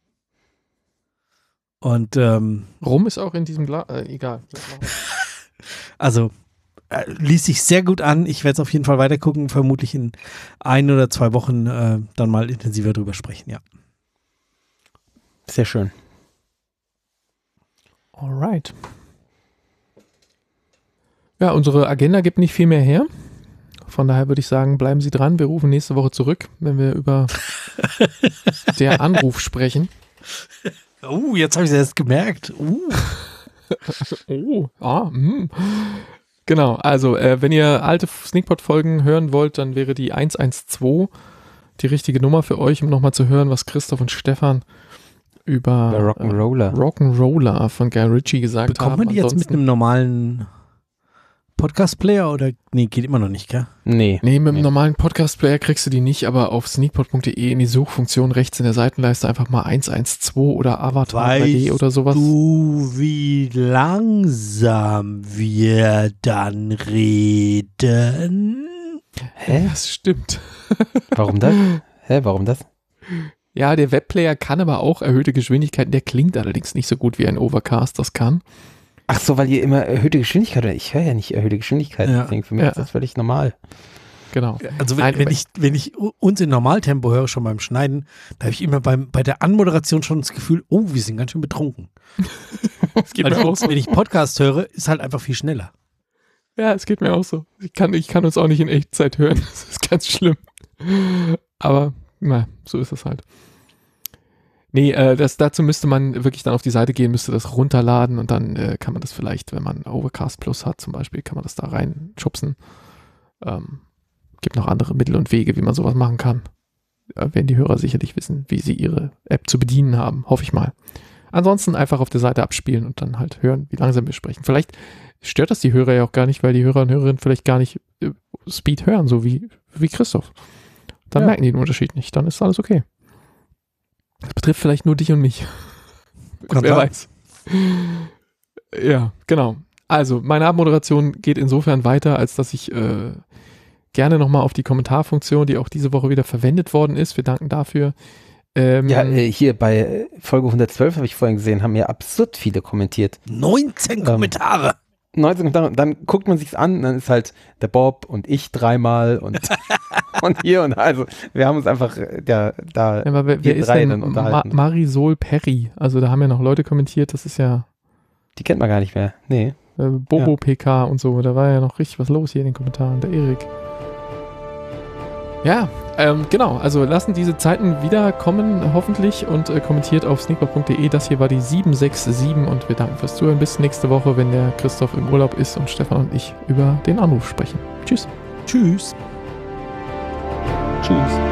Und ähm, rum ist auch in diesem Glas, äh, egal. Also äh, ließ sich sehr gut an. Ich werde es auf jeden Fall weitergucken, vermutlich in ein oder zwei Wochen äh, dann mal intensiver drüber sprechen, ja. Sehr schön. Alright. Ja, unsere Agenda gibt nicht viel mehr her. Von daher würde ich sagen, bleiben Sie dran. Wir rufen nächste Woche zurück, wenn wir über der Anruf sprechen. Oh, jetzt habe ich es erst gemerkt. Uh. oh, ah, mh. Genau, also äh, wenn ihr alte Sneakpot-Folgen hören wollt, dann wäre die eins eins zwei die richtige Nummer für euch, um nochmal zu hören, was Christoph und Stefan über Rock'n'Roller äh, Rock'n'Roller von Guy Ritchie gesagt Bekommt haben. Bekommt man die jetzt mit einem normalen Podcast-Player oder? Nee, geht immer noch nicht, gell? Nee. Nee, mit dem nee. normalen Podcast-Player kriegst du die nicht, aber auf sneakpot punkt de in die Suchfunktion rechts in der Seitenleiste einfach mal eins eins zwei oder Avatar weißt drei D oder sowas. Du, wie langsam wir dann reden? Hä? Das stimmt. Warum das? Hä, warum das? Ja, der Webplayer kann aber auch erhöhte Geschwindigkeiten, der klingt allerdings nicht so gut wie ein Overcast das kann. Ach so, weil ihr immer erhöhte Geschwindigkeit hört. Ich höre ja nicht erhöhte Geschwindigkeit. Ja. Deswegen für mich ja. ist das völlig normal. Genau. Also wenn, wenn, ich, wenn ich uns in Normaltempo höre, schon beim Schneiden, da habe ich immer beim, bei der Anmoderation schon das Gefühl, oh, wir sind ganz schön betrunken. Das geht mir auch so. Wenn ich Podcast höre, ist halt einfach viel schneller. Ja, es geht mir auch so. Ich kann, ich kann uns auch nicht in Echtzeit hören. Das ist ganz schlimm. Aber, na, so ist es halt. Nee, äh, das, dazu müsste man wirklich dann auf die Seite gehen, müsste das runterladen und dann äh, kann man das vielleicht, wenn man Overcast Plus hat zum Beispiel, kann man das da reinschubsen. Ähm, gibt noch andere Mittel und Wege, wie man sowas machen kann. Äh, werden die Hörer sicherlich wissen, wie sie ihre App zu bedienen haben, hoffe ich mal. Ansonsten einfach auf der Seite abspielen und dann halt hören, wie langsam wir sprechen. Vielleicht stört das die Hörer ja auch gar nicht, weil die Hörer und Hörerinnen vielleicht gar nicht äh, Speed hören, so wie, wie Christoph. Dann ja. merken die den Unterschied nicht, dann ist alles okay. Das betrifft vielleicht nur dich und mich. Kann Wer sein. weiß. Ja, genau. Also, meine Abmoderation geht insofern weiter, als dass ich äh, gerne nochmal auf die Kommentarfunktion, die auch diese Woche wieder verwendet worden ist, wir danken dafür. Ähm, ja, äh, hier bei Folge hundertzwölf habe ich vorhin gesehen, haben ja absurd viele kommentiert. neunzehn ähm, Kommentare. neunzehn Kommentare. Und dann guckt man sich's an, dann ist halt der Bob und ich dreimal und und hier und also wir haben uns einfach ja, da ja, aber wer, wer ist denn Ma- Marisol Perry? Also da haben ja noch Leute kommentiert, das ist ja die kennt man gar nicht mehr, nee. Äh, Bobo ja. P K und so, da war ja noch richtig was los hier in den Kommentaren, der Erik. Ja, ähm, genau, also lassen diese Zeiten wiederkommen, hoffentlich, und äh, kommentiert auf sneakpot punkt de. Das hier war die sieben sechs sieben und wir danken fürs Zuhören. Bis nächste Woche, wenn der Christoph im Urlaub ist und Stefan und ich über den Anruf sprechen. Tschüss. Tschüss. Tschüss.